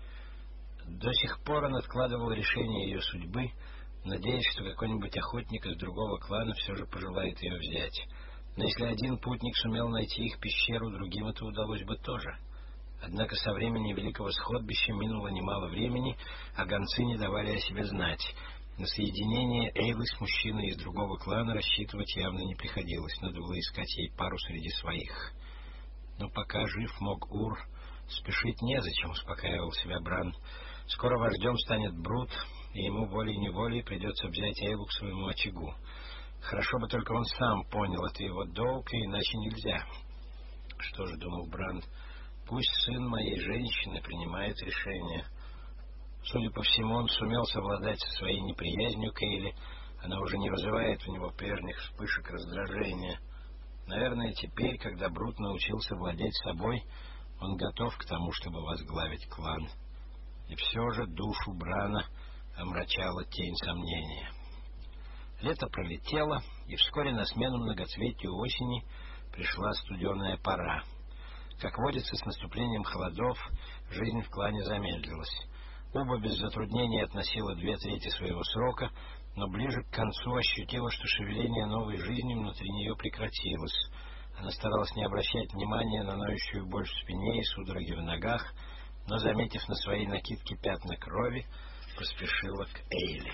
До сих пор он откладывал решение ее судьбы, надеясь, что какой-нибудь охотник из другого клана все же пожелает ее взять. Но если один путник сумел найти их пещеру, другим это удалось бы тоже. Однако со времени Великого Сходбища минуло немало времени, а гонцы не давали о себе знать. На соединение Эйлы с мужчиной из другого клана рассчитывать явно не приходилось, надо было искать ей пару среди своих. Но пока жив Мог-Ур, спешить незачем, успокаивал себя Бран. Скоро вождем станет Брут, и ему волей-неволей придется взять Эйлу к своему очагу. Хорошо бы только он сам понял, это его долг, и иначе нельзя. Что же, думал Бран, пусть сын моей женщины принимает решение. Судя по всему, он сумел совладать со своей неприязнью к Эйле. Она уже не вызывает у него прежних вспышек раздражения. Наверное, теперь, когда Брут научился владеть собой, он готов к тому, чтобы возглавить клан. И все же душу Брана омрачала тень сомнения. Лето пролетело, и вскоре на смену многоцветию осени пришла студеная пора. Как водится, с наступлением холодов жизнь в клане замедлилась. Уба без затруднений относила две трети своего срока, но ближе к концу ощутила, что шевеление новой жизни внутри нее прекратилось. Она старалась не обращать внимания на ноющую боль в спине и судороги в ногах, но, заметив на своей накидке пятна крови, поспешила к Эйле.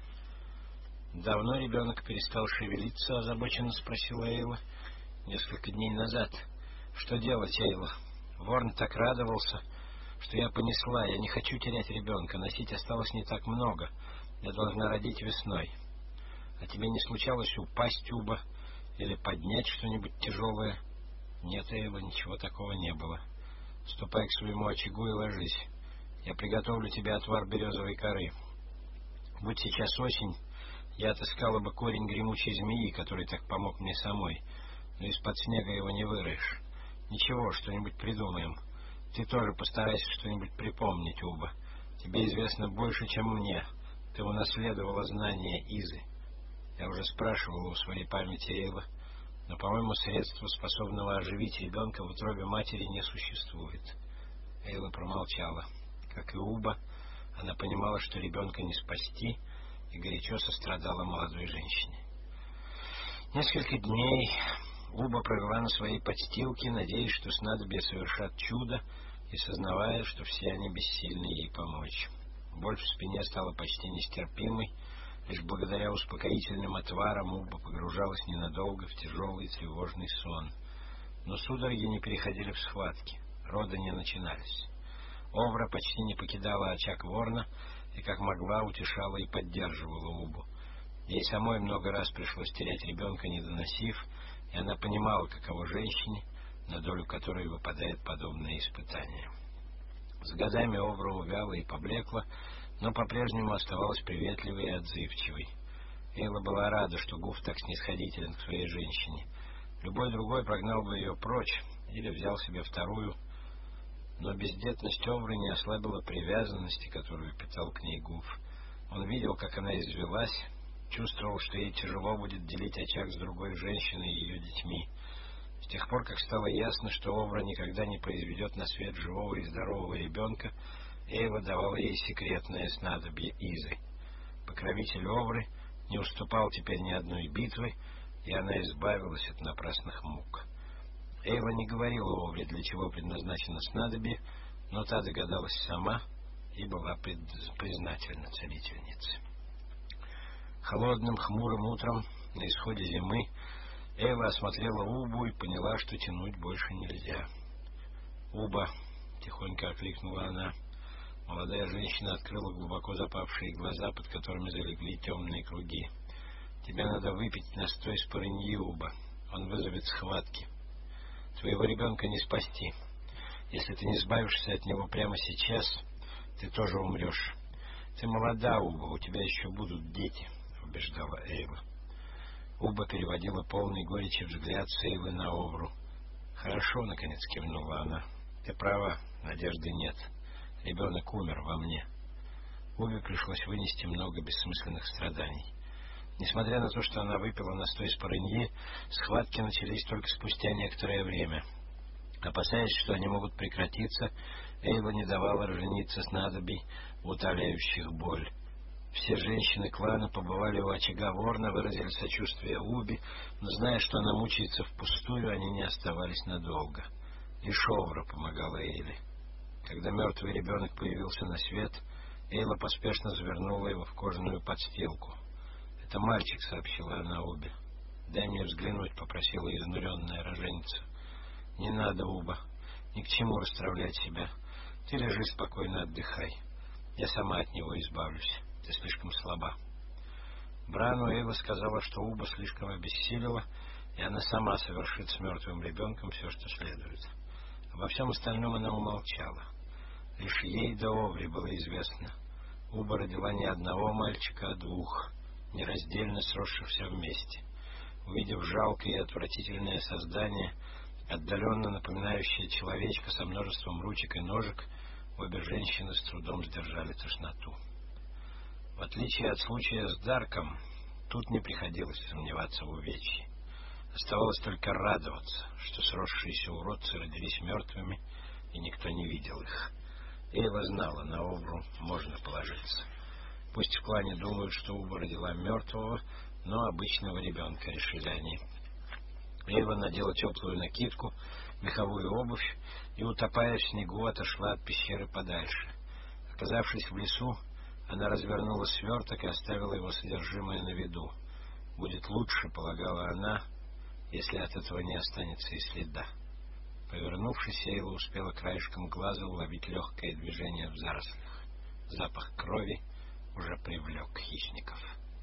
«Давно ребенок перестал шевелиться?» — озабоченно спросила Эйла. «Несколько дней назад. Что делать, Эйла? Ворн так радовался, что я понесла. Я не хочу терять ребенка. Носить осталось не так много. Я должна родить весной. А тебе не случалось упасть, Уба, или поднять что-нибудь тяжелое?» «Нет, Эйла, ничего такого не было. Ступай к своему очагу и ложись. Я приготовлю тебе отвар березовой коры. Будь сейчас осень, я отыскала бы корень гремучей змеи, который так помог мне самой, но из-под снега его не вырыешь. Ничего, что-нибудь придумаем. Ты тоже постарайся что-нибудь припомнить, Уба. Тебе известно больше, чем мне. Ты унаследовала знания Изы. Я уже спрашивала у своей памяти Эйла, но, по-моему, средства, способного оживить ребенка в утробе матери, не существует». Эйла промолчала. Как и Уба, она понимала, что ребенка не спасти, и горячо сострадала молодой женщине. Несколько дней Уба провела на своей подстилке, надеясь, что снадобья совершат чудо, и сознавая, что все они бессильны ей помочь. Боль в спине стала почти нестерпимой. Лишь благодаря успокоительным отварам Уба погружалась ненадолго в тяжелый тревожный сон. Но судороги не переходили в схватки, роды не начинались. Овра почти не покидала очаг Ворна и, как могла, утешала и поддерживала Убу. Ей самой много раз пришлось терять ребенка, не доносив, и она понимала, каково женщине, на долю которой выпадает подобное испытание. С годами Овра увяла и поблекла, но по-прежнему оставалась приветливой и отзывчивой. Эйла была рада, что Гуф так снисходителен к своей женщине. Любой другой прогнал бы ее прочь или взял себе вторую, но бездетность Овры не ослабила привязанности, которую питал к ней Гуф. Он видел, как она извелась, чувствовал, что ей тяжело будет делить очаг с другой женщиной и ее детьми. С тех пор, как стало ясно, что Овра никогда не произведет на свет живого и здорового ребенка, Эйла давала ей секретное снадобье Изы. Покровитель Овры не уступал теперь ни одной битвы, и она избавилась от напрасных мук. Эйла не говорила Овре, для чего предназначено снадобье, но та догадалась сама и была пред... признательна целительнице. Холодным, хмурым утром, на исходе зимы, Эйла осмотрела Убу и поняла, что тянуть больше нельзя. «Уба!» — тихонько окликнула она. Молодая женщина открыла глубоко запавшие глаза, под которыми залегли темные круги. «Тебе надо выпить настой спорыньи, Уба. Он вызовет схватки. Твоего ребенка не спасти. Если ты не избавишься от него прямо сейчас, ты тоже умрешь. Ты молода, Уба, у тебя еще будут дети», — убеждала Эйла. Уба переводила полный горечи взгляд с Эйлы на Овру. «Хорошо», — наконец кивнула она. «Ты права, надежды нет. Ребенок умер во мне». Убе пришлось вынести много бессмысленных страданий. Несмотря на то, что она выпила настой спорыньи, схватки начались только спустя некоторое время. Опасаясь, что они могут прекратиться, Эйла не давала рожениться снадобий, утоляющих боль. Все женщины клана побывали у очага Ворна, выразили сочувствие Убе, но, зная, что она мучается впустую, они не оставались надолго. Лишь Овра помогала Эйле. Когда мертвый ребенок появился на свет, Эйла поспешно завернула его в кожаную подстилку. «Это мальчик», — сообщила она Убе. «Дай мне взглянуть», — попросила изнуренная роженица. «Не надо, Уба, ни к чему расстраивать себя. Ты лежи спокойно, отдыхай. Я сама от него избавлюсь. Ты слишком слаба». Брану Эйла сказала, что Уба слишком обессилила, и она сама совершит с мертвым ребенком все, что следует. Обо всем остальном она умолчала. Лишь ей да Овре было известно. Уба родила не одного мальчика, а двух, нераздельно сросшихся вместе. Увидев жалкое и отвратительное создание, отдаленно напоминающее человечка со множеством ручек и ножек, обе женщины с трудом сдержали тошноту. В отличие от случая с Дарком, тут не приходилось сомневаться в увечье. Оставалось только радоваться, что сросшиеся уродцы родились мертвыми, и никто не видел их. Эйва знала, на Обру можно положиться. Пусть в клане думают, что Уба родила мертвого, но обычного ребенка, решили они. Эйва надела теплую накидку, меховую обувь и, утопая в снегу, отошла от пещеры подальше. Оказавшись в лесу, она развернула сверток и оставила его содержимое на виду. Будет лучше, полагала она, если от этого не останется и следа. Повернувшись, Эйла успела краешком глаза уловить легкое движение в зарослях. Запах крови уже привлек хищников.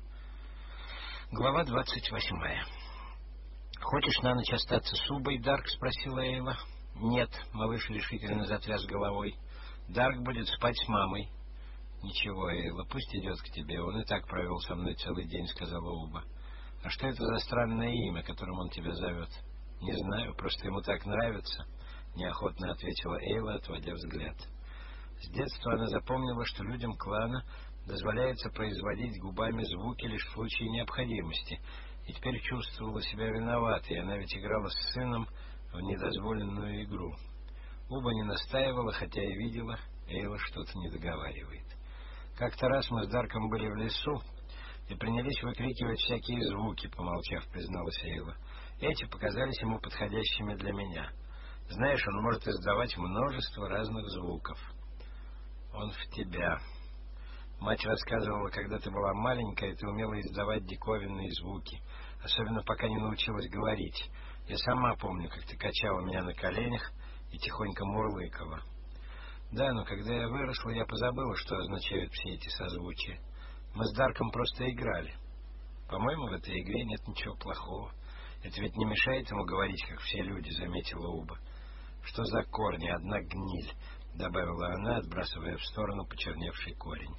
Глава двадцать восьмая. «Хочешь на ночь остаться с Убой, Дарк?» — спросила Эйла. «Нет», — малыш решительно затряс головой. «Дарк будет спать с мамой». «Ничего, Эйла, пусть идет к тебе. Он и так провел со мной целый день», — сказала Уба. «А что это за странное имя, которым он тебя зовет?» «Не знаю, просто ему так нравится», — неохотно ответила Эйла, отводя взгляд. С детства она запомнила, что людям клана дозволяется производить губами звуки лишь в случае необходимости, и теперь чувствовала себя виноватой, она ведь играла с сыном в недозволенную игру. Уба не настаивала, хотя и видела, Эйла что-то не договаривает. Как-то раз мы с Дарком были в лесу и принялись выкрикивать всякие звуки, помолчав, призналась Эйла. Эти показались ему подходящими для меня. Знаешь, он может издавать множество разных звуков. Он в тебя. Мать рассказывала, когда ты была маленькая, ты умела издавать диковинные звуки, особенно пока не научилась говорить. Я сама помню, как ты качала меня на коленях и тихонько мурлыкала. Да, но когда я выросла, я позабыла, что означают все эти созвучия. Мы с Дарком просто играли. По-моему, в этой игре нет ничего плохого. Это ведь не мешает ему говорить, как все люди, заметила Уба. Что за корни, одна гниль, добавила она, отбрасывая в сторону почерневший корень.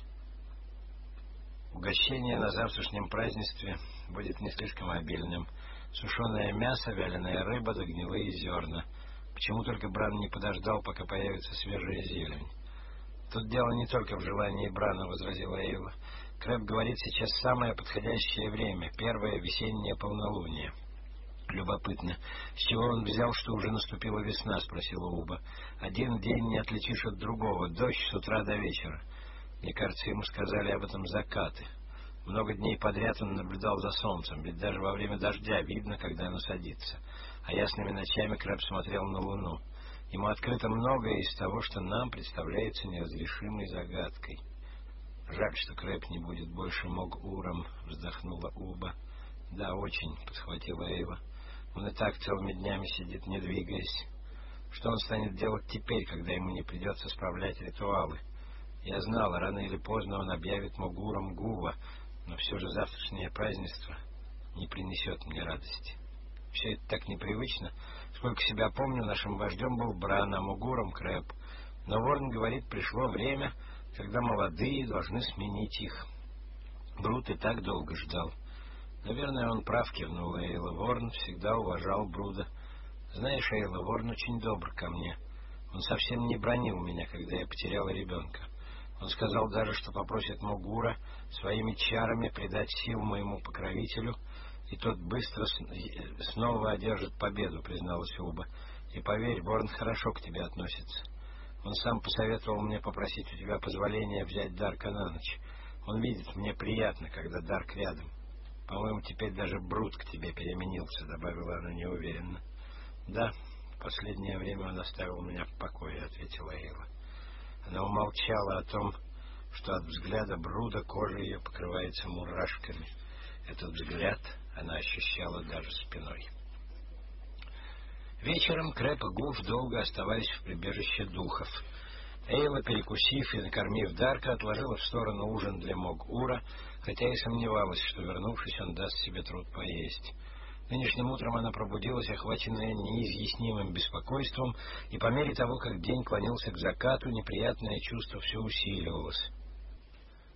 Угощение на завтрашнем празднестве будет не слишком обильным. Сушеное мясо, вяленая рыба да гнилые зерна. Почему только Бран не подождал, пока появится свежая зелень? Тут дело не только в желании Брана, возразила Эйла. Крэб говорит, сейчас самое подходящее время, первое весеннее полнолуние. Любопытно, с чего он взял, что уже наступила весна, спросила Уба. Один день не отличишь от другого, дождь с утра до вечера. Мне кажется, ему сказали об этом закаты. Много дней подряд он наблюдал за солнцем, ведь даже во время дождя видно, когда оно садится. А ясными ночами Крэб смотрел на луну. Ему открыто многое из того, что нам представляется неразрешимой загадкой. Жаль, что Крэб не будет больше Мог-Уром, вздохнула Уба. Да, очень, подхватила Эйла. Он и так целыми днями сидит, не двигаясь. Что он станет делать теперь, когда ему не придется справлять ритуалы? Я знала, рано или поздно он объявит Мог-Уром Гува, но все же завтрашнее празднество не принесет мне радости. Все это так непривычно. Сколько себя помню, нашим вождем был Бран, а Мог-Уром Крэб. Но Ворн говорит, пришло время, когда молодые должны сменить их. Брут и так долго ждал. Наверное, он прав, кивнула Эйла. Ворн всегда уважал Бруда. Знаешь, Эйла, Ворн очень добр ко мне. Он совсем не бранил меня, когда я потеряла ребенка. Он сказал даже, что попросит Мог-Ура своими чарами придать сил моему покровителю, и тот быстро снова одержит победу, призналась Уба. И поверь, Ворн хорошо к тебе относится. Он сам посоветовал мне попросить у тебя позволения взять Дарка на ночь. Он видит, мне приятно, когда Дарк рядом. По-моему, теперь даже Брут к тебе переменился, добавила она неуверенно. Да, в последнее время он оставил меня в покое, ответила Эйла. Она умолчала о том, что от взгляда Бруда кожа ее покрывается мурашками. Этот взгляд она ощущала даже спиной. Вечером Крэб и Гуф долго оставались в прибежище духов. Эйла, перекусив и накормив Дарка, отложила в сторону ужин для Мог-Ура, хотя и сомневалась, что, вернувшись, он даст себе труд поесть. Нынешним утром она пробудилась, охваченная неизъяснимым беспокойством, и по мере того, как день клонился к закату, неприятное чувство все усиливалось.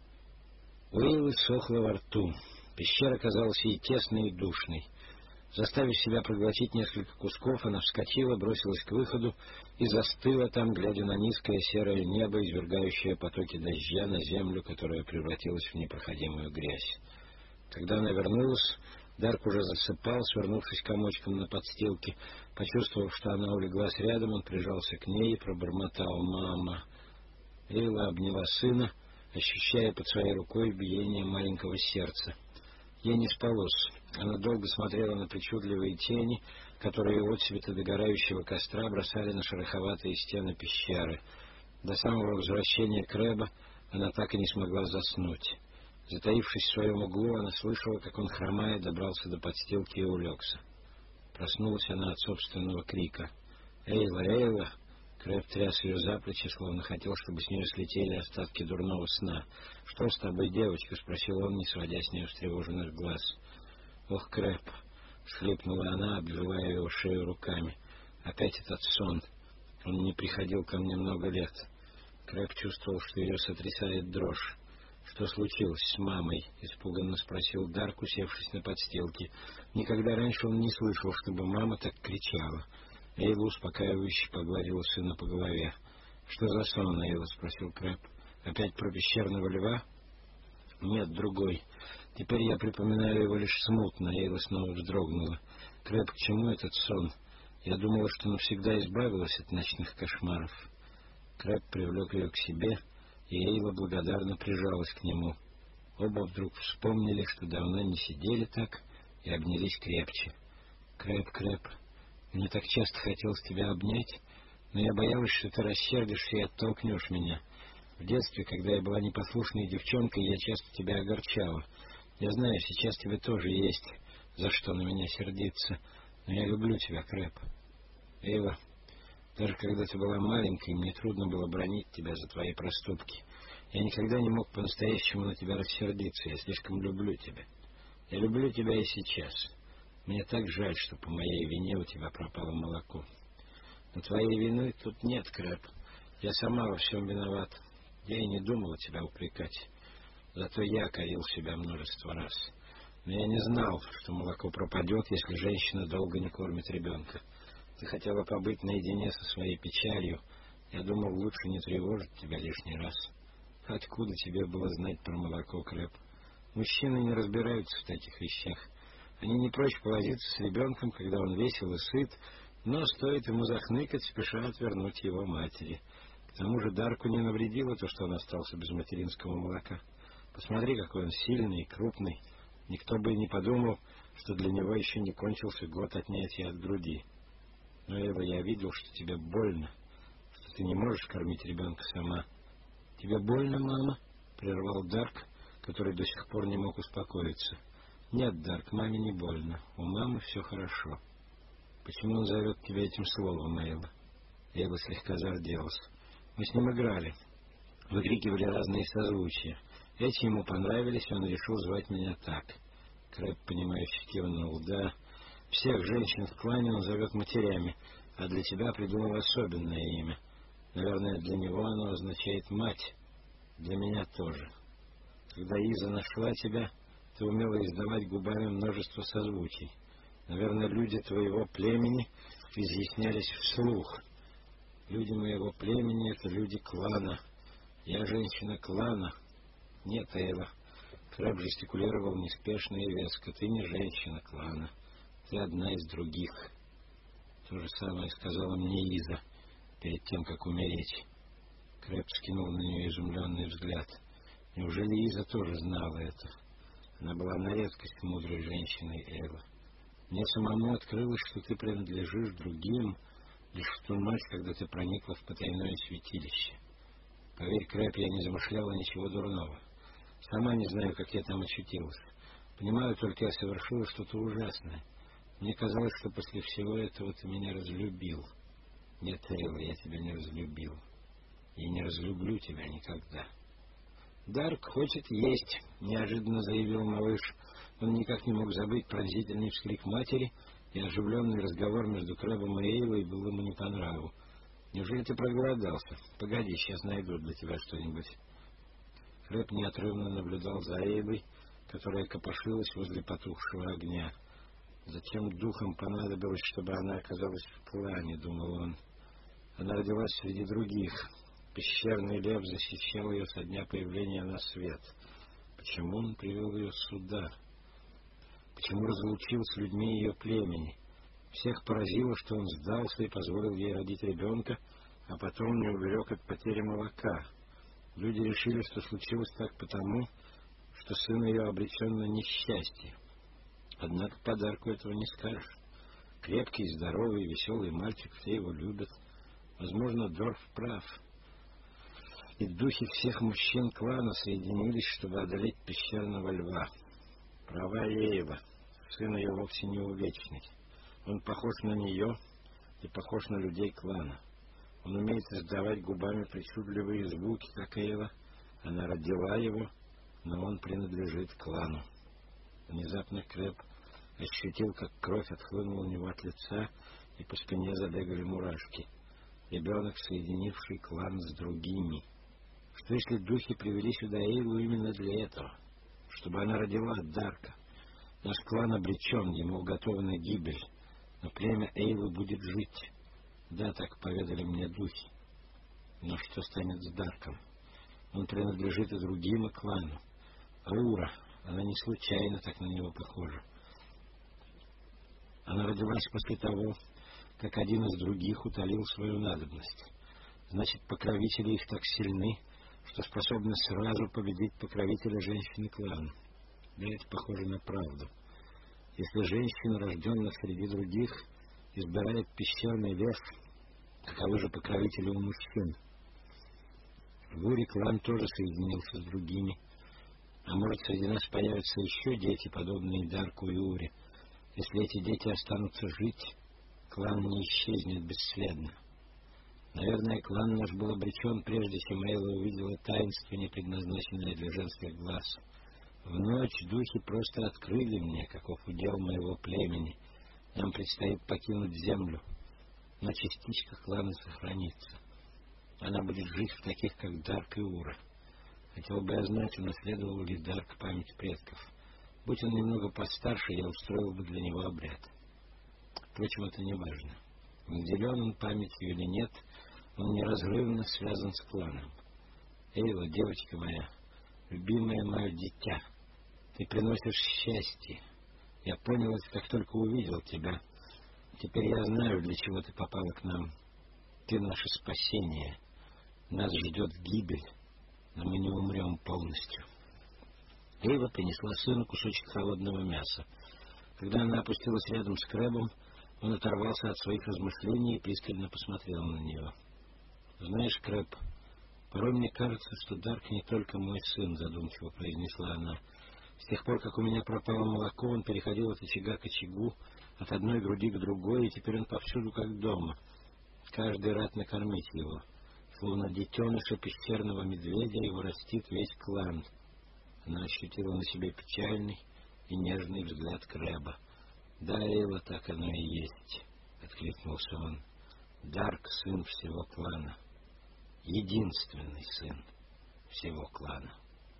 У Эйлы сохло во рту. Пещера казалась ей тесной и душной. Заставив себя проглотить несколько кусков, она вскочила, бросилась к выходу и застыла там, глядя на низкое серое небо, извергающее потоки дождя на землю, которая превратилась в непроходимую грязь. Когда она вернулась, Дарк уже засыпал, свернувшись комочком на подстилке. Почувствовав, что она улеглась рядом, он прижался к ней и пробормотал: «Мама». Эйла обняла сына, ощущая под своей рукой биение маленького сердца. Ей не спалось. Она долго смотрела на причудливые тени, которые отсветы догорающего костра бросали на шероховатые стены пещеры. До самого возвращения Крэба она так и не смогла заснуть. Затаившись в своем углу, она слышала, как он, хромая, добрался до подстилки и улегся. Проснулась она от собственного крика. «Эйла, Эйла!» Крэб тряс ее за плечи, словно хотел, чтобы с нее слетели остатки дурного сна. «Что с тобой, девочка?» — спросил он, не сводя с нее встревоженных глаз. «Ох, Крэб!» — всхлипнула она, обвивая его шею руками. «Опять этот сон. Он не приходил ко мне много лет». Крэб чувствовал, что ее сотрясает дрожь. «Что случилось с мамой?» — испуганно спросил Дарк, усевшись на подстилке. Никогда раньше он не слышал, чтобы мама так кричала. Эйла успокаивающе погладила сына по голове. «Что за сон, Эйла?» — спросил Крэб. «Опять про пещерного льва?» «Нет, другой. Теперь я припоминаю его лишь смутно». Эйла снова вздрогнула. «Крэб, к чему этот сон? Я думала, что навсегда избавилась от ночных кошмаров». Крэб привлек ее к себе, и Эйла благодарно прижалась к нему. Оба вдруг вспомнили, что давно не сидели так, и обнялись крепче. «Крэб, Крэб, мне так часто хотелось тебя обнять, но я боялась, что ты рассердишься и оттолкнешь меня. В детстве, когда я была непослушной девчонкой, я часто тебя огорчала. Я знаю, сейчас тебе тоже есть за что на меня сердиться, но я люблю тебя, Крэб. Эйла, даже когда ты была маленькой, мне трудно было бранить тебя за твои проступки. Я никогда не мог по-настоящему на тебя рассердиться, я слишком люблю тебя. Я люблю тебя и сейчас. Мне так жаль, что по моей вине у тебя пропало молоко. Но твоей вины тут нет, Крэб. Я сама во всем виноват. Я и не думала тебя упрекать. Зато я корил себя множество раз. Но я не знал, что молоко пропадет, если женщина долго не кормит ребенка. Ты хотела побыть наедине со своей печалью. Я думал, лучше не тревожить тебя лишний раз. Откуда тебе было знать про молоко, Крэб? Мужчины не разбираются в таких вещах. Они не прочь повозиться с ребенком, когда он весел и сыт, но стоит ему захныкать, спешат вернуть его матери. К тому же Дарку не навредило то, что он остался без материнского молока. Посмотри, какой он сильный и крупный. Никто бы и не подумал, что для него еще не кончился год отнятия от груди. Но, Эва, я видел, что тебе больно, что ты не можешь кормить ребенка сама. — Тебе больно, мама? — прервал Дарк, который до сих пор не мог успокоиться. — Нет, Дарк, маме не больно. У мамы все хорошо. — Почему он зовет тебя этим словом, Эйла? Эйла слегка зарделась. Мы с ним играли. Выкрикивали разные созвучия. Эти ему понравились, и он решил звать меня так. Крэб, понимающе кивнул. Да, всех женщин в клане он зовет матерями, а для тебя придумал особенное имя. Наверное, для него оно означает «мать». Для меня тоже. Когда Иза нашла тебя, ты умела издавать губами множество созвучий. Наверное, люди твоего племени изъяснялись вслух. Люди моего племени — это люди клана. Я женщина клана. Нет, Эйла. Крэб жестикулировал неспешно и веско. Ты не женщина клана. Ты одна из других. То же самое сказала мне Иза перед тем, как умереть. Крэб скинул на нее изумленный взгляд. Неужели Иза тоже знала это? Она была на редкость мудрой женщиной, Эйла. Мне самому открылось, что ты принадлежишь другим лишь в ту ночь, когда ты проникла в потайное святилище. Поверь, Крэб, я не замышляла ничего дурного. Сама не знаю, как я там очутилась. Понимаю, только я совершила что-то ужасное. Мне казалось, что после всего этого ты меня разлюбил. Нет, Эйла, я тебя не разлюбил. И не разлюблю тебя никогда. Дарк хочет есть, неожиданно заявил малыш. Он никак не мог забыть пронзительный вскрик матери, и оживленный разговор между Крэбом и Эйлой был ему не по нраву. Неужели ты проголодался? Погоди, сейчас найду для тебя что-нибудь. Крэб неотрывно наблюдал за Эйвой, которая копошилась возле потухшего огня. Затем духом понадобилось, чтобы она оказалась в клане, думал он. Она родилась среди других. Пещерный лев защищал ее со дня появления на свет. Почему он привел ее сюда? Почему разлучил с людьми ее племени? Всех поразило, что он сдался и позволил ей родить ребенка, а потом не уберег от потери молока. Люди решили, что случилось так потому, что сын ее обречен на несчастье. Однако подарку этого не скажешь. Крепкий, здоровый, веселый мальчик, все его любят. Возможно, Дорф прав. И духи всех мужчин клана соединились, чтобы одолеть пещерного льва. Права Эйва. Сын ее вовсе не увечный. Он похож на нее и похож на людей клана. Он умеет издавать губами причудливые звуки, как Эйва. Она родила его, но он принадлежит клану. Внезапно Крэб ощутил, как кровь отхлынула у него от лица, и по спине забегали мурашки. Ребенок, соединивший клан с другими. Что если духи привели сюда Эйву именно для этого? Чтобы она родила от Дарка. Наш клан обречен, ему уготована гибель, но племя Эйвы будет жить. Да, так поведали мне духи. Но что станет с Дарком? Он принадлежит и другим, и клану. Аура, она не случайно так на него похожа. Она родилась после того, как один из других утолил свою надобность. Значит, покровители их так сильны, что способны сразу победить покровителя женщины клана. Да, это похоже на правду. Если женщина, рожденная среди других, избирает пещерный лес, каковы же покровители у мужчин? В Уре клан тоже соединился с другими. А может, среди нас появятся еще дети, подобные Дарку и Уре. Если эти дети останутся жить, клан не исчезнет бесследно. Наверное, клан наш был обречен, прежде чем Эйла увидела таинство, не предназначенное для женских глаз. В ночь духи просто открыли мне, каков удел моего племени. Нам предстоит покинуть землю, но частичка клана сохранится. Она будет жить в таких, как Дарк и Ура. Хотел бы я знать, унаследовал ли Дарк память предков. Будь он немного постарше, я устроил бы для него обряд. Впрочем, это не важно. Наделен он памятью или нет, он неразрывно связан с кланом. Эйла, девочка моя, любимое мое дитя, ты приносишь счастье. Я понял это, как только увидел тебя. Теперь я знаю, для чего ты попала к нам. Ты наше спасение. Нас ждет гибель, но мы не умрем полностью. Эйва принесла сыну кусочек холодного мяса. Когда она опустилась рядом с Крэбом, он оторвался от своих размышлений и пристально посмотрел на нее. «Знаешь, Крэб, порой мне кажется, что Дарк не только мой сын», — задумчиво произнесла она. «С тех пор, как у меня пропало молоко, он переходил от очага к очагу, от одной груди к другой, и теперь он повсюду как дома. Каждый рад накормить его. Словно детеныша пещерного медведя его растит весь клан». Она ощутила на себе печальный и нежный взгляд Крэба. «Да, Эйла, так оно и есть», — откликнулся он. «Дарк — сын всего клана. Единственный сын всего клана».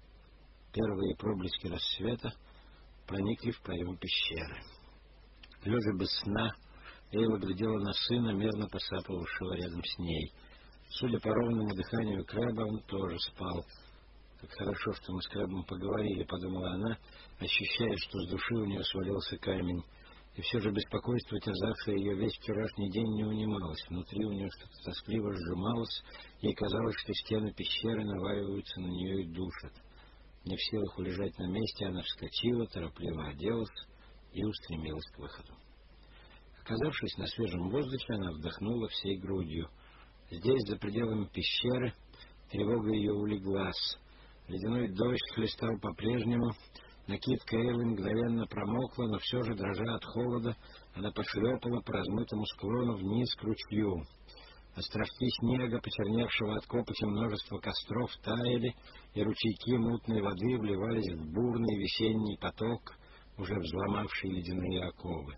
Первые проблески рассвета проникли в проем пещеры. Лежа без сна, Эйла глядела на сына, мерно посапывавшего рядом с ней. Судя по ровному дыханию Крэба, он тоже спал. «Как хорошо, что мы с Крэбом поговорили», — подумала она, ощущая, что с души у нее свалился камень. И все же беспокойство, терзавшее ее весь вчерашний день, не унималось. Внутри у нее что-то тоскливо сжималось, ей казалось, что стены пещеры наваливаются на нее и душат. Не в силах улежать на месте, она вскочила, торопливо оделась и устремилась к выходу. Оказавшись на свежем воздухе, она вдохнула всей грудью. Здесь, за пределами пещеры, тревога ее улеглась. Ледяной дождь хлестал по-прежнему. Накидка Эйлы мгновенно промокла, но все же, дрожа от холода, она пошлепала по размытому склону вниз к ручью. Островки снега, почерневшего от копоти множества костров, таяли, и ручейки мутной воды вливались в бурный весенний поток, уже взломавший ледяные оковы.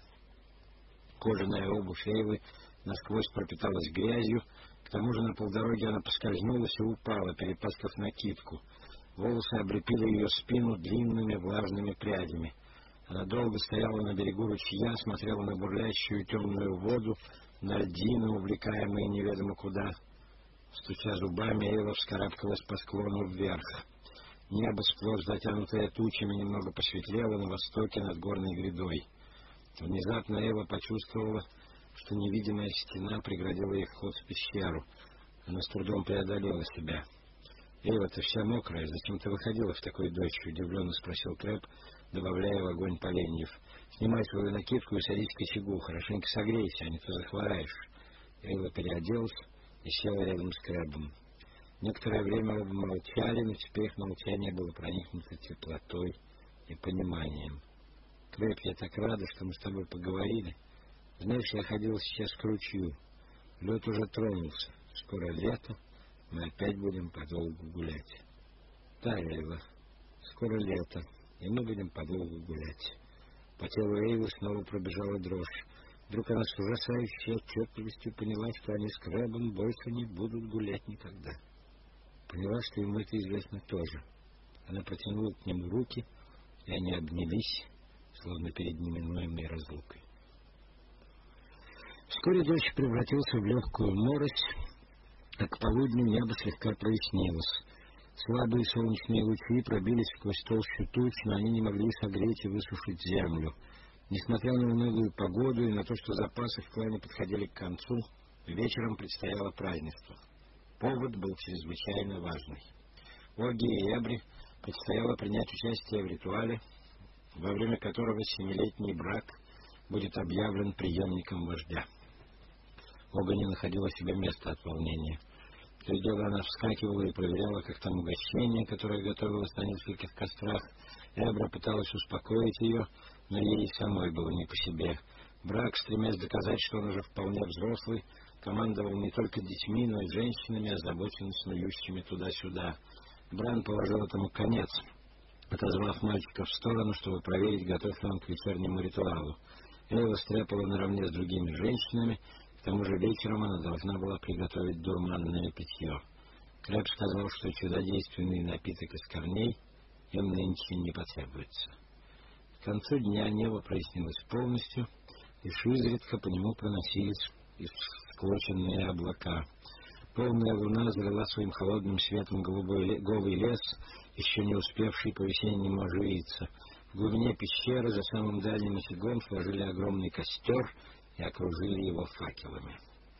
Кожаная обувь Эйлы насквозь пропиталась грязью, к тому же на полдороге она поскользнулась и упала, перепачкав накидку. Волосы облепили ее спину длинными влажными прядями. Она долго стояла на берегу ручья, смотрела на бурлящую темную воду, на льдины, увлекаемые неведомо куда. Стуча зубами, Эйла вскарабкалась по склону вверх. Небо, сплошь затянутое тучами, немного посветлело на востоке над горной грядой. Внезапно Эйла почувствовала, что невидимая стена преградила ей вход в пещеру. Она с трудом преодолела себя. «Эйла, ты вся мокрая, зачем ты выходила в такой дождь?» — удивленно спросил Крэб, добавляя в огонь поленьев. «Снимай свою накидку и садись к очагу, хорошенько согрейся, а не то захвораешь». Эйла переоделась и села рядом с Крэбом. Некоторое время оба молчали, но теперь их молчание было проникнуто теплотой и пониманием. «Крэб, я так рада, что мы с тобой поговорили. Знаешь, я ходила сейчас к ручью. Лед уже тронулся. Скоро лето, мы опять будем подолгу гулять». «Да, Эйла, скоро лето, и мы будем подолгу гулять». По телу Эйлы снова пробежала дрожь. Вдруг она с ужасающей отчетливостью поняла, что они с Крэбом больше не будут гулять никогда. Поняла, что ему это известно тоже. Она протянула к нему руки, и они обнялись, словно перед неминуемой разлукой. Вскоре дождь превратился в легкую морось, а к полудню небо слегка прояснилось. Слабые солнечные лучи пробились сквозь толщу туч, но они не могли согреть и высушить землю. Несмотря на унылую погоду и на то, что запасы в клане подходили к концу, вечером предстояло празднество. Повод был чрезвычайно важный. Оги и Эбри предстояло принять участие в ритуале, во время которого семилетний брак будет объявлен преемником вождя. Ога не находила себе места от волнения. То и дело она вскакивала и проверяла, как там угощение, которое готовилось на нескольких кострах. Эбра пыталась успокоить ее, но ей самой было не по себе. Брак, стремясь доказать, что он уже вполне взрослый, командовал не только детьми, но и женщинами, озабоченно снующими туда-сюда. Бран положил этому конец, отозвав мальчика в сторону, чтобы проверить, готов ли он к вечернему ритуалу. Эйла стряпала наравне с другими женщинами. К тому же вечером она должна была приготовить дурманное питье. Крэб сказал, что чудодейственный напиток из корней им нынче не потребуется. К концу дня небо прояснилось полностью, лишь изредка по нему проносились всклоченные облака. Полная луна залила своим холодным светом голубой, голый лес, еще не успевший по-весеннему оживиться. В глубине пещеры за самым дальним очагом сложили огромный костер и окружили его факелами.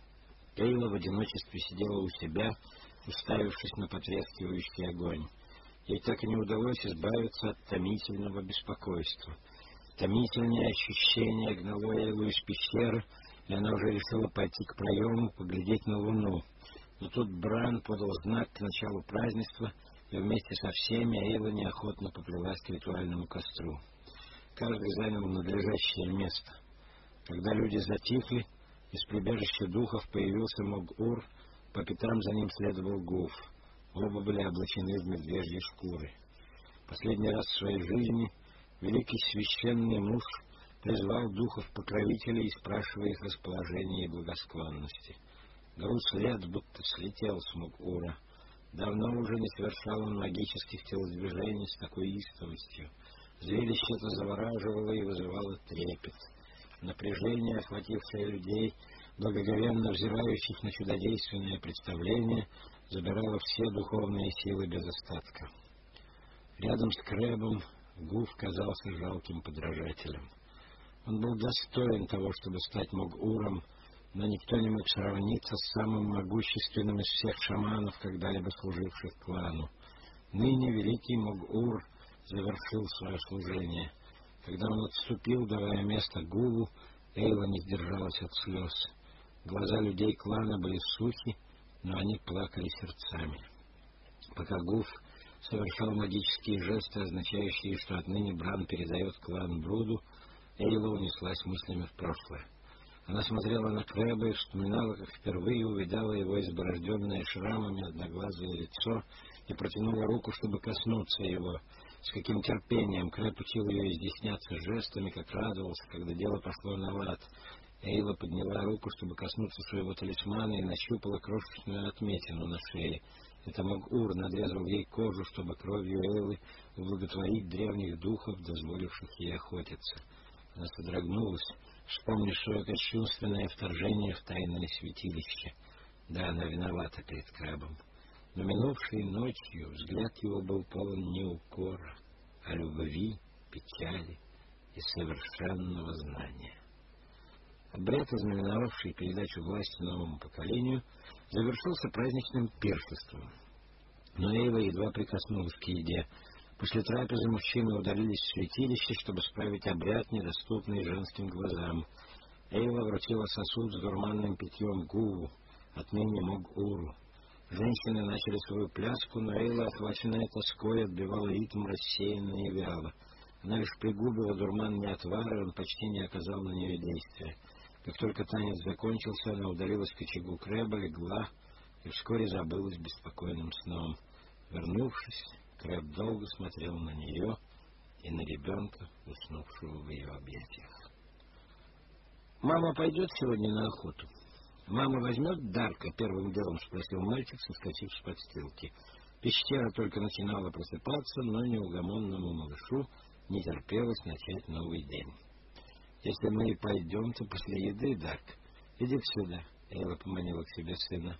Эйла в одиночестве сидела у себя, уставившись на потрескивающий огонь. Ей так и не удалось избавиться от томительного беспокойства. Томительное ощущение гнало Эйлу из пещеры, и она уже решила пойти к проему, поглядеть на луну. Но тут Бран подал знак к началу празднества, и вместе со всеми Эйла неохотно поплелась к ритуальному костру. Каждый занял надлежащее место. Когда люди затихли, из прибежища духов появился Мог-Ур, по пятам за ним следовал Гуф. Оба были облачены в медвежьи шкуры. Последний раз в своей жизни великий священный муж призвал духов-покровителей, спрашивая их расположение и благосклонности. Груз лет будто слетел с Мог-Ура. Давно уже не совершал он магических телодвижений с такой истовостью. Зрелище это завораживало и вызывало трепет. Напряжение, охватившее людей, благоговенно взирающих на чудодейственное представление, забирало все духовные силы без остатка. Рядом с Крэбом Гуф казался жалким подражателем. Он был достоин того, чтобы стать Мог-Уром, но никто не мог сравниться с самым могущественным из всех шаманов, когда-либо служивших клану. Ныне великий Мог-Ур завершил свое служение. Когда он отступил, давая место Гулу, Эйла не сдержалась от слез. Глаза людей клана были сухи, но они плакали сердцами. Пока Гуф совершал магические жесты, означающие, что отныне Бран передает клан Бруду, Эйла унеслась мыслями в прошлое. Она смотрела на Крэба и вспоминала, как впервые увидала его изборожденное шрамами одноглазое лицо и протянула руку, чтобы коснуться его. С каким терпением Крэб учил ее изъясняться жестами, как радовался, когда дело пошло на лад. Эйла подняла руку, чтобы коснуться своего талисмана, и нащупала крошечную отметину на шее. Это Мог-Ур надрезал ей кожу, чтобы кровью Эйлы ублаготворить древних духов, дозволивших ей охотиться. Она содрогнулась, вспомнив свое кощунственное вторжение в тайное святилище. Да, она виновата перед крабом. Но минувшей ночью взгляд его был полон не укора, а любви, печали и совершенного знания. Обряд, ознаменовавший передачу власти новому поколению, завершился праздничным пиршеством. Но Эйла едва прикоснулась к еде. После трапезы мужчины удалились в святилище, чтобы справить обряд, недоступный женским глазам. Эйла вручила сосуд с дурманным питьем Гуву, отныне Мог-Уру. Женщины начали свою пляску, но Эйла, охваченная тоской, отбивала ритм рассеянно и вяло. Она лишь пригубила дурманный отвар, и он почти не оказал на нее действия. Как только танец закончился, она удалилась к очагу Крэба, легла и вскоре забылась беспокойным сном. Вернувшись, Крэб долго смотрел на нее и на ребенка, уснувшего в ее объятиях. «Мама пойдет сегодня на охоту?» «Мама возьмет Дарка?» — первым делом спросил мальчик, соскочив с подстилки. Пещера только начинала просыпаться, но неугомонному малышу не терпелось начать новый день. «Если мы и пойдем, то после еды, Дарк. Иди сюда», — Эйла поманила к себе сына.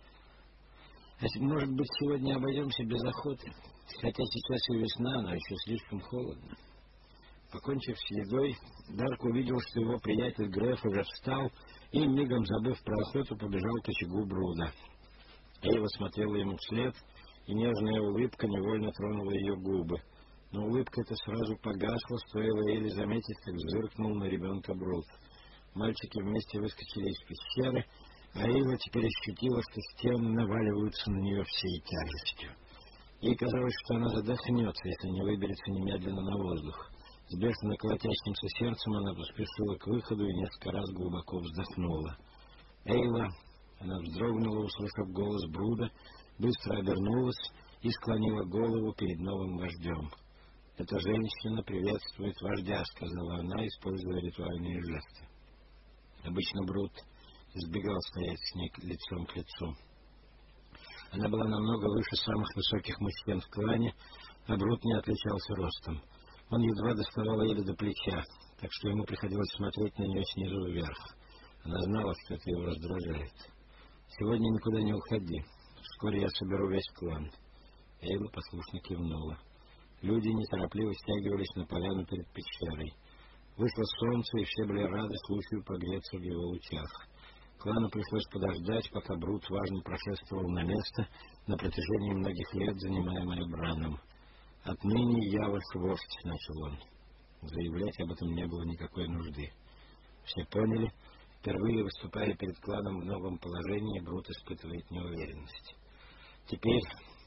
«А может быть, сегодня обойдемся без охоты? Хотя сейчас и весна, но еще слишком холодно». Покончив с едой, Дарк увидел, что его приятель Греф уже встал и, мигом забыв про охоту, побежал к очагу Бруда. Эйла смотрела ему вслед, и нежная улыбка невольно тронула ее губы. Но улыбка эта сразу погасла, стоило Эйле заметить, как зыркнул на ребенка Бруд. Мальчики вместе выскочили из пещеры, а Эйла теперь ощутила, что стены наваливаются на нее всей тяжестью. Ей казалось, что она задохнется, если не выберется немедленно на воздух. С бешено колотящимся сердцем она поспешила к выходу и несколько раз глубоко вздохнула. «Эйла!» — она вздрогнула, услышав голос Бруда, быстро обернулась и склонила голову перед новым вождем. «Эта женщина приветствует вождя», — сказала она, используя ритуальные жесты. Обычно Бруд избегал стоять с ней лицом к лицу. Она была намного выше самых высоких мужчин в клане, а Бруд не отличался ростом. Он едва доставал еле до плеча, так что ему приходилось смотреть на нее снизу вверх. Она знала, что это его раздражает. «Сегодня никуда не уходи. Вскоре я соберу весь клан». Эйла послушно кивнула. Люди неторопливо стягивались на поляну перед пещерой. Вышло солнце, и все были рады случаю погреться в его лучах. Клану пришлось подождать, пока Бруд важно прошествовал на место, на протяжении многих лет занимаемое Браном. «Отныне я ваш вождь», — начал он. Заявлять об этом не было никакой нужды. Все поняли, впервые выступая перед кланом в новом положении, Бруд испытывает неуверенность. Теперь,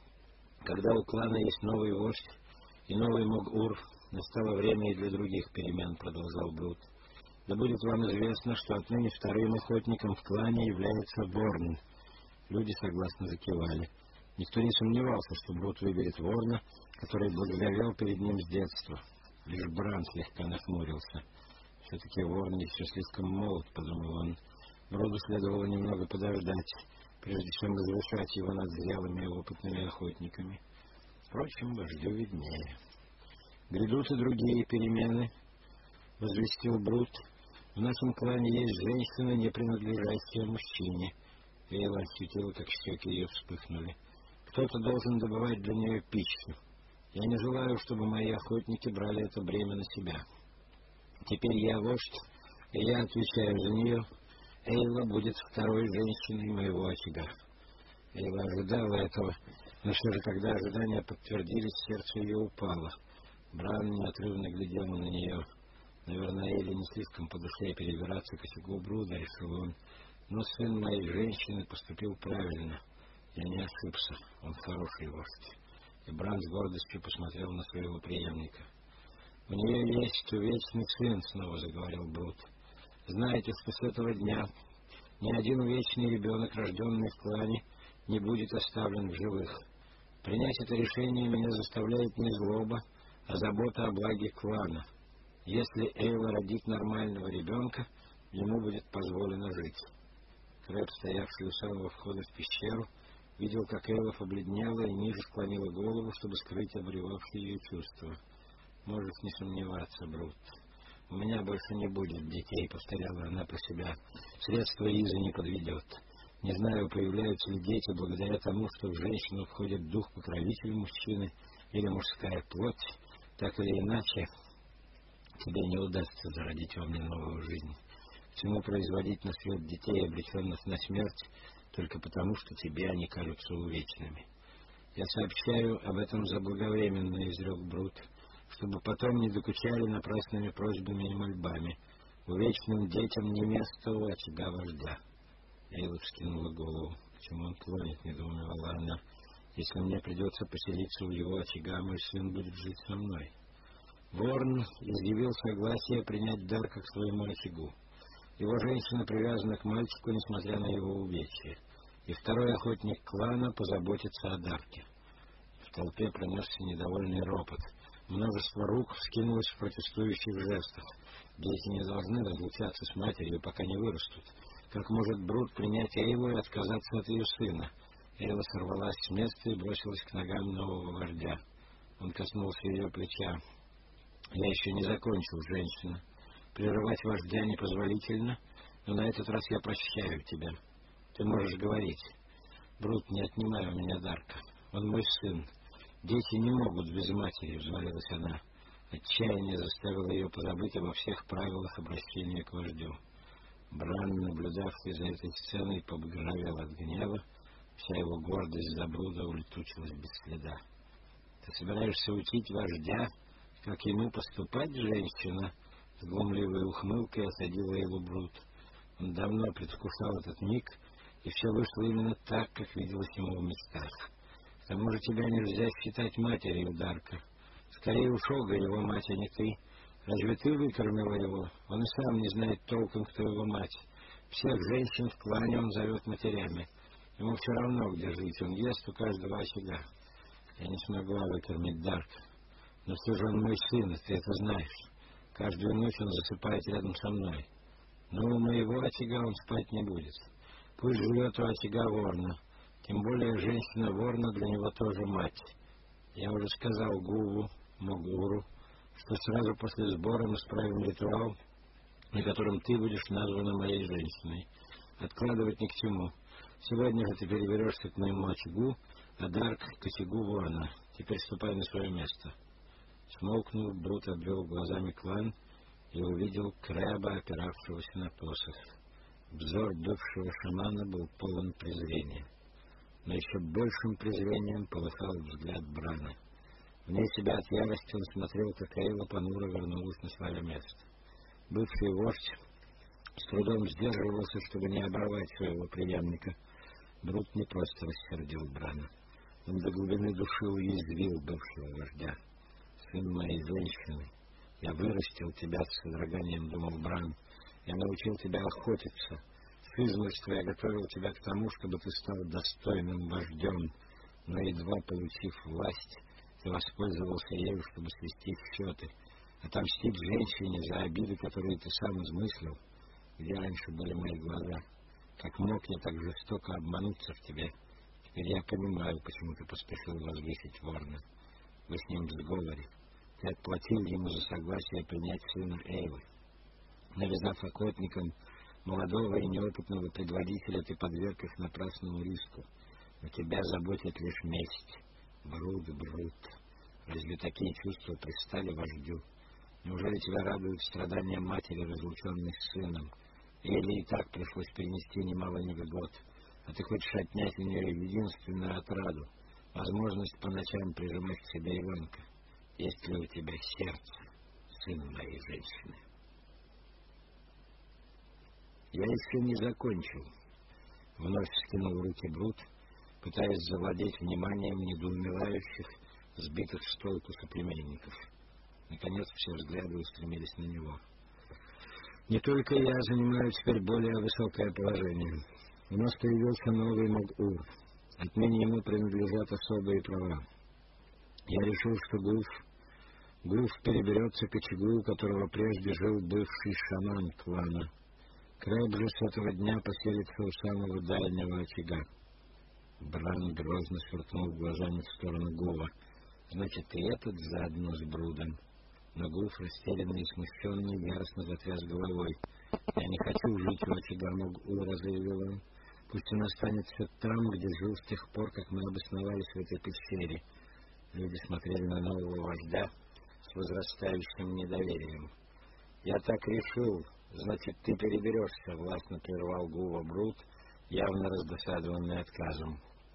когда у клана есть новый вождь и новый Мог-Ур, настало время и для других перемен, — продолжал Бруд. «Да будет вам известно, что отныне вторым охотником в клане является Ворн». Люди согласно закивали. Никто не сомневался, что Бруд выберет Ворна, который благоговел перед ним с детства. Лишь Бран слегка нахмурился. «Все-таки Ворн еще слишком молод», — подумал он. Бруду следовало немного подождать, прежде чем возвышать его над зрелыми и опытными охотниками. Впрочем, вождю виднее. «Грядут и другие перемены», — возвестил Бруд. «В нашем клане есть женщина, не принадлежащая мужчине». Эйла ощутила, как щеки ее вспыхнули. «Кто-то должен добывать для нее пищу. Я не желаю, чтобы мои охотники брали это бремя на себя. Теперь я вождь, и я отвечаю за нее. Эйла будет второй женщиной моего очага». Эйла ожидала этого, но все же, когда ожидания подтвердились, сердце ее упало. Бран неотрывно глядел на нее. «Наверное, Эйле не слишком по душе перебираться к очагу Бруда», — решил он. «Но сын моей женщины поступил правильно. Я не ошибся, он хороший вождь». И Бран с гордостью посмотрел на своего преемника. «У нее есть увечный сын», — снова заговорил Бруд. «Знаете, что с этого дня ни один увечный ребенок, рожденный в клане, не будет оставлен в живых. Принять это решение меня заставляет не злоба, а забота о благе клана. Если Эйла родит нормального ребенка, ему будет позволено жить. Крэб, стоявший у самого входа в пещеру, видел, как Эйла побледнела и ниже склонила голову, чтобы скрыть обуревавшие ее чувства. «Можешь не сомневаться, Брут. У меня больше не будет детей», — повторяла она про себя. «Средство Изы не подведет. Не знаю, появляются ли дети благодаря тому, что в женщину входит дух-покровитель мужчины или мужская плоть. Так или иначе, тебе не удастся зародить во мне новую жизнь. К чему производить на свет детей, обреченных на смерть, только потому, что тебе они кажутся увечными? Я сообщаю об этом заблаговременно, — изрек Брут, — чтобы потом не докучали напрасными просьбами и мольбами. Увечным детям не место у очага вождя». Эйла вскинула голову. «К чему он клонит?» — недоумевала она. «Если мне придется поселиться у его очага, мой сын будет жить со мной». Ворн изъявил согласие принять Дарка к своему очагу. Его женщина привязана к мальчику, несмотря на его увечье, и второй охотник клана позаботится о Дарке. В толпе пронесся недовольный ропот. Множество рук вскинулось в протестующих жестах. Дети не должны разлучаться с матерью, пока не вырастут. Как может Брут принять Эйлу и отказаться от ее сына? Эйла сорвалась с места и бросилась к ногам нового вождя. Он коснулся ее плеча. «Я еще не закончил, женщина. Прерывать вождя непозволительно, но на этот раз я прощаю тебя. Ты можешь говорить. Брут, не отнимай у меня Дарка. Он мой сын. Дети не могут без матери», — взмолилась она. Отчаяние заставило ее позабыть обо всех правилах обращения к вождю. Бран, наблюдавший за этой сценой, побагровел от гнева. Вся его гордость за Бруда улетучилась без следа. «Ты собираешься учить вождя, как ему поступать, женщина?» С глумливой ухмылкой осадила его Брут. Он давно предвкушал этот миг, и все вышло именно так, как виделось ему в мечтах. «К тому же тебя нельзя считать матерью Дарка. Скорее уж Ога его мать, а не ты. Разве ты выкормила его? Он и сам не знает толком, кто его мать. Всех женщин в клане он зовет матерями. Ему все равно, где жить, он ест у каждого очага. Я не смогла выкормить Дарка. Но все же он мой сын, и ты это знаешь. Каждую ночь он засыпает рядом со мной. Но у моего очага он спать не будет. Пусть живет у очага Ворна. Тем более женщина Ворна для него тоже мать. Я уже сказал Гуву, Могуру, что сразу после сбора мы справим ритуал, на котором ты будешь названа моей женщиной. Откладывать ни к чему. Сегодня же ты переберешься к моему очагу, а Дарк к очагу Ворна. Теперь ступай на свое место». Смолкнув, Брут обвел глазами клан и увидел Крэба, опиравшегося на посох. Взор бывшего шамана был полон презрения. Но еще большим презрением полыхал взгляд Брана. Вне себя от ярости он смотрел, как Эйла понуро вернулась на свое место. Бывший вождь с трудом сдерживался, чтобы не оборвать своего преемника. Брут не просто рассердил Брана. Он до глубины души уязвил бывшего вождя. «Сын моей женщины, я вырастил тебя с содроганием», — думал Бран. «Я научил тебя охотиться. С измольства я готовил тебя к тому, чтобы ты стал достойным вождем. Но, едва получив власть, ты воспользовался ею, чтобы свести счеты, отомстить женщине за обиды, которые ты сам измыслил. Где раньше были мои глаза? Как мог я так жестоко обмануться в тебе? Теперь я понимаю, почему ты поспешил возвысить Ворна. Вы с ним в сговоре. Ты отплатил ему за согласие принять сына Эйлы. Навязав охотникам молодого и неопытного предводителя, ты подверг их напрасному риску. Но тебя заботит лишь месть. Брут, Брут. Разве такие чувства пристали вождю? Неужели тебя радуют страдания матери, разлученной с сыном? Или и так пришлось перенести немало невзгод, а ты хочешь отнять у нее единственную отраду, возможность по ночам прижимать к себе ребенка? Есть ли у тебя сердце, сын моей женщины? Я еще не закончил. Вновь скинул руки Брут, пытаясь завладеть вниманием недоумевающих, сбитых с толку соплеменников. Наконец все взгляды устремились на него. Не только я занимаю теперь более высокое положение. У нас появился новый Могур. Отныне ему принадлежат особые права. Я решил, что Гуф, Гуф переберется к очагу, у которого прежде жил бывший шаман клана. Крэб же с этого дня поселится у самого дальнего очага. Бран грозно сверкнул глазами в сторону Гува. «Значит, и этот заодно с Брудом?» Но Гув, растерянный и смущенный, яростно затряс головой. «Я не хочу жить у очага Могура», — заявил он. «Пусть он останется там, где жил с тех пор, как мы обосновались в этой пещере». Люди смотрели на нового вождя с возрастающим недоверием. «Я так решил. Значит, ты переберешься», — властно прервал Гува Бруд, явно раздосадованный отказом.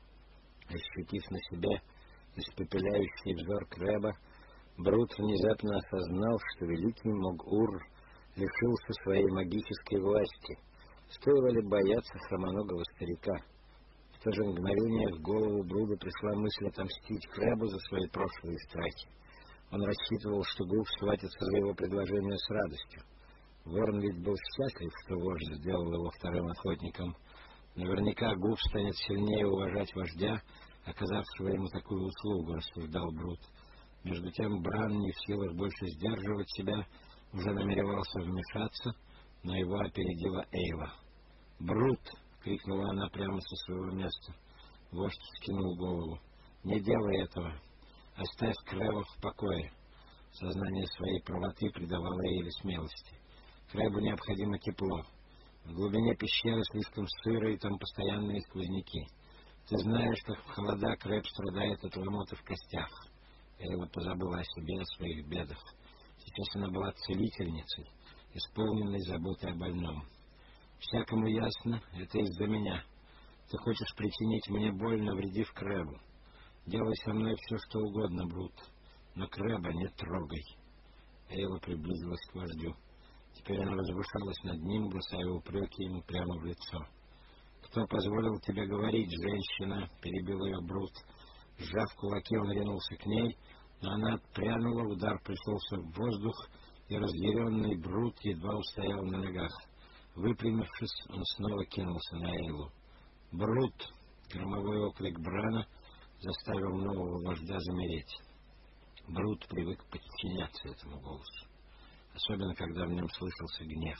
Ощутив на себе испепеляющий взор Крэба, Бруд внезапно осознал, что великий Могур лишился своей магической власти. Стоило ли бояться хромоногого старика? В то же мгновение в голову Бруда пришла мысль отомстить Крэбу за свои прошлые страхи. Он рассчитывал, что Гув схватится за его предложение с радостью. Ворон ведь был счастлив, что вождь сделал его вторым охотником. Наверняка Гув станет сильнее уважать вождя, оказавшего ему такую услугу, рассуждал Бруд. Между тем Бран, не в силах больше сдерживать себя, уже намеревался вмешаться, но его опередила Эйла. «Брут!» — крикнула она прямо со своего места. Вождь скинул голову. «Не делай этого! Оставь Крэба в покое!» Сознание своей правоты придавало Эйле смелости. Крэбу необходимо тепло. В глубине пещеры слишком сыро, и там постоянные сквозняки. Ты знаешь, как в холода Крэб страдает от ломота в костях. Эйла позабыла о себе, о своих бедах. Сейчас она была целительницей, исполненной заботой о больном. «Всякому ясно, это из-за меня. Ты хочешь причинить мне боль, навредив Крэбу. Делай со мной все, что угодно, Брут, но Крэба не трогай». Эйла приблизилась к вождю. Теперь она возвышалась над ним, бросая упреки ему прямо в лицо. «Кто позволил тебе говорить, женщина?» — перебил ее Брут. Сжав кулаки, он ринулся к ней, но она отпрянула, удар пришелся в воздух, и разъяренный Брут едва устоял на ногах. Выпрямившись, он снова кинулся на Эйлу. «Брут!» — громовой оклик Брана заставил нового вождя замереть. Брут привык подчиняться этому голосу, особенно когда в нем слышался гнев.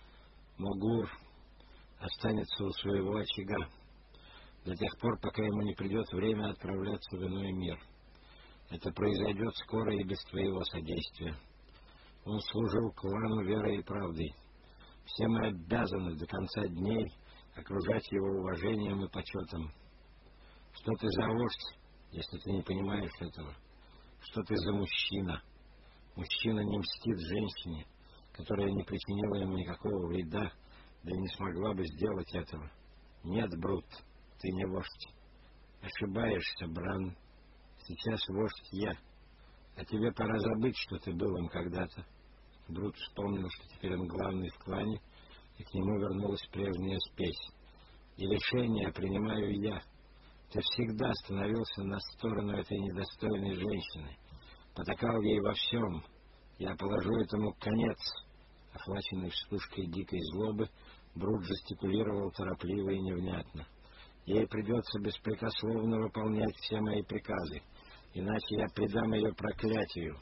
Могур останется у своего очага до тех пор, пока ему не придет время отправляться в иной мир. Это произойдет скоро и без твоего содействия. Он служил клану верой и правдой. Все мы обязаны до конца дней окружать его уважением и почетом. Что ты за вождь, если ты не понимаешь этого? Что ты за мужчина? Мужчина не мстит женщине, которая не причинила ему никакого вреда, да и не смогла бы сделать этого. Нет, Брут, ты не вождь. Ошибаешься, Бран. Сейчас вождь я. А тебе пора забыть, что ты был им когда-то. Брут вспомнил, что теперь он главный в клане, и к нему вернулась прежняя спесь. И решение принимаю я. Ты всегда становился на сторону этой недостойной женщины, потакал ей во всем. Я положу этому конец. Охваченный вспышкой дикой злобы, Брут жестикулировал торопливо и невнятно. Ей придется беспрекословно выполнять все мои приказы, иначе я предам ее проклятию.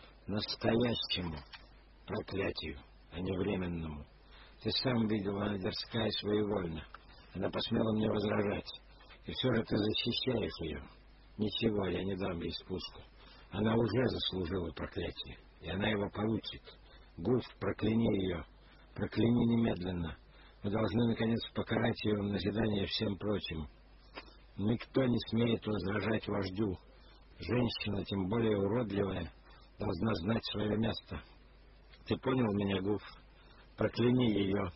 Настоящему проклятию, а не временному. Ты сам видел, она дерзка и своевольна. Она посмела мне возражать. И все же ты защищаешь ее. Ничего, я не дам ей спуску. Она уже заслужила проклятие, и она его получит. Гуф, прокляни ее. Прокляни немедленно. Мы должны, наконец, покарать ее в назидание всем прочим. Никто не смеет возражать вождю. Женщина, тем более уродливая, должна знать свое место. Ты понял меня, Гуф? Прокляни ее.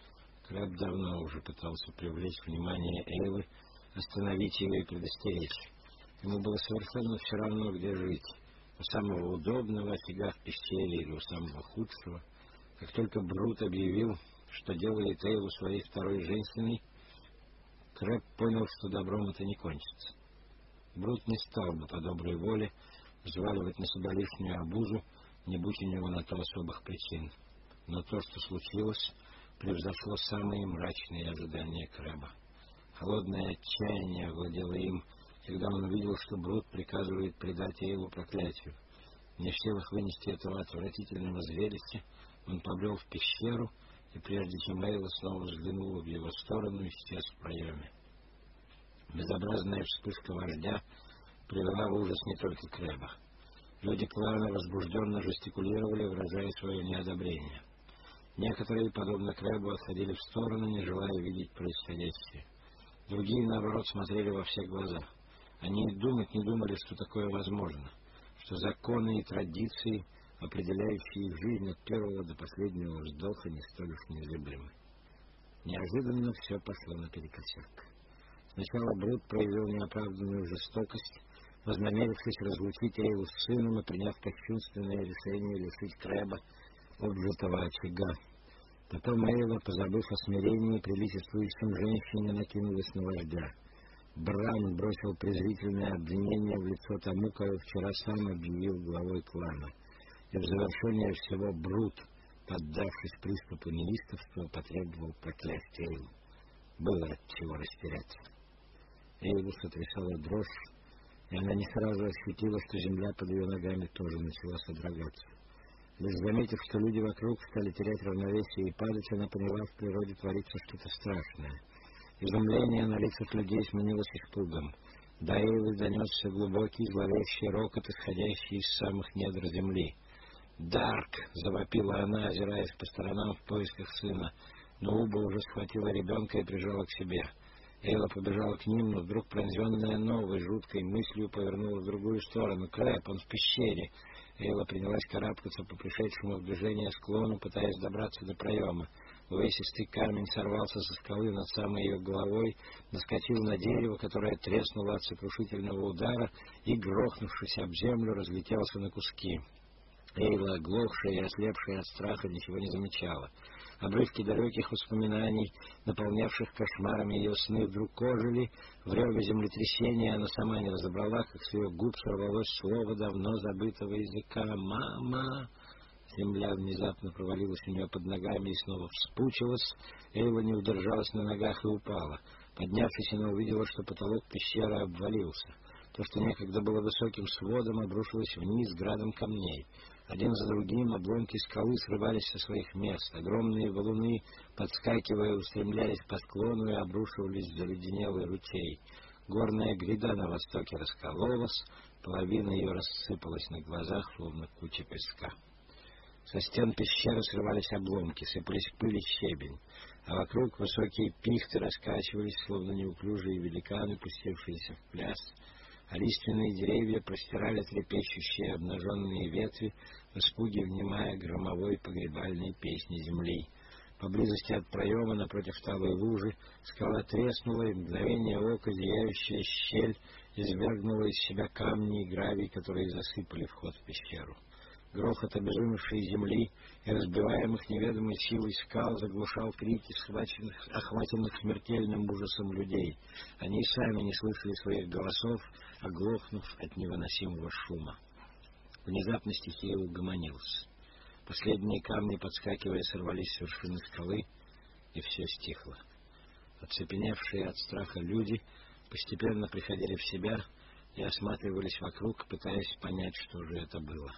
Крэб давно уже пытался привлечь внимание Эйлы, остановить ее и предостеречь. Ему было совершенно все равно, где жить. У самого удобного очага в пещере или у самого худшего. Как только Брут объявил, что делает Эйлу своей второй женщиной, Крэб понял, что добром это не кончится. Брут не стал бы по доброй воле взваливать на себя лишнюю обузу, не будь у него на то особых причин. Но то, что случилось, превзошло самые мрачные ожидания Крэба. Холодное отчаяние овладело им, когда он увидел, что Брут приказывает предать Эйлу проклятию. Не в силах вынести этого отвратительного зрелища, он побрел в пещеру и прежде чем Эйла снова взглянула в его сторону, исчез в проеме. Безобразная вспышка вождя привела в ужас не только Крэба. Люди клана возбужденно жестикулировали, выражая свое неодобрение. Некоторые, подобно Крэбу, отходили в сторону, не желая видеть происходящее. Другие, наоборот, смотрели во все глаза. Они и думать не думали, что такое возможно, что законы и традиции, определяющие их жизнь от первого до последнего вздоха, не столь уж незыблемы. Неожиданно все пошло наперекосяк. Сначала Брут проявил неоправданную жестокость, вознамерившись разлучить Эйлу с сыном и приняв кощунственное решение лишить Крэба обжитого очага. Потом Эйла, позабыв о смирении, приличествующем женщине, накинулась на вождя. Бран бросил презрительное обвинение в лицо тому, кого вчера сам объявил главой клана. И в завершение всего Брут, поддавшись приступу неистовства, потребовал проклясть Эйлу. Было от чего растеряться. Эйлу сотрясала дрожь, и она не сразу ощутила, что земля под ее ногами тоже начала содрогаться. Лишь заметив, что люди вокруг стали терять равновесие и падать, она поняла, в природе творится что-то страшное. Изумление на лицах людей сменилось испугом. До Эйлы донесся глубокий зловещий рокот, исходящий из самых недр земли. «Дарк!» — завопила она, озираясь по сторонам в поисках сына, но Уба уже схватила ребенка и прижала к себе. Эйла побежала к ним, но вдруг, пронзенная новой жуткой мыслью, повернула в другую сторону. «Крэб, он в пещере!» Эйла принялась карабкаться по пришедшему в движение склону, пытаясь добраться до проема. Увесистый камень сорвался со скалы над самой ее головой, наскочил на дерево, которое треснуло от сокрушительного удара и, грохнувшись об землю, разлетелся на куски. Эйла, оглохшая и ослепшая от страха, ничего не замечала. Обрывки далеких воспоминаний, наполнявших кошмарами ее сны, вдруг ожили. В реве землетрясения она сама не разобрала, как с ее губ сорвалось слово давно забытого языка «Мама!». Земля внезапно провалилась у нее под ногами и снова вспучилась. Эйла не удержалась на ногах и упала. Поднявшись, она увидела, что потолок пещеры обвалился. То, что некогда было высоким сводом, обрушилось вниз градом камней. Один за другим обломки скалы срывались со своих мест. Огромные валуны, подскакивая, устремлялись по склону и обрушивались в заледенелый ручей. Горная гряда на востоке раскололась, половина ее рассыпалась на глазах, словно куча песка. Со стен пещеры срывались обломки, сыпались пыль и щебень, а вокруг высокие пихты раскачивались, словно неуклюжие великаны, пустившиеся в пляс, а лиственные деревья простирали трепещущие обнаженные ветви, в испуге внимая громовой погребальной песни земли. Поблизости от проема, напротив талой лужи, скала треснула, и в мгновение ока зияющая щель извергнула из себя камни и гравий, которые засыпали вход в пещеру. Грохот обезумевшей земли и разбиваемых неведомой силой скал заглушал крики схваченных, охваченных смертельным ужасом людей. Они сами не слышали своих голосов, оглохнув от невыносимого шума. Внезапно стихия угомонилась. Последние камни, подскакивая, сорвались с вершины скалы, и все стихло. Оцепеневшие от страха люди постепенно приходили в себя и осматривались вокруг, пытаясь понять, что же это было.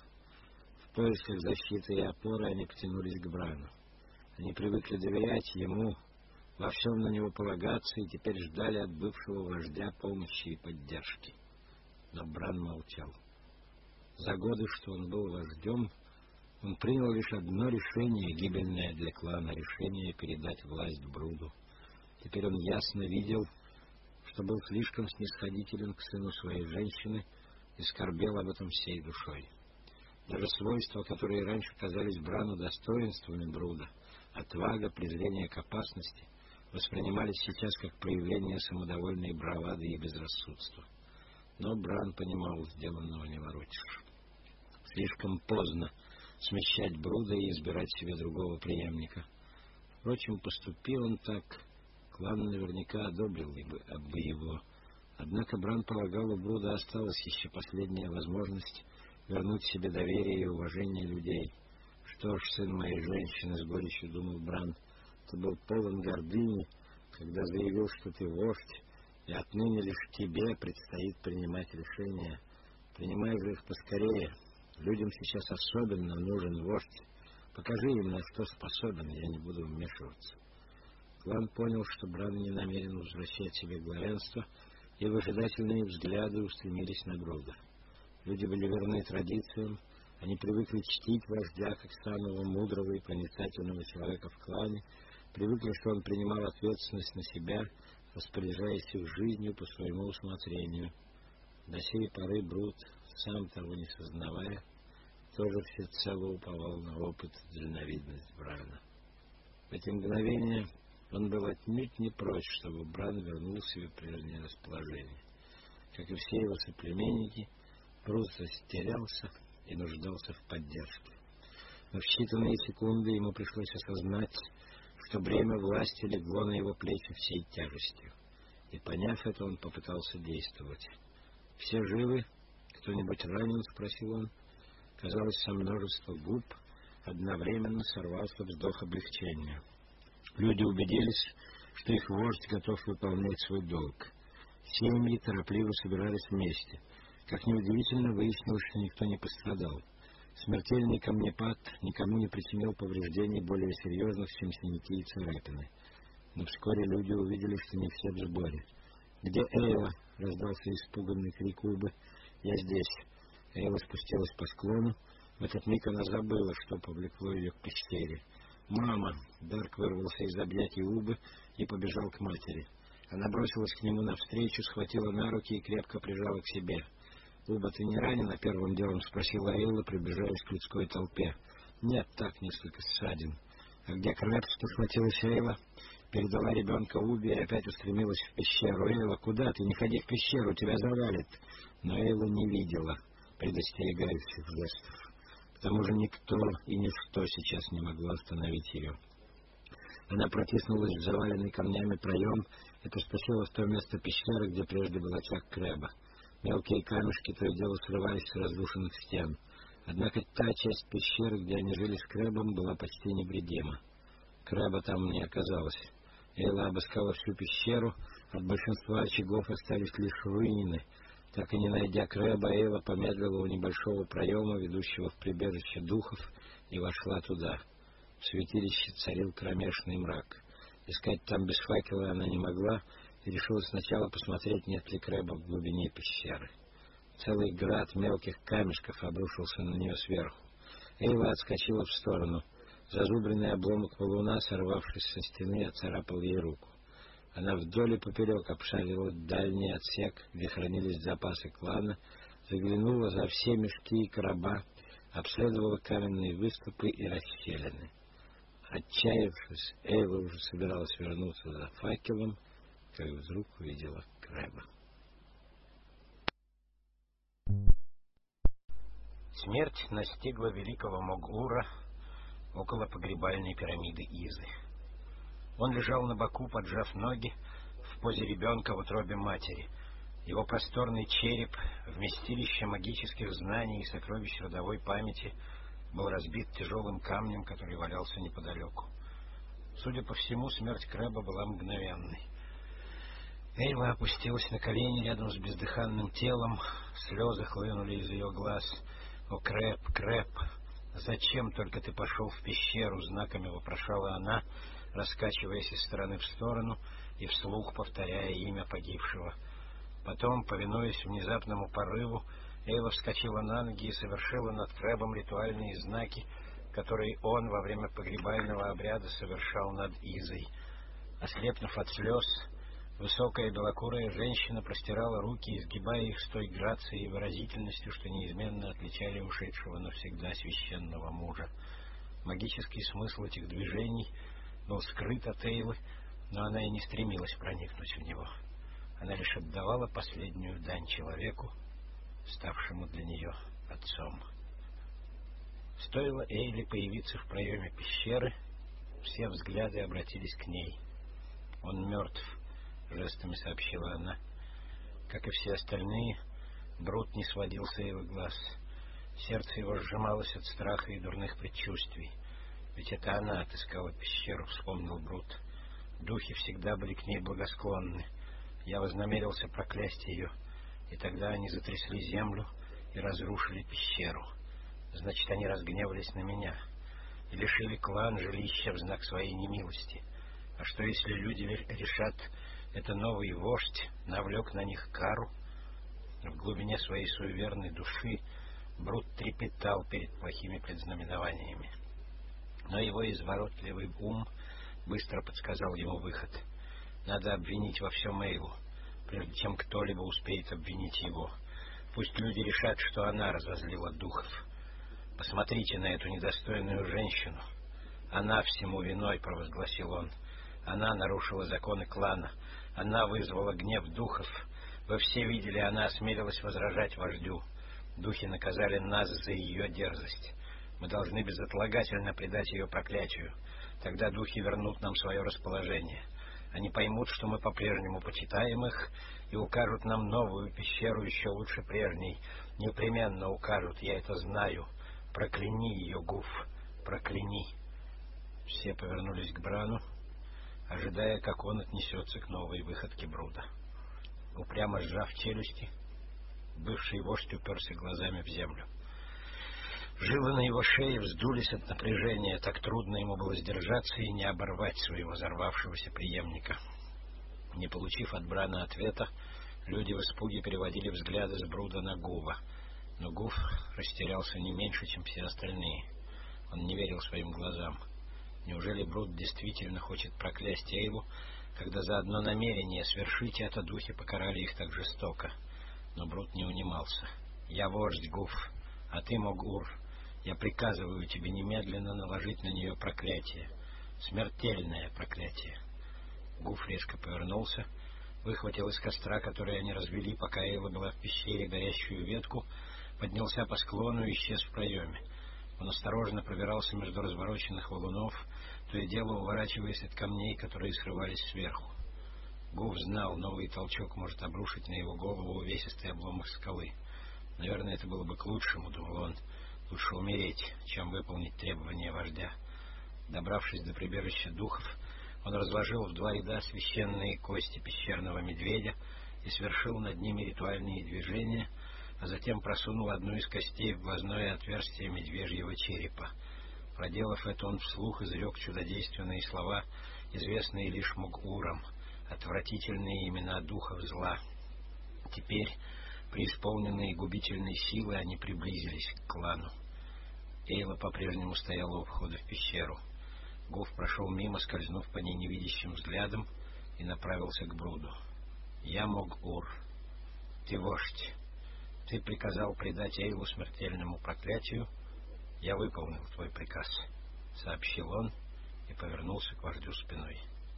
В поисках защиты и опоры они потянулись к Брану. Они привыкли доверять ему, во всем на него полагаться, и теперь ждали от бывшего вождя помощи и поддержки. Но Бран молчал. За годы, что он был вождем, он принял лишь одно решение, гибельное для клана, решение передать власть Бруду. Теперь он ясно видел, что был слишком снисходителен к сыну своей женщины и скорбел об этом всей душой. Даже свойства, которые раньше казались Брану достоинствами Бруда, отвага, презрение к опасности, воспринимались сейчас как проявление самодовольной бравады и безрассудства. Но Бран понимал, сделанного не воротишь. Слишком поздно смещать Бруда и избирать себе другого преемника. Впрочем, поступил он так, клан наверняка одобрил бы его. Однако Бран полагал, у Бруда осталась еще последняя возможность вернуть себе доверие и уважение людей. Что ж, сын моей женщины, с горечью думал Бран, ты был полон гордыни, когда заявил, что ты вождь, и отныне лишь тебе предстоит принимать решения. Принимай же их поскорее. Людям сейчас особенно нужен вождь, Покажи им, на что способен, я не буду вмешиваться. Клан понял, что Бран не намерен возвращать себе главенство, и выжидательные взгляды устремились на Бруда. Люди были верны традициям, они привыкли чтить вождя как самого мудрого и проницательного человека в клане, привыкли, что он принимал ответственность на себя, распоряжаясь их жизнью по своему усмотрению. До сей поры Бруд, сам того не сознавая, тоже всецело уповал на опыт и дальновидность Брана. В эти мгновения он был отнюдь не прочь, чтобы Бран вернул себе прежнее расположение. Как и все его соплеменники, Бруд растерялся и нуждался в поддержке. Но в считанные секунды ему пришлось осознать, что бремя власти легло на его плечи всей тяжестью. И, поняв это, он попытался действовать. «Все живы? Кто-нибудь ранен?» — спросил он. Казалось, со множества губ одновременно сорвался вздох облегчения. Люди убедились, что их вождь готов выполнять свой долг. Семьи торопливо собирались вместе. Как неудивительно, выяснилось, что никто не пострадал. Смертельный камнепад никому не причинил повреждений более серьезных, чем синяки и царапины. Но вскоре люди увидели, что не все в сборе. «Где Эйла?» — раздался испуганный крик Убы. «Я здесь». Эйла спустилась по склону. В этот миг она забыла, что повлекло ее к пещере. «Мама!» — Дарк вырвался из объятий Убы и побежал к матери. Она бросилась к нему навстречу, схватила на руки и крепко прижала к себе. «Уба, ты не ранена?» — первым делом спросила Эйла, приближаясь к людской толпе. «Нет, так, несколько ссадин». «А где Крэбс?» — схватилась Эйла. Передала ребенка Убе и опять устремилась в пещеру. «Эйла, куда ты? Не ходи в пещеру, тебя завалит!» Но Эйла не видела предостерегающих жестов. К тому же никто и ничто сейчас не могло остановить ее. Она протиснулась в заваленный камнями проем и поспешила в то место пещеры, где прежде был очаг Крэба. Мелкие камешки то и дело срывались с разрушенных стен. Однако та часть пещеры, где они жили с Крэбом, была почти невредима. Крэба там не оказалось. Эйла обыскала всю пещеру, от большинства очагов остались лишь руины. Так и не найдя Крэба, Эйла помедлила у небольшого проема, ведущего в прибежище духов, и вошла туда. В святилище царил кромешный мрак. Искать там без факела она не могла, и решила сначала посмотреть, нет ли Крэба в глубине пещеры. Целый град мелких камешков обрушился на нее сверху. Эйла отскочила в сторону. Зазубренный обломок валуна, сорвавшись со стены, оцарапал ей руку. Она вдоль и поперек обшарила дальний отсек, где хранились запасы клана, заглянула за все мешки и короба, обследовала каменные выступы и расщелины. Отчаявшись, Эйла уже собиралась вернуться за факелом, как вдруг увидела Крэба. Смерть настигла великого Могура около погребальной пирамиды Изы. Он лежал на боку, поджав ноги, в позе ребенка в утробе матери. Его просторный череп, вместилище магических знаний и сокровищ родовой памяти, был разбит тяжелым камнем, который валялся неподалеку. Судя по всему, смерть Крэба была мгновенной. Эйла опустилась на колени рядом с бездыханным телом, слезы хлынули из ее глаз. «О, Крэб, Крэб, зачем только ты пошел в пещеру?» — знаками вопрошала она, раскачиваясь из стороны в сторону и вслух повторяя имя погибшего. Потом, повинуясь внезапному порыву, Эйла вскочила на ноги и совершила над Крэбом ритуальные знаки, которые он во время погребального обряда совершал над Изой. Ослепнув от слез, высокая белокурая женщина простирала руки, изгибая их с той грацией и выразительностью, что неизменно отличали ушедшего навсегда священного мужа. Магический смысл этих движений был скрыт от Эйлы, но она и не стремилась проникнуть в него. Она лишь отдавала последнюю дань человеку, ставшему для нее отцом. Стоило Эйле появиться в проеме пещеры, все взгляды обратились к ней. «Он мертв», — жестами сообщила она. Как и все остальные, Бруд не сводил с Эйлы глаз. Сердце его сжималось от страха и дурных предчувствий. Ведь это она отыскала пещеру, вспомнил Бруд. Духи всегда были к ней благосклонны. Я вознамерился проклясть ее, и тогда они затрясли землю и разрушили пещеру. Значит, они разгневались на меня. и лишили клан жилища в знак своей немилости. А что, если люди решат, это новый вождь навлек на них кару? В глубине своей суеверной души Брут трепетал перед плохими предзнаменованиями. Но его изворотливый ум быстро подсказал ему выход. Надо обвинить во всем Эйлу, прежде чем кто-либо успеет обвинить его. Пусть люди решат, что она разозлила духов. «Посмотрите на эту недостойную женщину. Она всему виной», — провозгласил он. «Она нарушила законы клана. Она вызвала гнев духов. Вы все видели, она осмелилась возражать вождю. Духи наказали нас за ее дерзость. Мы должны безотлагательно предать ее проклятию. Тогда духи вернут нам свое расположение. Они поймут, что мы по-прежнему почитаем их, и укажут нам новую пещеру еще лучше прежней. Непременно укажут, я это знаю. Прокляни ее, Гуф, прокляни». Все повернулись к Брану, ожидая, как он отнесется к новой выходке Бруда. Упрямо сжав челюсти, бывший вождь уперся глазами в землю. Жилы на его шее вздулись от напряжения, так трудно ему было сдержаться и не оборвать своего взорвавшегося преемника. Не получив от Брана ответа, люди в испуге переводили взгляды с Бруда на Гува, но Гув растерялся не меньше, чем все остальные. Он не верил своим глазам. Неужели Бруд действительно хочет проклясть Эйлу, когда за одно намерение свершить это духи покарали их так жестоко? Но Бруд не унимался. «Я вождь, Гув, а ты, Могур. Я приказываю тебе немедленно наложить на нее проклятие. Смертельное проклятие». Гуф резко повернулся, выхватил из костра, который они развели, пока Эйла была в пещере, горящую ветку, поднялся по склону и исчез в проеме. Он осторожно пробирался между развороченных валунов, то и дело уворачиваясь от камней, которые срывались сверху. Гуф знал, новый толчок может обрушить на его голову увесистый обломок скалы. Наверное, это было бы к лучшему, думал он. Лучше умереть, чем выполнить требования вождя. Добравшись до прибежища духов, он разложил в два ряда священные кости пещерного медведя и совершил над ними ритуальные движения, а затем просунул одну из костей в глазное отверстие медвежьего черепа. Проделав это, он вслух изрек чудодейственные слова, известные лишь Могурам, отвратительные имена духов зла. Теперь, преисполненные губительной силы, они приблизились к клану. Эйла по-прежнему стояла у входа в пещеру. Гуф прошел мимо, скользнув по ней невидящим взглядом, и направился к Бруду. «Я Могур. Ты вождь. Ты приказал предать Эйлу смертельному проклятию. Я выполнил твой приказ», — сообщил он и повернулся к вождю спиной.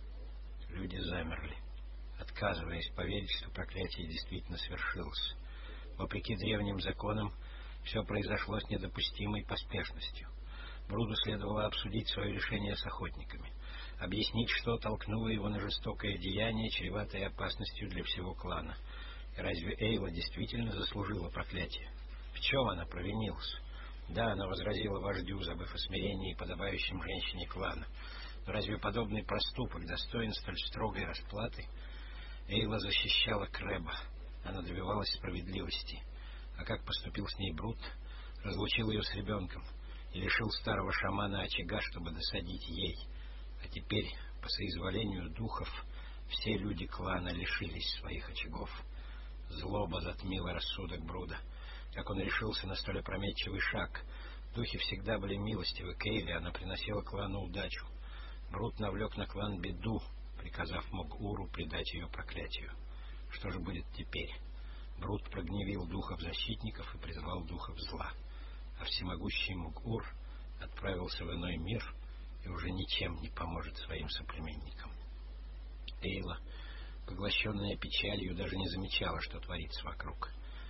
Люди замерли, отказываясь поверить, что проклятие действительно свершилось. Вопреки древним законам, все произошло с недопустимой поспешностью. Бруду следовало обсудить свое решение с охотниками, объяснить, что толкнуло его на жестокое деяние, чреватое опасностью для всего клана. И разве Эйла действительно заслужила проклятие? В чем она провинилась? Да, она возразила вождю, забыв о смирении и подобающем женщине клана. Но разве подобный проступок достоин столь строгой расплаты? Эйла защищала Крэба. Она добивалась справедливости. А как поступил с ней Брут? Разлучил ее с ребенком и лишил старого шамана очага, чтобы досадить ей. А теперь, по соизволению духов, все люди клана лишились своих очагов. Злоба затмила рассудок Бруда. Как он решился на столь опрометчивый шаг? Духи всегда были милостивы к Эйле, она приносила клану удачу. Брут навлек на клан беду, приказав Могуру предать ее проклятию. Что же будет теперь? Брут прогневил духов-защитников и призвал духов зла. А всемогущий Могур отправился в иной мир и уже ничем не поможет своим соплеменникам. Эйла, поглощенная печалью, даже не замечала, что творится вокруг.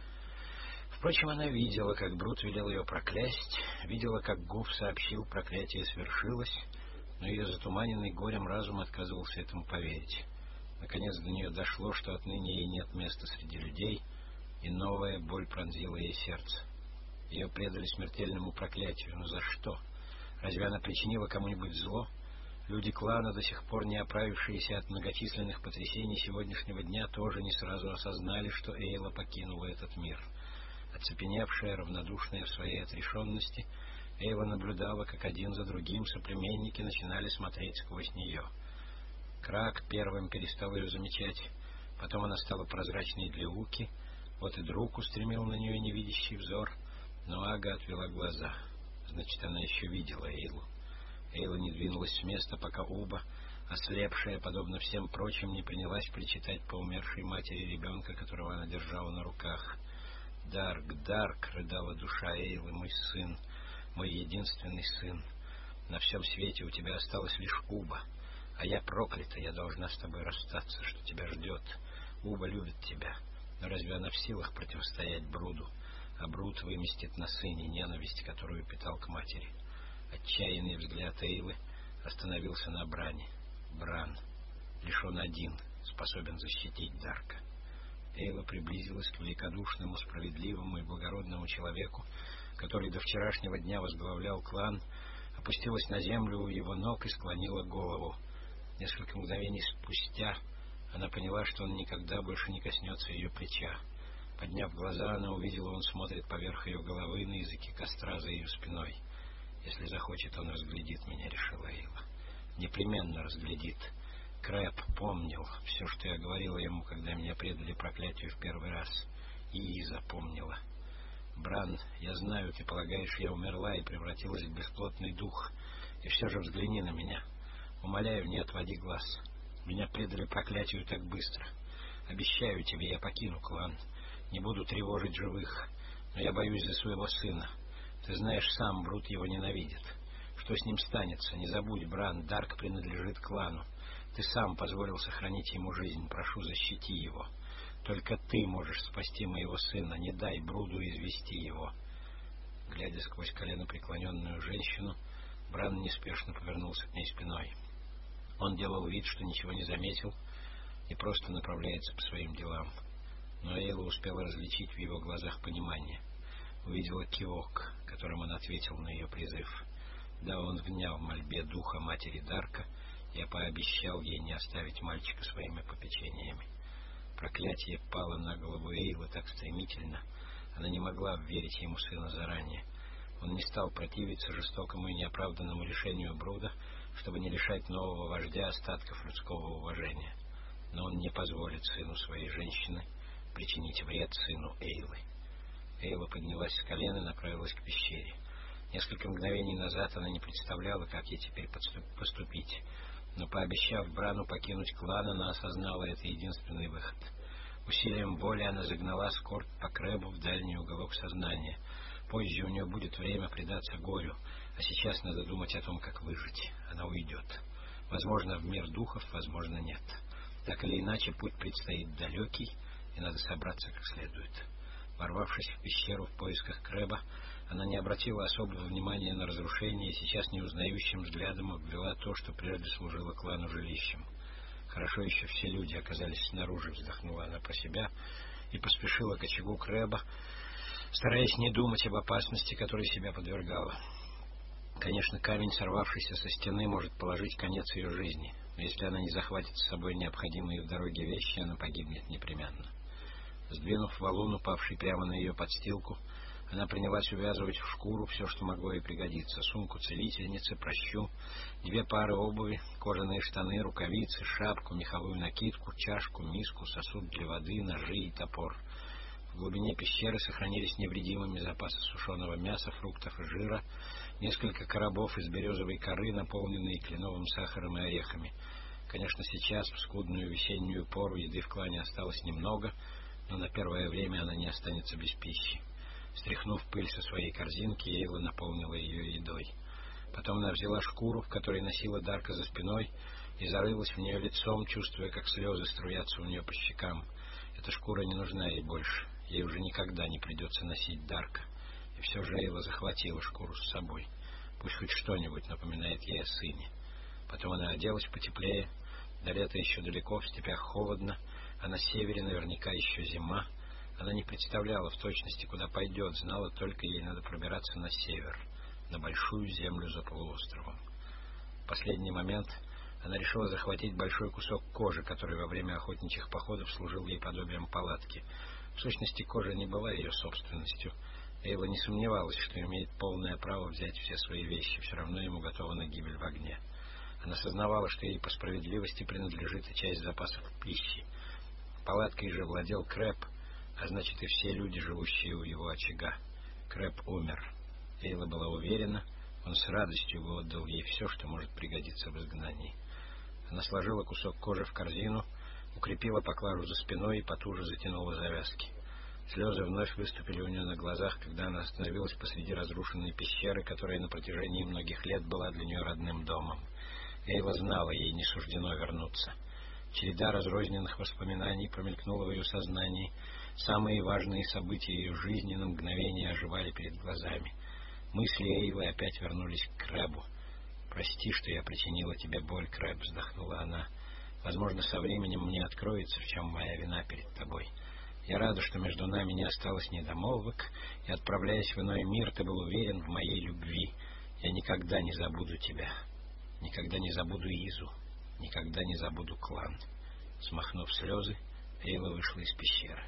Впрочем, она видела, как Брут велел ее проклясть, видела, как Гуф сообщил, проклятие свершилось, но ее затуманенный горем разум отказывался этому поверить. Наконец до нее дошло, что отныне ей нет места среди людей, и новая боль пронзила ей сердце. Ее предали смертельному проклятию. Но за что? Разве она причинила кому-нибудь зло? Люди клана, до сих пор не оправившиеся от многочисленных потрясений сегодняшнего дня, тоже не сразу осознали, что Эйла покинула этот мир. Оцепеневшая, равнодушная в своей отрешенности, Эйла наблюдала, как один за другим соплеменники начинали смотреть сквозь нее. Крак первым перестал ее замечать, потом она стала прозрачной для Уки, вот и друг устремил на нее невидящий взор, но Ага отвела глаза. Значит, она еще видела Эйлу. Эйла не двинулась с места, пока Уба, ослепшая, подобно всем прочим, не принялась причитать по умершей матери ребенка, которого она держала на руках. «Дарк, Дарк!» — рыдала душа Эйлы, — «мой сын, мой единственный сын. На всем свете у тебя осталась лишь Уба, а я проклята, я должна с тобой расстаться, что тебя ждет. Уба любит тебя, но разве она в силах противостоять Бруду? А Бруд выместит на сыне ненависть, которую питал к матери». Отчаянный взгляд Эйлы остановился на Бране. Бран, лишь он один способен защитить Дарка. Эйла приблизилась к великодушному, справедливому и благородному человеку, который до вчерашнего дня возглавлял клан, опустилась на землю у его ног и склонила голову. Несколько мгновений спустя она поняла, что он никогда больше не коснется ее плеча. Подняв глаза, она увидела, он смотрит поверх ее головы на языке костра за ее спиной. «Если захочет, он разглядит меня», — решила Эйла. «Непременно разглядит. Крэп помнил все, что я говорила ему, когда меня предали проклятию в первый раз. И запомнила. Бран, я знаю, ты полагаешь, я умерла и превратилась в бесплотный дух. И все же взгляни на меня. Умоляю, не отводи глаз. Меня предали проклятию так быстро. Обещаю тебе, я покину клан. Не буду тревожить живых, но я боюсь за своего сына. Ты знаешь сам, Брут его ненавидит. Что с ним станется? Не забудь, Бран, Дарк принадлежит клану. Ты сам позволил сохранить ему жизнь. Прошу, защити его. Только ты можешь спасти моего сына. Не дай Бруду извести его». Глядя сквозь коленопреклоненную женщину, Бран неспешно повернулся к ней спиной. Он делал вид, что ничего не заметил, и просто направляется по своим делам. Но Эйла успела различить в его глазах понимание. Увидела кивок, которым он ответил на ее призыв. Да, он внял мольбе духа матери Дарка, я пообещал ей не оставить мальчика своими попечениями. Проклятие пало на голову Эйлы так стремительно, она не могла верить ему сына заранее. Он не стал противиться жестокому и неоправданному решению Бруда, чтобы не лишать нового вождя остатков людского уважения. Но он не позволит сыну своей женщины причинить вред сыну Эйлы. Эйла поднялась с колена и направилась к пещере. Несколько мгновений назад она не представляла, как ей теперь поступить. Но, пообещав Брану покинуть клан, она осознала это единственный выход. Усилием воли она загнала скорбь по Крэбу в дальний уголок сознания. Позже у нее будет время предаться горю, а сейчас надо думать о том, как выжить. Она уйдет. Возможно, в мир духов, возможно, нет. Так или иначе, путь предстоит далекий, и надо собраться как следует. Ворвавшись в пещеру в поисках Крэба, она не обратила особого внимания на разрушение и сейчас неузнающим взглядом обвела то, что прежде служило клану жилищем. Хорошо еще все люди оказались снаружи, вздохнула она про себя и поспешила к очагу Крэба, стараясь не думать об опасности, которой себя подвергала. Конечно, камень, сорвавшийся со стены, может положить конец ее жизни, но если она не захватит с собой необходимые в дороге вещи, она погибнет непременно. Сдвинув валун, упавший прямо на ее подстилку, она принялась увязывать в шкуру все, что могло ей пригодиться: сумку целительницы, пращу, две пары обуви, кожаные штаны, рукавицы, шапку, меховую накидку, чашку, миску, сосуд для воды, ножи и топор. В глубине пещеры сохранились невредимыми запасы сушеного мяса, фруктов и жира, несколько коробов из березовой коры, наполненные кленовым сахаром и орехами. Конечно, сейчас, в скудную весеннюю пору, еды в клане осталось немного, но на первое время она не останется без пищи. Стряхнув пыль со своей корзинки, Эйла наполнила ее едой. Потом она взяла шкуру, в которой носила Дарка за спиной, и зарылась в нее лицом, чувствуя, как слезы струятся у нее по щекам. Эта шкура не нужна ей больше, ей уже никогда не придется носить Дарка. И все же Эйла захватила шкуру с собой. Пусть хоть что-нибудь напоминает ей о сыне. Потом она оделась потеплее. До лета еще далеко, в степях холодно, а на севере наверняка еще зима. Она не представляла в точности, куда пойдет, знала только, ей надо пробираться на север, на большую землю за полуостровом. В последний момент она решила захватить большой кусок кожи, который во время охотничьих походов служил ей подобием палатки. В сущности, кожа не была ее собственностью. Эйла не сомневалась, что имеет полное право взять все свои вещи, все равно ему готова на гибель в огне. Она сознавала, что ей по справедливости принадлежит и часть запасов пищи. Палаткой же владел Крэб, а значит и все люди, живущие у его очага. Крэб умер. Эйла была уверена, он с радостью бы отдал ей все, что может пригодиться в изгнании. Она сложила кусок кожи в корзину, укрепила поклажу за спиной и потуже затянула завязки. Слезы вновь выступили у нее на глазах, когда она остановилась посреди разрушенной пещеры, которая на протяжении многих лет была для нее родным домом. Эйла знала, ей не суждено вернуться. Череда разрозненных воспоминаний промелькнула в ее сознании. Самые важные события ее жизни на мгновение оживали перед глазами. Мысли Эйлы опять вернулись к Крэбу. «Прости, что я причинила тебе боль, Крэб», — вздохнула она. «Возможно, со временем мне откроется, в чем моя вина перед тобой. Я рада, что между нами не осталось недомолвок, и, отправляясь в иной мир, ты был уверен в моей любви. Я никогда не забуду тебя, никогда не забуду Изу, никогда не забуду клан». Смахнув слезы, Эйла вышла из пещеры.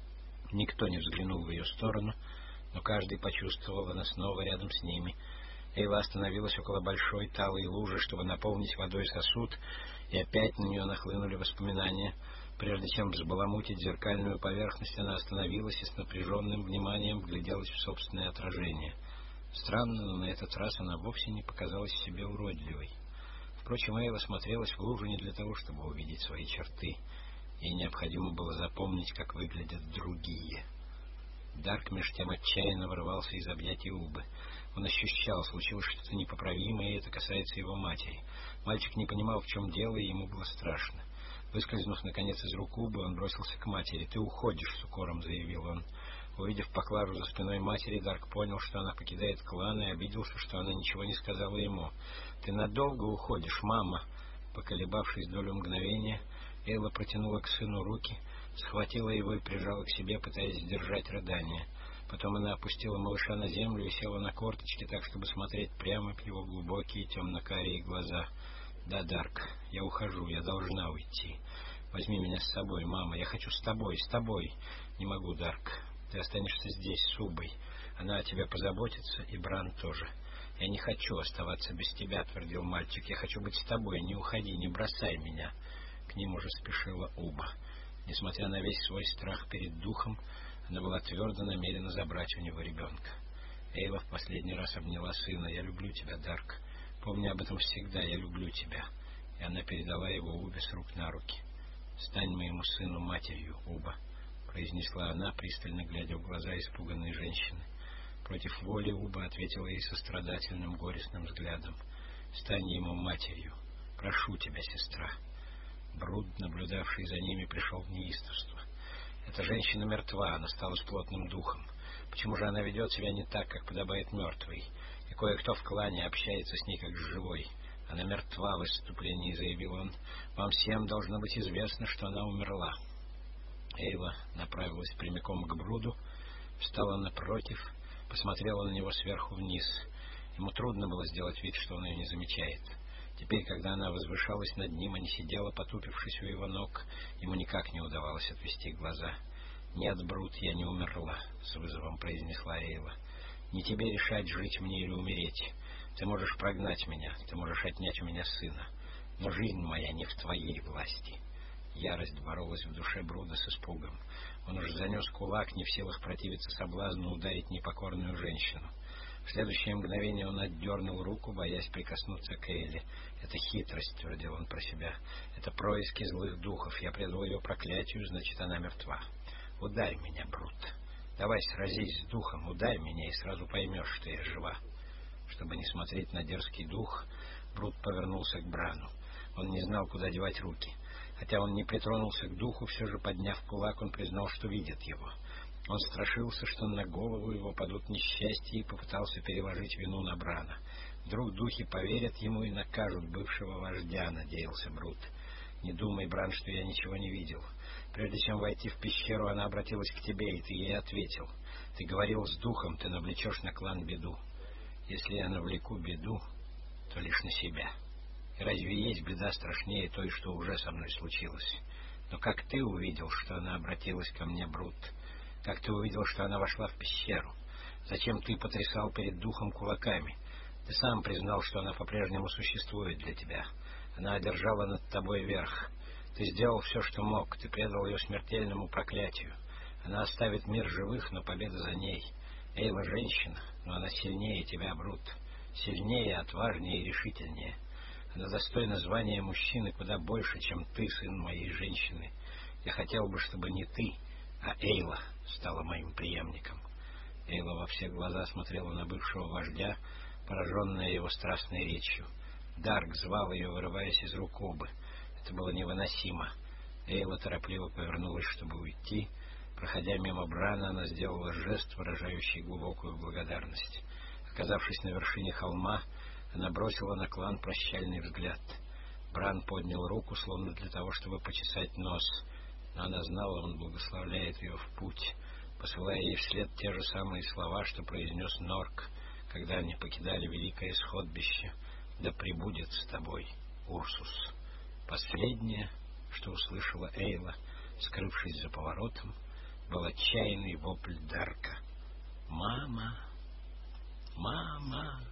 Никто не взглянул в ее сторону, но каждый почувствовал, она снова рядом с ними. Эйла остановилась около большой талой лужи, чтобы наполнить водой сосуд, и опять на нее нахлынули воспоминания. Прежде чем взбаламутить зеркальную поверхность, она остановилась и с напряженным вниманием вгляделась в собственное отражение. Странно, но на этот раз она вовсе не показалась себе уродливой. Впрочем, Эйла смотрелась в лужу не для того, чтобы увидеть свои черты. Ей необходимо было запомнить, как выглядят другие. Дарк меж тем отчаянно вырывался из объятий Убы. Он ощущал, случилось что-то непоправимое, и это касается его матери. Мальчик не понимал, в чем дело, и ему было страшно. Выскользнув, наконец, из рук Убы, он бросился к матери. «Ты уходишь», — с укором заявил он. Увидев поклажу за спиной матери, Дарк понял, что она покидает клан, и обиделся, что она ничего не сказала ему. «Ты надолго уходишь, мама?» Поколебавшись долю мгновения, Эйла протянула к сыну руки, схватила его и прижала к себе, пытаясь сдержать рыдание. Потом она опустила малыша на землю и села на корточки, так, чтобы смотреть прямо в его глубокие темно-карие глаза. «Да, Дарк, я ухожу, я должна уйти. Возьми меня с собой, мама, я хочу с тобой, с тобой». «Не могу, Дарк, ты останешься здесь с Убой. Она о тебе позаботится, и Бран тоже». «Я не хочу оставаться без тебя», — твердил мальчик. «Я хочу быть с тобой, не уходи, не бросай меня». К ним уже спешила Уба. Несмотря на весь свой страх перед духом, она была твердо намерена забрать у него ребенка. Эйла в последний раз обняла сына. «Я люблю тебя, Дарк. Помни об этом всегда, я люблю тебя». И она передала его Убе с рук на руки. «Стань моему сыну матерью, Уба», — произнесла она, пристально глядя в глаза испуганной женщины. Против воли Уба ответила ей сострадательным, горестным взглядом. «Стань ему матерью. Прошу тебя, сестра». Бруд, наблюдавший за ними, пришел в неистовство. «Эта женщина мертва, она стала плотным духом. Почему же она ведет себя не так, как подобает мертвой? И кое-кто в клане общается с ней как с живой. Она мертва», — в исступлении заявил он. «Вам всем должно быть известно, что она умерла». Эйла направилась прямиком к Бруду, встала напротив, посмотрела на него сверху вниз. Ему трудно было сделать вид, что он ее не замечает. Теперь, когда она возвышалась над ним, а не сидела, потупившись у его ног, ему никак не удавалось отвести глаза. «Нет, Бруд, я не умерла», — с вызовом произнесла Эйла. «Не тебе решать, жить мне или умереть. Ты можешь прогнать меня, ты можешь отнять у меня сына, но жизнь моя не в твоей власти». Ярость боролась в душе Бруда с испугом. Он уже занес кулак, не в силах противиться соблазну ударить непокорную женщину. В следующее мгновение он отдернул руку, боясь прикоснуться к Эйле. «Это хитрость», — твердил он про себя. «Это происки злых духов. Я предал ее проклятию, значит, она мертва. Ударь меня, Бруд. Давай сразись с духом, ударь меня, и сразу поймешь, что я жива». Чтобы не смотреть на дерзкий дух, Бруд повернулся к Брану. Он не знал, куда девать руки. Хотя он не притронулся к духу, все же, подняв кулак, он признал, что видит его. Он страшился, что на голову его падут несчастья, и попытался переложить вину на Брана. Вдруг духи поверят ему и накажут бывшего вождя, надеялся Бруд. «Не думай, Бран, что я ничего не видел. Прежде чем войти в пещеру, она обратилась к тебе, и ты ей ответил. Ты говорил с духом, ты навлечешь на клан беду. Если я навлеку беду, то лишь на себя. И разве есть беда страшнее той, что уже со мной случилось? Но как ты увидел, что она обратилась ко мне, Бруд? Как ты увидел, что она вошла в пещеру? Зачем ты потрясал перед духом кулаками? Ты сам признал, что она по-прежнему существует для тебя. Она одержала над тобой верх. Ты сделал все, что мог. Ты предал ее смертельному проклятию. Она оставит мир живых, но победа за ней. Эйла женщина, но она сильнее тебя, Брут. Сильнее, отважнее и решительнее. Она достойна звания мужчины куда больше, чем ты, сын моей женщины. Я хотел бы, чтобы не ты, а Эйла стала моим преемником. Эйла во все глаза смотрела на бывшего вождя, пораженная его страстной речью. Дарк звал ее, вырываясь из рук Обы. Это было невыносимо. Эйла торопливо повернулась, чтобы уйти. Проходя мимо Брана, она сделала жест, выражающий глубокую благодарность. Оказавшись на вершине холма, она бросила на клан прощальный взгляд. Бран поднял руку, словно для того, чтобы почесать нос. Но она знала, он благословляет ее в путь, посылая ей вслед те же самые слова, что произнес Норк, когда они покидали великое сходбище. «Да пребудет с тобой, Урсус». Последнее, что услышала Эйла, скрывшись за поворотом, был отчаянный вопль Дарка. «Мама! Мама!»